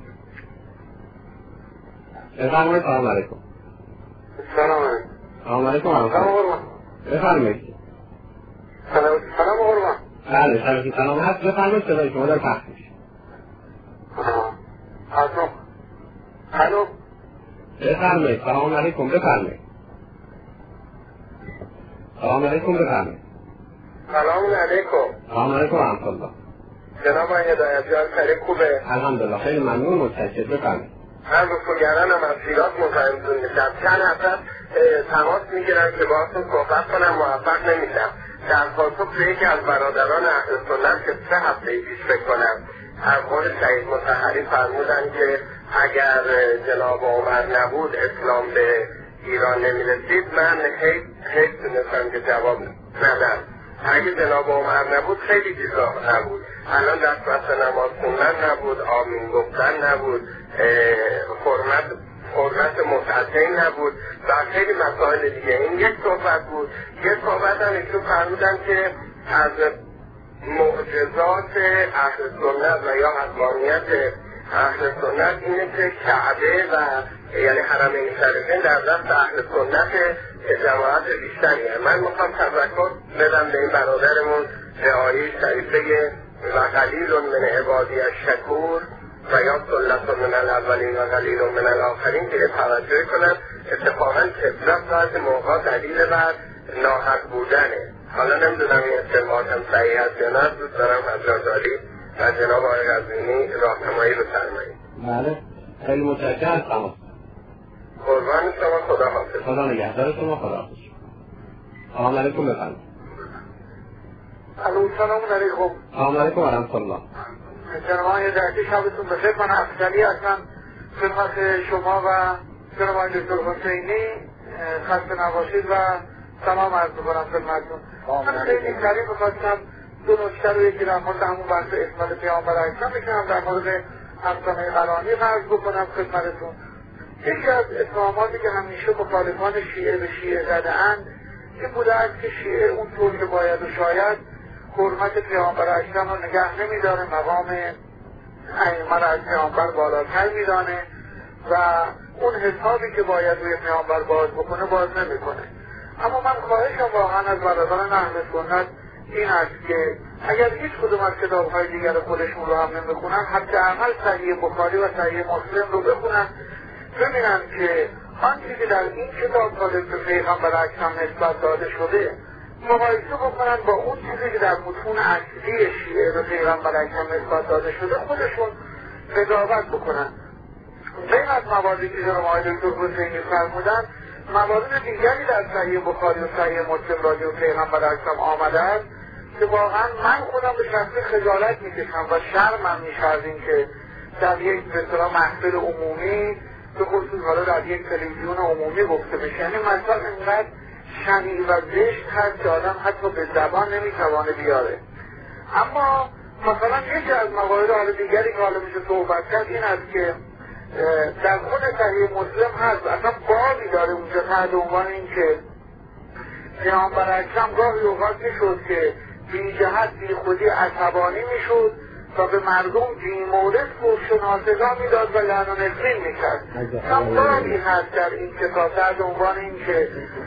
بفرمایید. سلام علیکم. سلام علیکم. سلام علیکم. بفرمایید. سلام قربان. بله سلام هست. بفرمایید صدای شما داره پخش میشه. الو. بفرمایید. سلام علیکم. بفرمایید. سلام علیکم. بفرمایید. سلام علیکم. سلام علیکم ورحمت الله. جناب هدایتیار خیلی خوبه. الحمدلله خیلی ممنون، متشکرم. بفرمایید. هر گفتگران هم از شیراز مزاحمتون میشم. چند هفته تماس میگیرن که باهاتون صحبت کنم، موفق نمیشم. در پاسخ به یکی از برادران اهل سنت که 3 هفته پیش فکر کنم از قول شهید مطهری فرمودن که اگر جناب عمر نبود اسلام به ایران نمیرسید، من هیچ تونستم که جواب ندم. اگه جناب عمر نبود خیلی چیزا نبود. الان دست بسته نماز خوندن نبود، آمین گفتن نبود، حرمت متعدین نبود و خیلی مسائل دیگه. این یک صحبت بود. یک صحبت هم ایشون فرمودن که از معجزات اهل سنت و یا حقانیت اهل سنت اینه که کعبه و یعنی حرمین شریفین در دست اهل سنت جماعت بیشتریه. من میخوام تذکر بدم به این برادرمون به آیه شریف بگه و قلیل من عبادی الشکور و یا سلت من الاولین و قلیل من الاخرین که توجه کنم. اتفاقا کثرت بعض موقع دلیل بر ناحق بودنه. حالا نمیدونم این استعمال هم صحیح هست یا نه. دوست دارم حضرت عالی و جناب آقای قزوینی راهنمایی رو فرمایید. بله خیلی متشکرم از تماس. قربان شما، خدا حافظ. خدا نگهدار شما، خدا حافظ. سلام علیکم. بفرمایید. سلام علیکم. سلام علیکم و رحمت الله. جناب هدایتی شبتون بخیر. من افضلی هستم خدمت شما و جناب دکتر حسینی. خسته نباشید و سلام عرض می‌کنم خدمتتون. من خیلی سریع می‌خواستم 2 نکته رو، یکی در مورد همون بحث اسمت پیامبر اکرم، می‌کنم در مورد افسانه قرآنی عرض بکنم خدمتتون. یکی از اتهاماتی که همیشه مخالفان شیعه به شیعه زده‌اند این بوده است که شیعه اونطور که باید و شاید حرمت پیامبر اکرم رو نگه نمی‌داره، مقام ائمه را از پیامبر بالاتر می‌دانه و اون حسابی که باید روی پیامبر باز بکنه باز نمی‌کنه. اما من خواهشم واقعا از برادران اهل سنت این است که اگر هیچ کدوم از کتاب‌های دیگر خودشون رو هم نمی‌خونن، حداقل صحیح بخاری و صحیح مسلم رو بخونن، ببینن که آنچه که در این کتاب به پیغمبر اکرم نسبت داده شده مقایسه بکنن با اون چیزی که در متون اصلی شیعه به پیغمبر اکرم نسبت داده شده، خودشون قضاوت بکنن. بین از مواردی که جناب آقای دکتر حسینی فرمودن، موارد دیگری در صحیح بخاری و صحیح مسلم راجع به پیغمبر اکرم آمده است که واقعا من خودم به شخصی خجالت میکشم و شرمم میشه از این که در یک مثلا محفل عمومی، به خصوص حالا در یک تلویزیون عمومی گفته بشه. یعنی مثلا اینقدر شنیع و زشت هست که آدم حتی به زبان نمیتوانه بیاره. اما مثلا یکی از موارد حالا دیگری که حالا میشه صحبت کرد این است که در خود صحیح مسلم هست، اصلا بابی داره اونجا تحت عنوان این که پیامبر اکرم گاهی اوقات میشد که بی جهت بی خودی عصبانی میشد و به مردم بی مورد فحش‌وناسزا میداد و لعن و نفرین میکرد. هم بابی هست در این کتاب تحت عنوان این که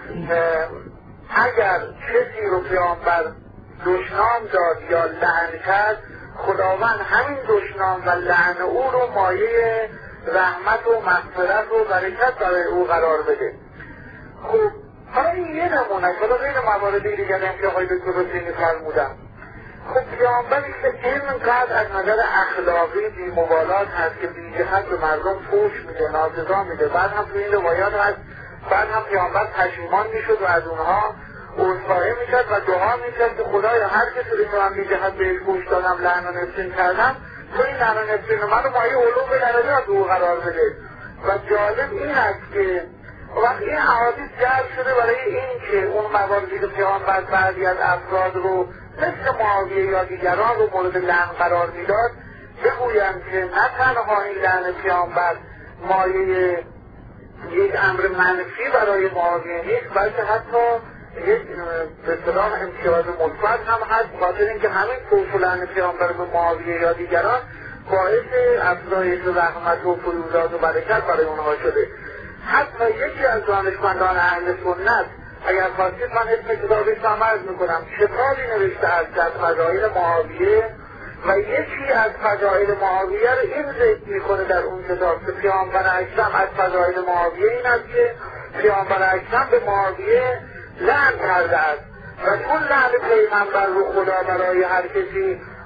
اگر کسی رو پیامبر دشنام داد یا لعن کرد، خداوند همین دشنام و لعن او رو مایه رحمت و مغفرت و برکت برای او قرار بده. خب حالا این یه نمونه، حالا غیر مواردی دیگر هم که آقای دکتر حسینی فرمودن. خب پیامبری که اینقدر از نظر اخلاقی بی‌مبالات هست که بی جهت به مردم فحش میده، ناسزا میده، بعد هم تو این روایات هست بعد هم پیامبر پشیمان میشد و از اونها عذرخواهی میکرد و دعا میکرد که خدایا هر کسی که من بی جهت بهش گوش دادم لعن و نفرین کردم، تو این لعن و نفرین منو مایه علوم درجات او قرار بده. و جالب این است که وقتی این احادیث جلب شده برای این که اون مواردی که پیامبر بعضی از افراد رو مثل معاویه یا دیگران رو مورد لعن قرار میداد، بگویند که نه تنها این لعن پیامبر مایه یک امر منفی برای معاویه نیست، بلکه حتی یک به اصطلاح امتیاز مثبت هم هست، خاطر اینکه همین فحش و لعن پیامبر به معاویه یا دیگران باعث افزایش رحمت و فیوضات و برکت برای اونها شده. حتی یکی از دانشمندان اهل سنت، اگر خواستید من اسم کتابش هم عرض میکنم، کتابی نوشته است در فضائل معاویه و یکی از فضائل معاویه رو این ذکر میکنه در اون کتاب که پیامبر اکرم از فضائل معاویه این است که پیامبر اکرم به معاویه لعن کرده است و چون لعن پیغمبر رو خدا برای هر کسی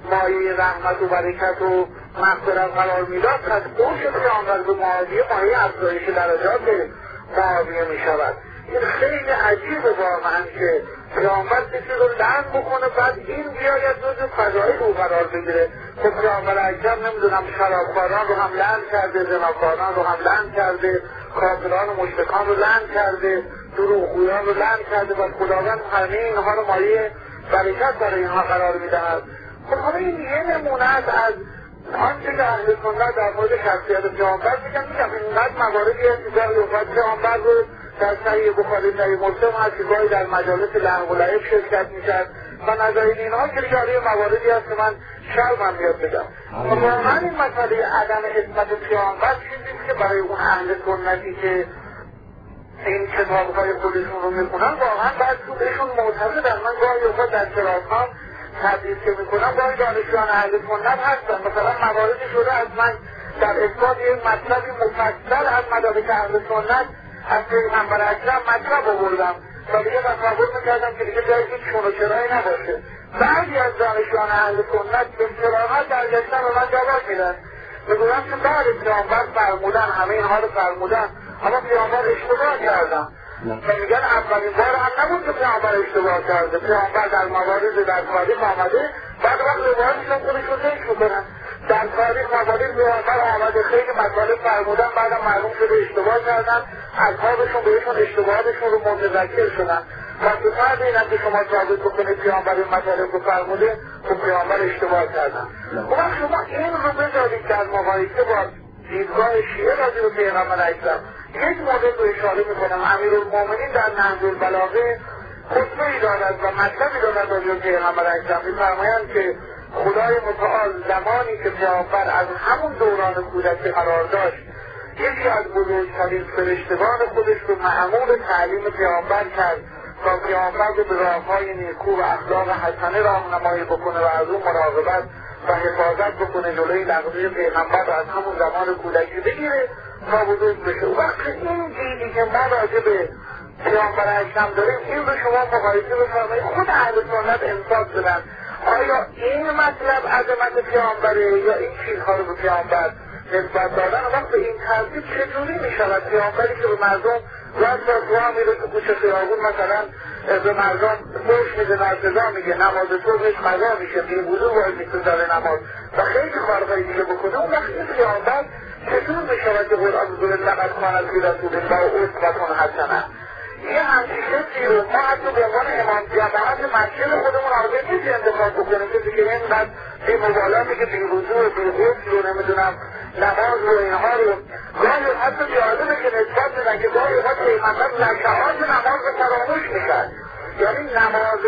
مایه رحمت و برکت و مغفرت قرار میداد، پس گوش پیامبر به معاویه مایه افزایش درجات معاویه می شود. این خیلی عجیبه واقعا که پیامبر کسی رو لعن بکنه بعد این بیاید جزو فضایل او قرار بگیره. خب پیامبر اکرم نمیدونم شرابخواران رو هم لعن کرده، زناکاران رو هم لعن کرده، کافران و مشرکان رو لعن کرده، دروغگویان رو لعن کرده و خداوند همه اینها رو مایه برکت برای اینها قرار میدهد. خب حالا این یه نمونه است از آنچه که اهل سنت در مورد شخصیت پیامبر میگم اینقدر مواردی هست که گاهی اوقات پیامبر رو در صحیح بخاری صحیح مسلم هست که گاهی در مجالس لهو و لعب شرکت میکرد و نظایر اینها که جاری مواردی هست که من شرمم میاد بگم. واقعا این مسئله عدم عصمت پیامبر چیزی که برای اون اهل سنتی که این کتاب‌های خودشون رو میخونن واقعا بعد تو بهشون معتقدن. من گاهی اوقات در کلاس‌ها تدریس که میکنم گاهی دانشجویان اهل سنت هستن، مثلا مواردی شده از من در اثبات یک مطلبی مفصل از مدارک اهل سنت از پیغمبر اکرم مطلب آوردم و دیگه تصور میکردم که دیگه جایی هیچ چون و چرایی نباشه. بعضی از دانشجویان اهل سنت به صراحت درگشتن و من جواب میدن میگویم که بعد پیامبر فرمودن، همه اینها رو فرمودن، اما پیامبر اشتباه کردن و میگن اولین بار هم نبود که پیامبر اشتباه کرده. پیامبر در موارد در تاریخ آمده، بعد وقت روایتشون خودشون ذکر میکنن در تاریخ موارد پیامبر آمده خیلی مطالب فرمودن، بعدم معلوم شده اشتباه کردن، اصحابشون بهشون اشتباهاتشون رو متذکر شدن. وقتی فرد اینم که شما ثابت بکنید پیامبر این مطالب رو فرموده، خب پیامبر اشتباه کردن. اما شما این رو بذارید در مقایسه با دیدگاه شیعه راجع به پیغمبر اکرم. یک مورد رو اشاره میکنم، امیرالمومنین در نهج البلاغه خطبه‌ای دارد و مطلبی دارد راجع به پیغمبر اکرم. می‌فرمایند که خدای متعال زمانی که پیامبر از همون دوران کودکی قرار داشت، یکی از بزرگترین فرشتگان خودش رو مأمور تعلیم پیامبر کرد تا پیامبر رو به راههای نیکو و اخلاق حسنه راهنمایی بکنه و از اون مراقبت و حفاظت بکنه، جلوی لغزش پیغمبر رو از همون زمان کودکی بگیره تا بزرگ بشه. وقت این دیدی که ما راجع به پیامبر اکرم داریم این رو شما مقایسه بفرمایید، خود اهل سنت انصاف بدن آیا این مطلب عظمت پیامبره یا این چیزها رو به پیامبر نسبت دادن. وقت به این ترتیب چجوری می شود پیامبری که به مردم وقت را میره تو کوچه خیابون مثلا به مردم فحش میده، نرسزا میگه، نماز صبحش قضا میشه، بی‌وضو وارد میشه در نماز و خیلی کارهای دیگه بکنه، اون وقت این پیامبر چطور می شود که قرآن بزرگ لقد کان فی رسول الله اسوة حسنة یه همچین کسی رو ما حتی به عنوان امام جماعت مسجد خودمون آزاد نیست انتخاب بکنیم کسی که اینقدر بی مبالا میگه بی‌وضو و بی‌غسل رو نمیدونم نماز رو اینها رو گاهی حتی جالبه که نسبت بدن که گاهی اوقات پیغمبر رکعات نماز رو فراموش میکرد. یعنی نماز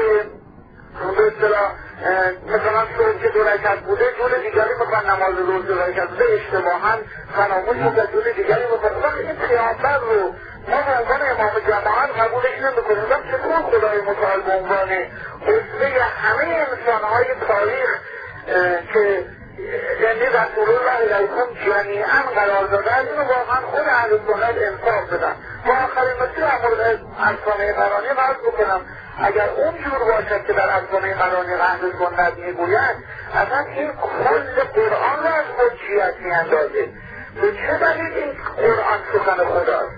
به اصطلاح مثلا صبح که 2 رکعت بوده جور دیگری میکنن، نماز روز 2 رکعت بوده اشتباها فراموش میکرد جور دیگری میکنن. وقت این پیامبر رو ما به عنوان امام جماعت قبولش نمیکنیم. وقت چطور خدای متعال به عنوان اسوه همه انسانهای تاریخ که یعنی رسول الله علیکم جمیعا قرار دادن اینو واقعا خود اهل سنت انصاف بدن. و آخرین نکته در مورد افسانه قرآنی عرض بکنم، اگر اون جور باشد که در افسانه قرآنی اهل سنت میگویند اصلا این کل قرآن را از حجیت میاندازه. به چه دلیل این قرآن سخن خداست؟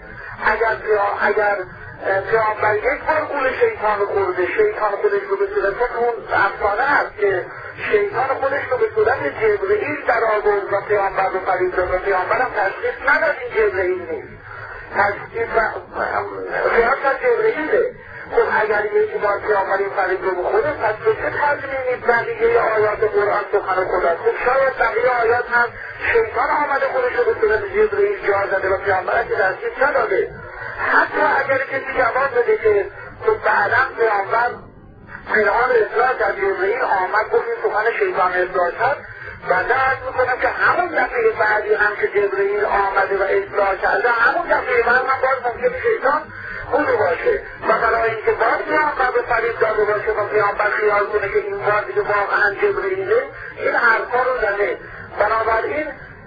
اگر پیامبر یک بار گول شیطان رو خورده، شیطان خودش رو به صورت اون افسانه هست که شیطان خودش رو به صورت جبرئیل در آورد و پیامبر رو فریب داد و پیامبر هم تشخیص نداد این جبرئیل نیست، تشخیص خیال کرد جبرئیله. خب اگر یکی بار پیامبر این فریب رو بخوره پس به چه تضمینی بقیه آیات قرآن سخن خداست؟ خب شاید بقیه آیات هم شیطان آمده خودش رو به صورت جبرئیل جا زده و پیامبر که تشخیص نداده. حتی اگر کسی جواب بده که تو بعدم پیامبر پیغام اصلاح کرد، جبرئیل آمد گفت این سخن شیطان اصلاح کرد، بنده عرض میکنم که همون دفعه بعدی هم که جبرئیل آمده و اصلاح کرده همون دفعه بعد هم باز ممکنه شیطان بوده باشه و برای اینکه باز پیامبر به فریب داده باشه و پیامبر خیال کنه که این بار دیگه واقعا جبرئیله، این حرفا رو زده. بنابراین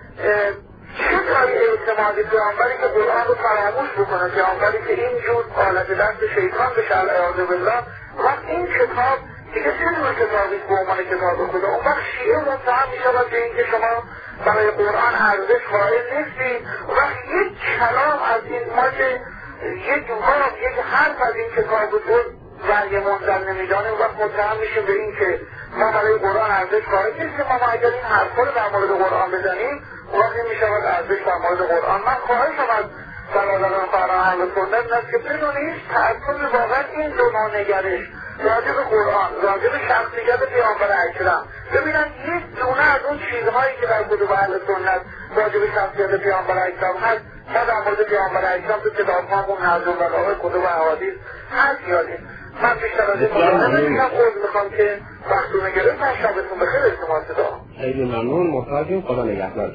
چه کاری اعتمادی پیامبری که قرآن رو فراموش بکنه، پیامبری که اینجور حالت دست شیطان بشه العیاذ بالله، وقت این کتاب دیگه علم کتابی به عنوان کتاب خدا. اون وقت شیعه متهم می شود به اینکه شما برای قرآن ارزش قائل نیستید. اون وقت یک کلام از این ما که یک حرف از این کتاب بود وحی منزل نمیدانه، اون وقت متهم میشیم به این که ما برای قرآن ارزش قائل نیستیم. ما اگر این حرفا رو در مورد قرآن بزنیم اون وقت این میشود ارزش در مورد قرآن. من خواهشم از برادران فرهنگ اهل سنت است که بدون هیچ تعصب واقعا این دو نوع نگرش راجع به قرآن، راجع به شخصیت پیامبر اکرم، ببینن یک دونه از اون چیزهایی که در کتب اهل سنت راجع به شخصیت پیامبر اکرم هست ما در مورد پیامبر اکرم تو کتاب‌هامون نهج البلاغه کتب احادیث هست یادیم. من بیشتر از این مطالعه نمی‌کنم. عذر می‌خوام که وقتتون گرفتم. شبتون بخیر. اجتماع صدا. خیلی ممنون. محتاجیم. خدا نگهدار.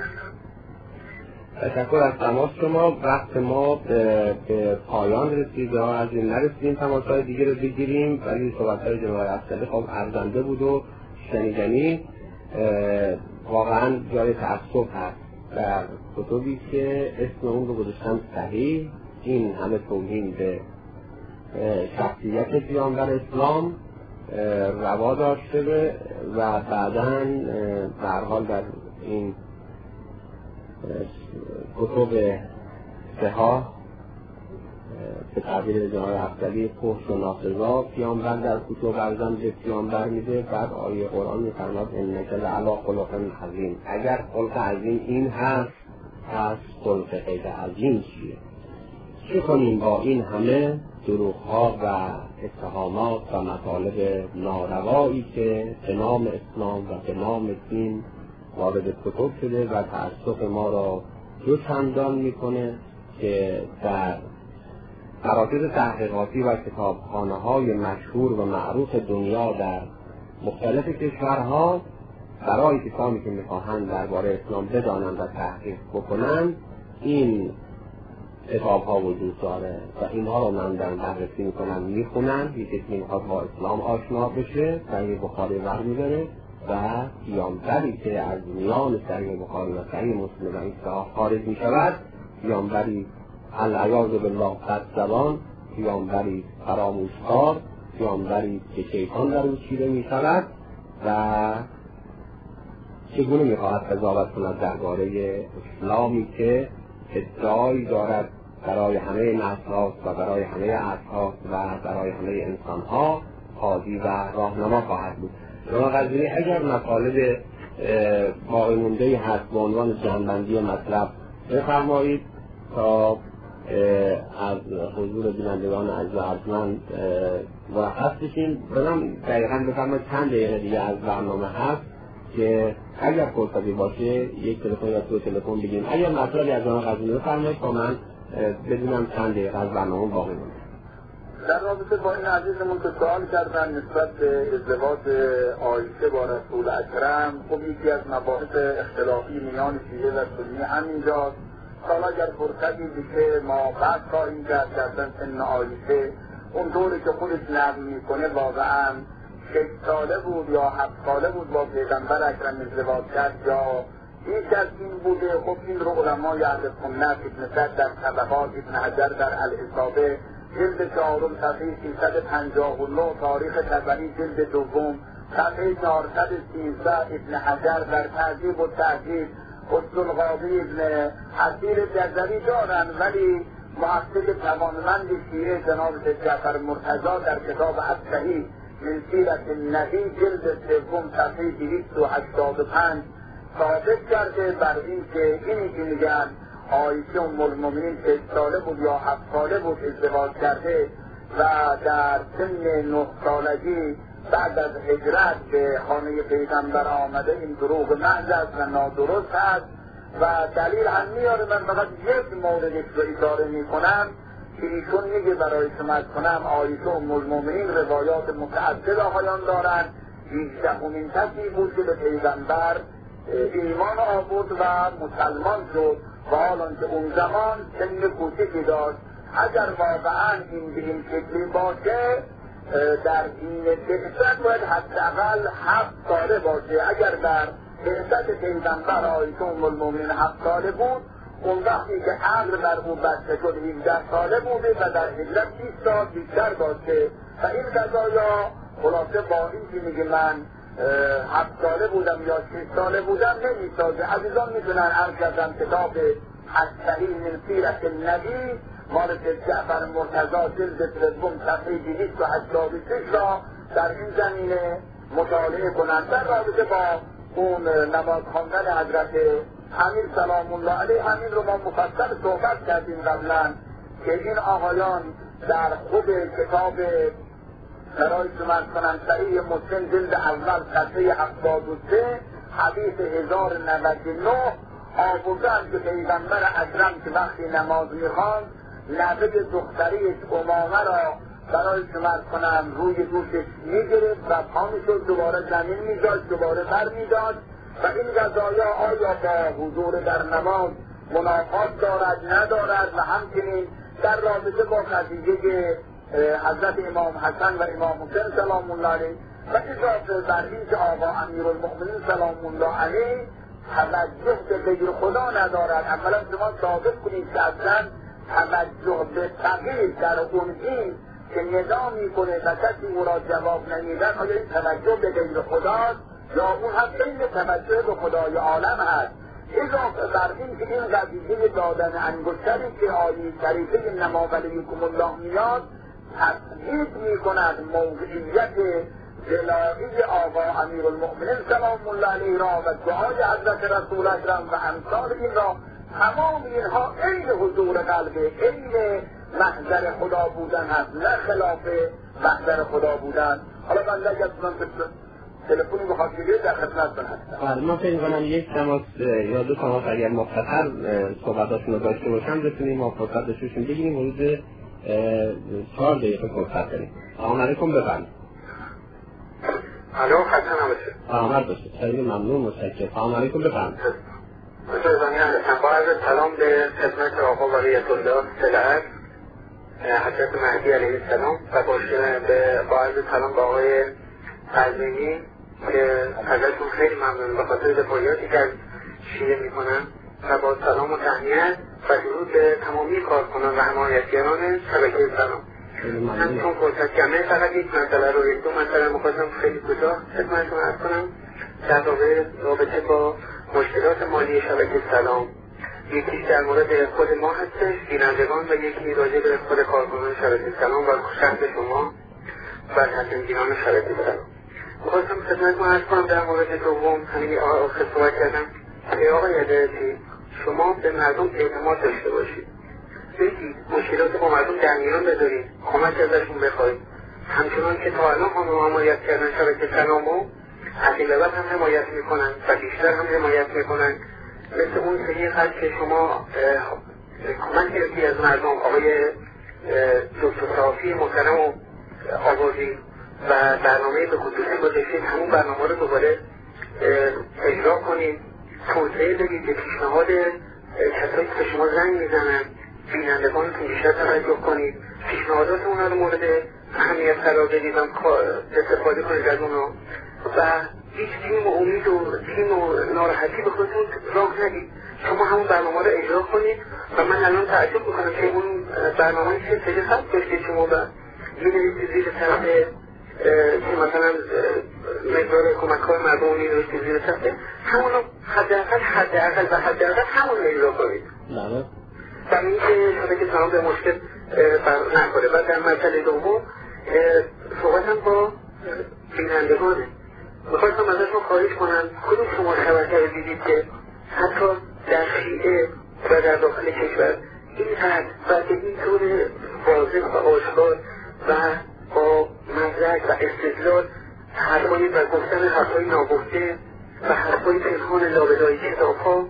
تشکر از تماس شما. وقت ما به پایان رسید. از این نرسیدیم تماس‌های دیگه رو بگیریم، ولی صحبت‌های جناب افضلی خب ارزنده بود و شنیدنی. واقعا جای تأسف هست در کتبی که اسم اون رو گذاشتن صحیح، این همه توهین به شخصیت پیامبر اسلام روا داشته و بعداً به هر حال در این کتب صحاح به تعبیر جناب افضلی فحش و ناسزا پیامبر در کتب ارزان به پیامبر میده. بعد آیه قرآن میفرماد انک لعلی خلق عظیم. اگر خلق عظیم این هست پس خلق غیر عظیم چیه؟ چه کنیم با این همه دروغ‌ها و اتهامات و مطالب ناروایی که به نام اسلام و به نام دین وارد کتب شده و تأسف ما را دو چندان میکنه که در مراکز تحقیقاتی و کتابخانه‌های مشهور و معروف دنیا در مختلف کشورها برای کسانی که میخواهند درباره اسلام بدانند و تحقیق بکنند این کتاب‌ها وجود داره و اینها رو من در بررسی میکنن میخونن. یکی که میخواد با اسلام آشنا بشه صحیح بخاری برمی‌داره و پیامبری که از میان صحیح بخاری و صحیح مسلم و این صحاح خارج میشود پیامبری العیاذ بالله بدزبان، پیامبری فراموشکار، پیامبری که شیطان در او چیره میشود و چگونه میخواهد قضاوت کند درباره اسلامی که ادعایی دارد برای همه نسل‌ها و برای همه عصرها و برای همه انسان‌ها هادی و راهنما خواهد بود. شما قضیه اگر مطالب باقی مونده هست به عنوان جنبندی مطلب بفرمایید تا از حضور بینندگان عزیز ارجمند مرخص بشیم. بدم دقیقا بفرمایید چند دقیقه دیگه از برنامه هست که اگر فرصتی باشه یک تلفن یا دو تلفن بگیم. اگر مطلبی از آن قضیه بفرمایید تا من بدونم چند دقیقه از برنامه باقی مونده. در رابطه با این عزیزمون که سوال کردن نسبت به ازدواج عایشه با رسول اکرم، خب یکی از مباحث اختلافی میان شیعه و سنی همینجاست. حالا اگر فرصتی بشه ما بعد خواهیم کرد که اصلا سن عایشه اون دوری که خودش نقل میکنه واقعا 6 ساله بود یا 7 ساله بود با پیغمبر اکرم ازدواج کرد یا بیش از این بوده. خب این رو علمای اهل سنت ابن سعد در طبقات، ابن حجر در الاصابه جلد 4 صفحه 359، تاریخ طبری جلد 2 صفحه 413، ابن حجر در تهذیب و تهذیب، عبدالقاضی ابن حسیر جزری دارن، ولی محقق توانمند شیعه جناب جعفر مرتضی در کتاب الصحیح من سیرت النبی جلد 3 صفحه 285 ثابت کرده بر این که اینی که میگن عایشه ام المؤمنین 6 ساله بود یا 7 ساله بود ازدواج کرده و در سن 9 سالگی بعد از هجرت به خانه پیغمبر آمده، این دروغ محض است و نادرست است و دلیل هم میاره. من فقط یک موردش رو اشاره میکنم که ایشون میگه برای شما کنم عایشه ام المؤمنین روایات متعدد آقایان دارن. 18مین کسی بود که به پیغمبر ایمان آورد و مسلمان شد و حالان که اون زمان سن کوچکی داشت. اگر واقعا این به این شکلی باشه در این بعثت باید حداقل 7 ساله باشه. اگر در بعثت پیغمبر عایشه ام المؤمنین 7 ساله بود، اون وقتی که عقل بر او بسته شد 17 ساله بوده و در هجرت 20 سال بیشتر باشه. و این قضایا خلاصه با این که میگه من 7 ساله بودم یا 6 ساله بودم نمیسازه. عزیزان میتونن عرض کردم کتاب الصحیح من سیرت النبی مال جعفر مرتضی جلد 3 صفحه 286 را در این زمینه مطالعه کنند. در رابطه با اون نماز خواندن حضرت امیر سلام الله علیه همین رو ما مفصل صحبت کردیم قبلا که این آقایان در خود کتاب برای شما کنم صحیح مسلم جلد اول صفحه 73 حدیث 1099 آوردن که پیغمبر اکرم که وقتی نماز میخواند لبه دختریش امامه را برای شما کنم روی دوشش میگرفت و پامشو دوباره زمین میداشت دوباره بر میداشت و این قضایا آیا با حضور در نماز منافات دارد ندارد و همچنین در رابطه با قضیه حضرت امام حسن و امام حسین سلام الله علیه و اضافه بر این که آقا امیرالمؤمنین سلام الله علیه توجه به غیر خدا ندارد. اولا شما ثابت کنید که اصلا توجه به تغییر در اون دین که ندا میکنه و کسی او را جواب نمیدن آیا این توجه به غیر خداست یا اون هم بین توجه به خدای عالم هست. اضافه بر این که این قضیه دادن انگشتری که آیه شریفه نما ولیکم الله میاد تثبیت میکند موقعیت جلایی آقا امیرالمؤمنین سلام الله علیه را و دعای حضرت رسول اکرم و امثال این را. تمام اینها عین حضور قلبه، عین محضر خدا بودن هست، نه خلاف محضر خدا بودن. حالا من اگر تلفنی بخواد بگیره در خدمتتون هستم. من فکر می‌کنم یک تماس یا 2 تماس اگر مختصر صحبتاشون رو داشته باشم بتونیم ما فرصت داشتیم بگیریم حدود 4 دقیقه فرصت داریم. سلام علیکم بفرمایید. الو خدمت نباشه. سلامت باشید. خیلی ممنون متشکرم. سلام علیکم بفرمایید. با عرض سلام به خدمت آقا ولیعت الله صلعت حضرت مهدی علیه السلام و با عرض سلام به آقای قزوینی که ازشون خیلی ممنون به خاطر دفاعیاتی که از شیعه میکنن و با سلام و تهنیت و درود به تمامی کارکنان و حمایتگران شبکه سلام. من چون فرصت کمه فقط یک مسئله رو یک 2 مسئله میخواستم خیلی کوتاه خدمتتون عرض کنم در رابطه با مشکلات مالی شبکه سلام. یکی در مورد خود ما هستش بینندگان و یکی راجع به خود کارکنان شبکه سلام و شخص شما و تصمیمگیران شبکه سلام. میخواستم خدمتتون عرض کنم در مورد دوم همین آخر صحبت کردم که آقای هدایتی شما به مردم اعتماد داشته باشید، بگید مشکلات با مردم در میان بذارید، کمک ازشون بخواید، همچنان که تا الان هم حمایت کردن شبکه سلام و از این بعد هم حمایت میکنن و بیشتر هم حمایت میکنن. مثل اون سری خط که شما کمک کردی از مردم آقای دکتر صافی محترم و آوازی و برنامه به خصوصی گذاشتید همون برنامه رو دوباره اجرا کنید، توسعه بدید به پیشنهاد کسایی که شما زنگ میزنن بینندگانتون بیشتر توجه کنید، پیشنهادات اونا رو مورد اهمیت قرار بدید و استفاده کنید از اونو و هیچ تیم و امید و تیم و ناراحتی به خودتون راه ندید. شما همون برنامه رو اجرا کنید و من الان تعجب میکنم که اون برنامه که سری خط داشتید شما و میدونید زیر طرف که مثلا مقدار کمک های مردم میدونید زیر طرف همونو حداقل همون اجرا کنید و این که شبکه سلام به مشکل نخوره. و در مسئله دوم صحبتم با بینندگانه، میخواستم ازشون خواهش کنم کدوم شما شبکه رو دیدید که حتی در شیعه و در داخل کشور اینقدر و به این طور واضح و آشکار و با مدرک و استدلال حرفایی و گفتن حرفایی ناگفته و حرفایی پنهان لابلای کتاب‌ها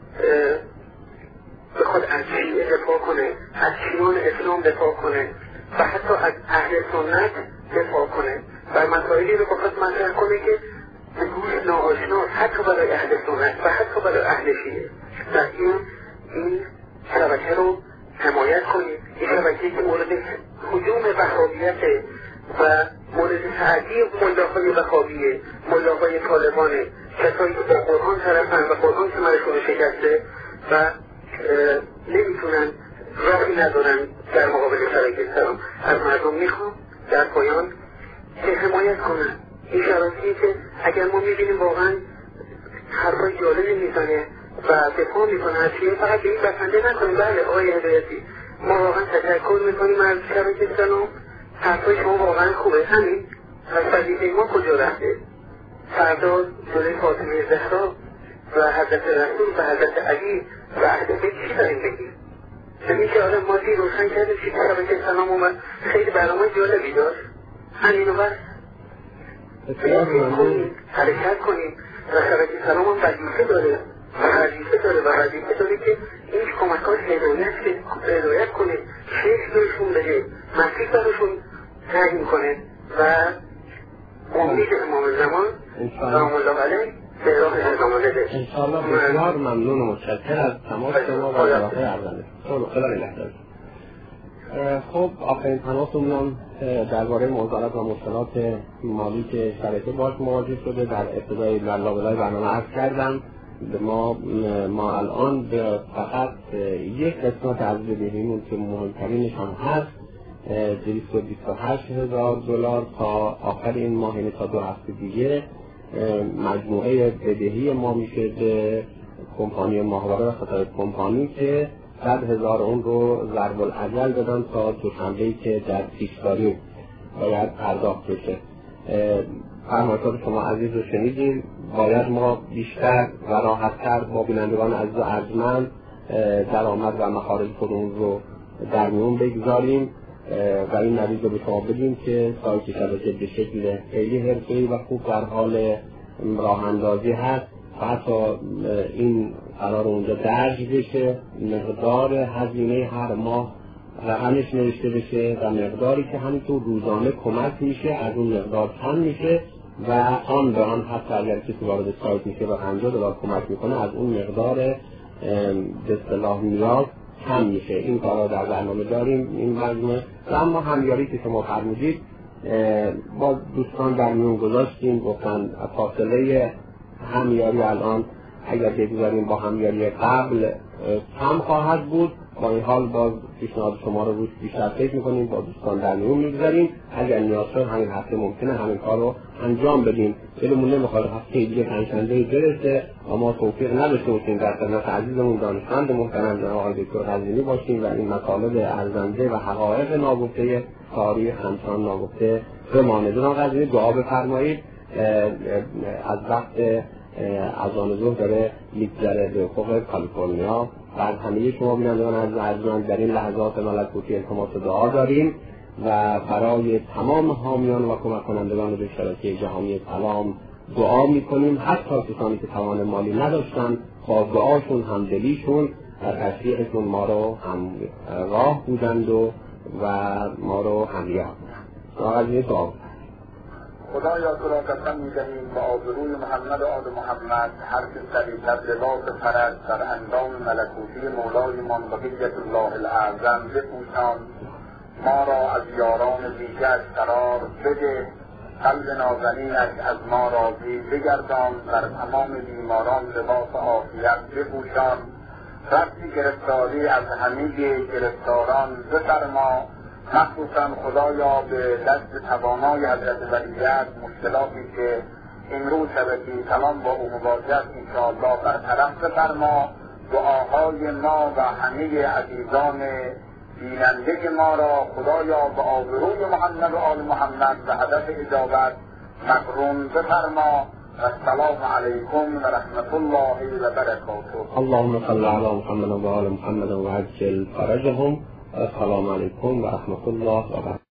بخواد از شیعه دفاع کنه، از شیعان اسلام دفاع کنه و حتی از اهل سنت دفاع کنه و مسائلی رو بخواد مطرح کنه که به گوش ناآشنا حتی برای اهل سنت و حتی برای اهل شیعه و این شبکه رو حمایت کنید. این شبکه‌ای که مورد هجوم وهابیت و مورد تعدی ملاهای وهابیه، ملاهای طالبانه، کسایی که با قرآن طرفن و قرآن ثمرشون رو شکسته و نمیتونن راهی ندارن در مقابل شبکه سلام. از مردم میخوام در پایان که حمایت کنن. این شرایطی که اگر ما میبینیم واقعا حرفای جالبی میزنه و دفاع میکنه از چیه، فقط به این بسنده نکنیم. بله آقای هدایتی، ما واقعا تشکر میکنیم از شبکه سلام، حرفای شما واقعا خوبه. همین از وظیفه ما کجا رفته؟ فردا جلوی فاطمه زهرا و حضرت رسول و حضرت علی و اهل بیت چی داریم بگیم؟ همین که آدم مازی روشن کرده چی شبکه سلام اومد، خیلی برنامه جالبی داشت. همینو بس حرکت کنیم و شبکه سلام هم وظیفه داره و وظیفه داره که این کمکات هدایت کنه، شیخ برشون بده، مسیح برشون تعیین کنه و امید امام زمان سلام الله علیه به راه ادامه بده. انشاءالله. بسیار ممنون و متشکر از تماس شما و راهی ارزنده. خدا نگهدار. خب آخرین تماسمون درباره موضوعات و مشکلات مالی که شرکت باش مواجه شده در ابتدای لابلای برنامه عرض کردم. ما الان به فقط یک قسمت از بدهیمون که مهمترینش هم هست 228,000 دلار تا آخر این ماه، یعنی تا 2 هفته دیگه مجموعه بدهی ما میشه به کمپانی ماهواره و خطای کمپانی که 100,000 اون رو ضرب الاجل دادن تا دوشنبه‌ای که در پیشداری باید پرداخت بشه. فرمایشات شما عزیز رو شنیدیم. باید ما بیشتر و راحت‌تر با بینندگان عزیز و ارجمند درآمد و مخارج خودمون رو در میون بگذاریم و این نویز رو به شما بدیم که سایت شبکه به شکل خیلی حرفه‌ای و خوب در حال راه اندازی هست و حتی این قرار اونجا درج بشه، مقدار هزینه هر ماه رقمش نوشته بشه و مقداری که همینطور روزانه کمک میشه از اون مقدار کم میشه و آن به آن حتی اگر کسی وارد سایت میشه و 50 دلار کمک میکنه از اون مقدار به اصطلاح نیاز کم میشه. این کارا در برنامه داریم این مجموعه و اما همیاری که شما فرمودید با دوستان در میون گذاشتیم، گفتن فاصله همیاری الان اگر بگذاریم با همیاری قبل کم خواهد بود. با این حال باز پیشنهاد شما رو روش بیشتر فکر میکنیم، با دوستان در میون میگذاریم. اگر نیاز شد همین هفته ممکنه همین کار رو انجام بدیم. دلمون نمیخواد هفته دیگه پنجشنبه برسه و ما توفیق نداشته باشیم در خدمت عزیزمون دانشمند محترم جناب آقای دکتر قزوینی باشیم و این مطالب ارزنده و حقایق ناگفته تاریخ همچنان ناگفته بمانه. جناب قزوینی دعا بفرمایید. از وقت اذان ظهر داره میگذره به افق کالیفرنیا و از همه شما بینندگان عزیز در این لحظات ملکوتی التماس دعا داریم و برای تمام حامیان و کمک کنندگان به شبکه جهانی سلام دعا میکنیم. حتی کسانی که توان مالی نداشتن با دعاشون همدلیشون و تشویقشون ما رو هم راه بودند و ما رو همیار بودند. دعا خدایا تو را قسم می‌دهیم با آبروی محمد و آل محمد هر که سریعتر لباس فرج در اندام ملکوتی مولایمان بقیت الله الاعظم بپوشان، ما را از یاران دیگرش قرار بده، قلب نازنینش از ما راضی بگردان، در تمام بیماران لباس عافیت بپوشان، رفتی گرفتاری از همه گرفتاران بفرما، مخصوصا خدایا به دست توانای حضرت ولیعهد مشکلاتی که امروز شبکه سلام با او مواجه انشاءالله برطرف بفرما. دعاهای ما و همه عزیزان بیننده ما را خدایا به آبروی محمد و آل محمد و هدف اجابت مقرون بفرما. السلام علیکم و رحمت الله و برکاته. اللهم صل علی محمد و آل محمد و عجل فرجهم. السلام علیکم و رحمت الله و برکاته.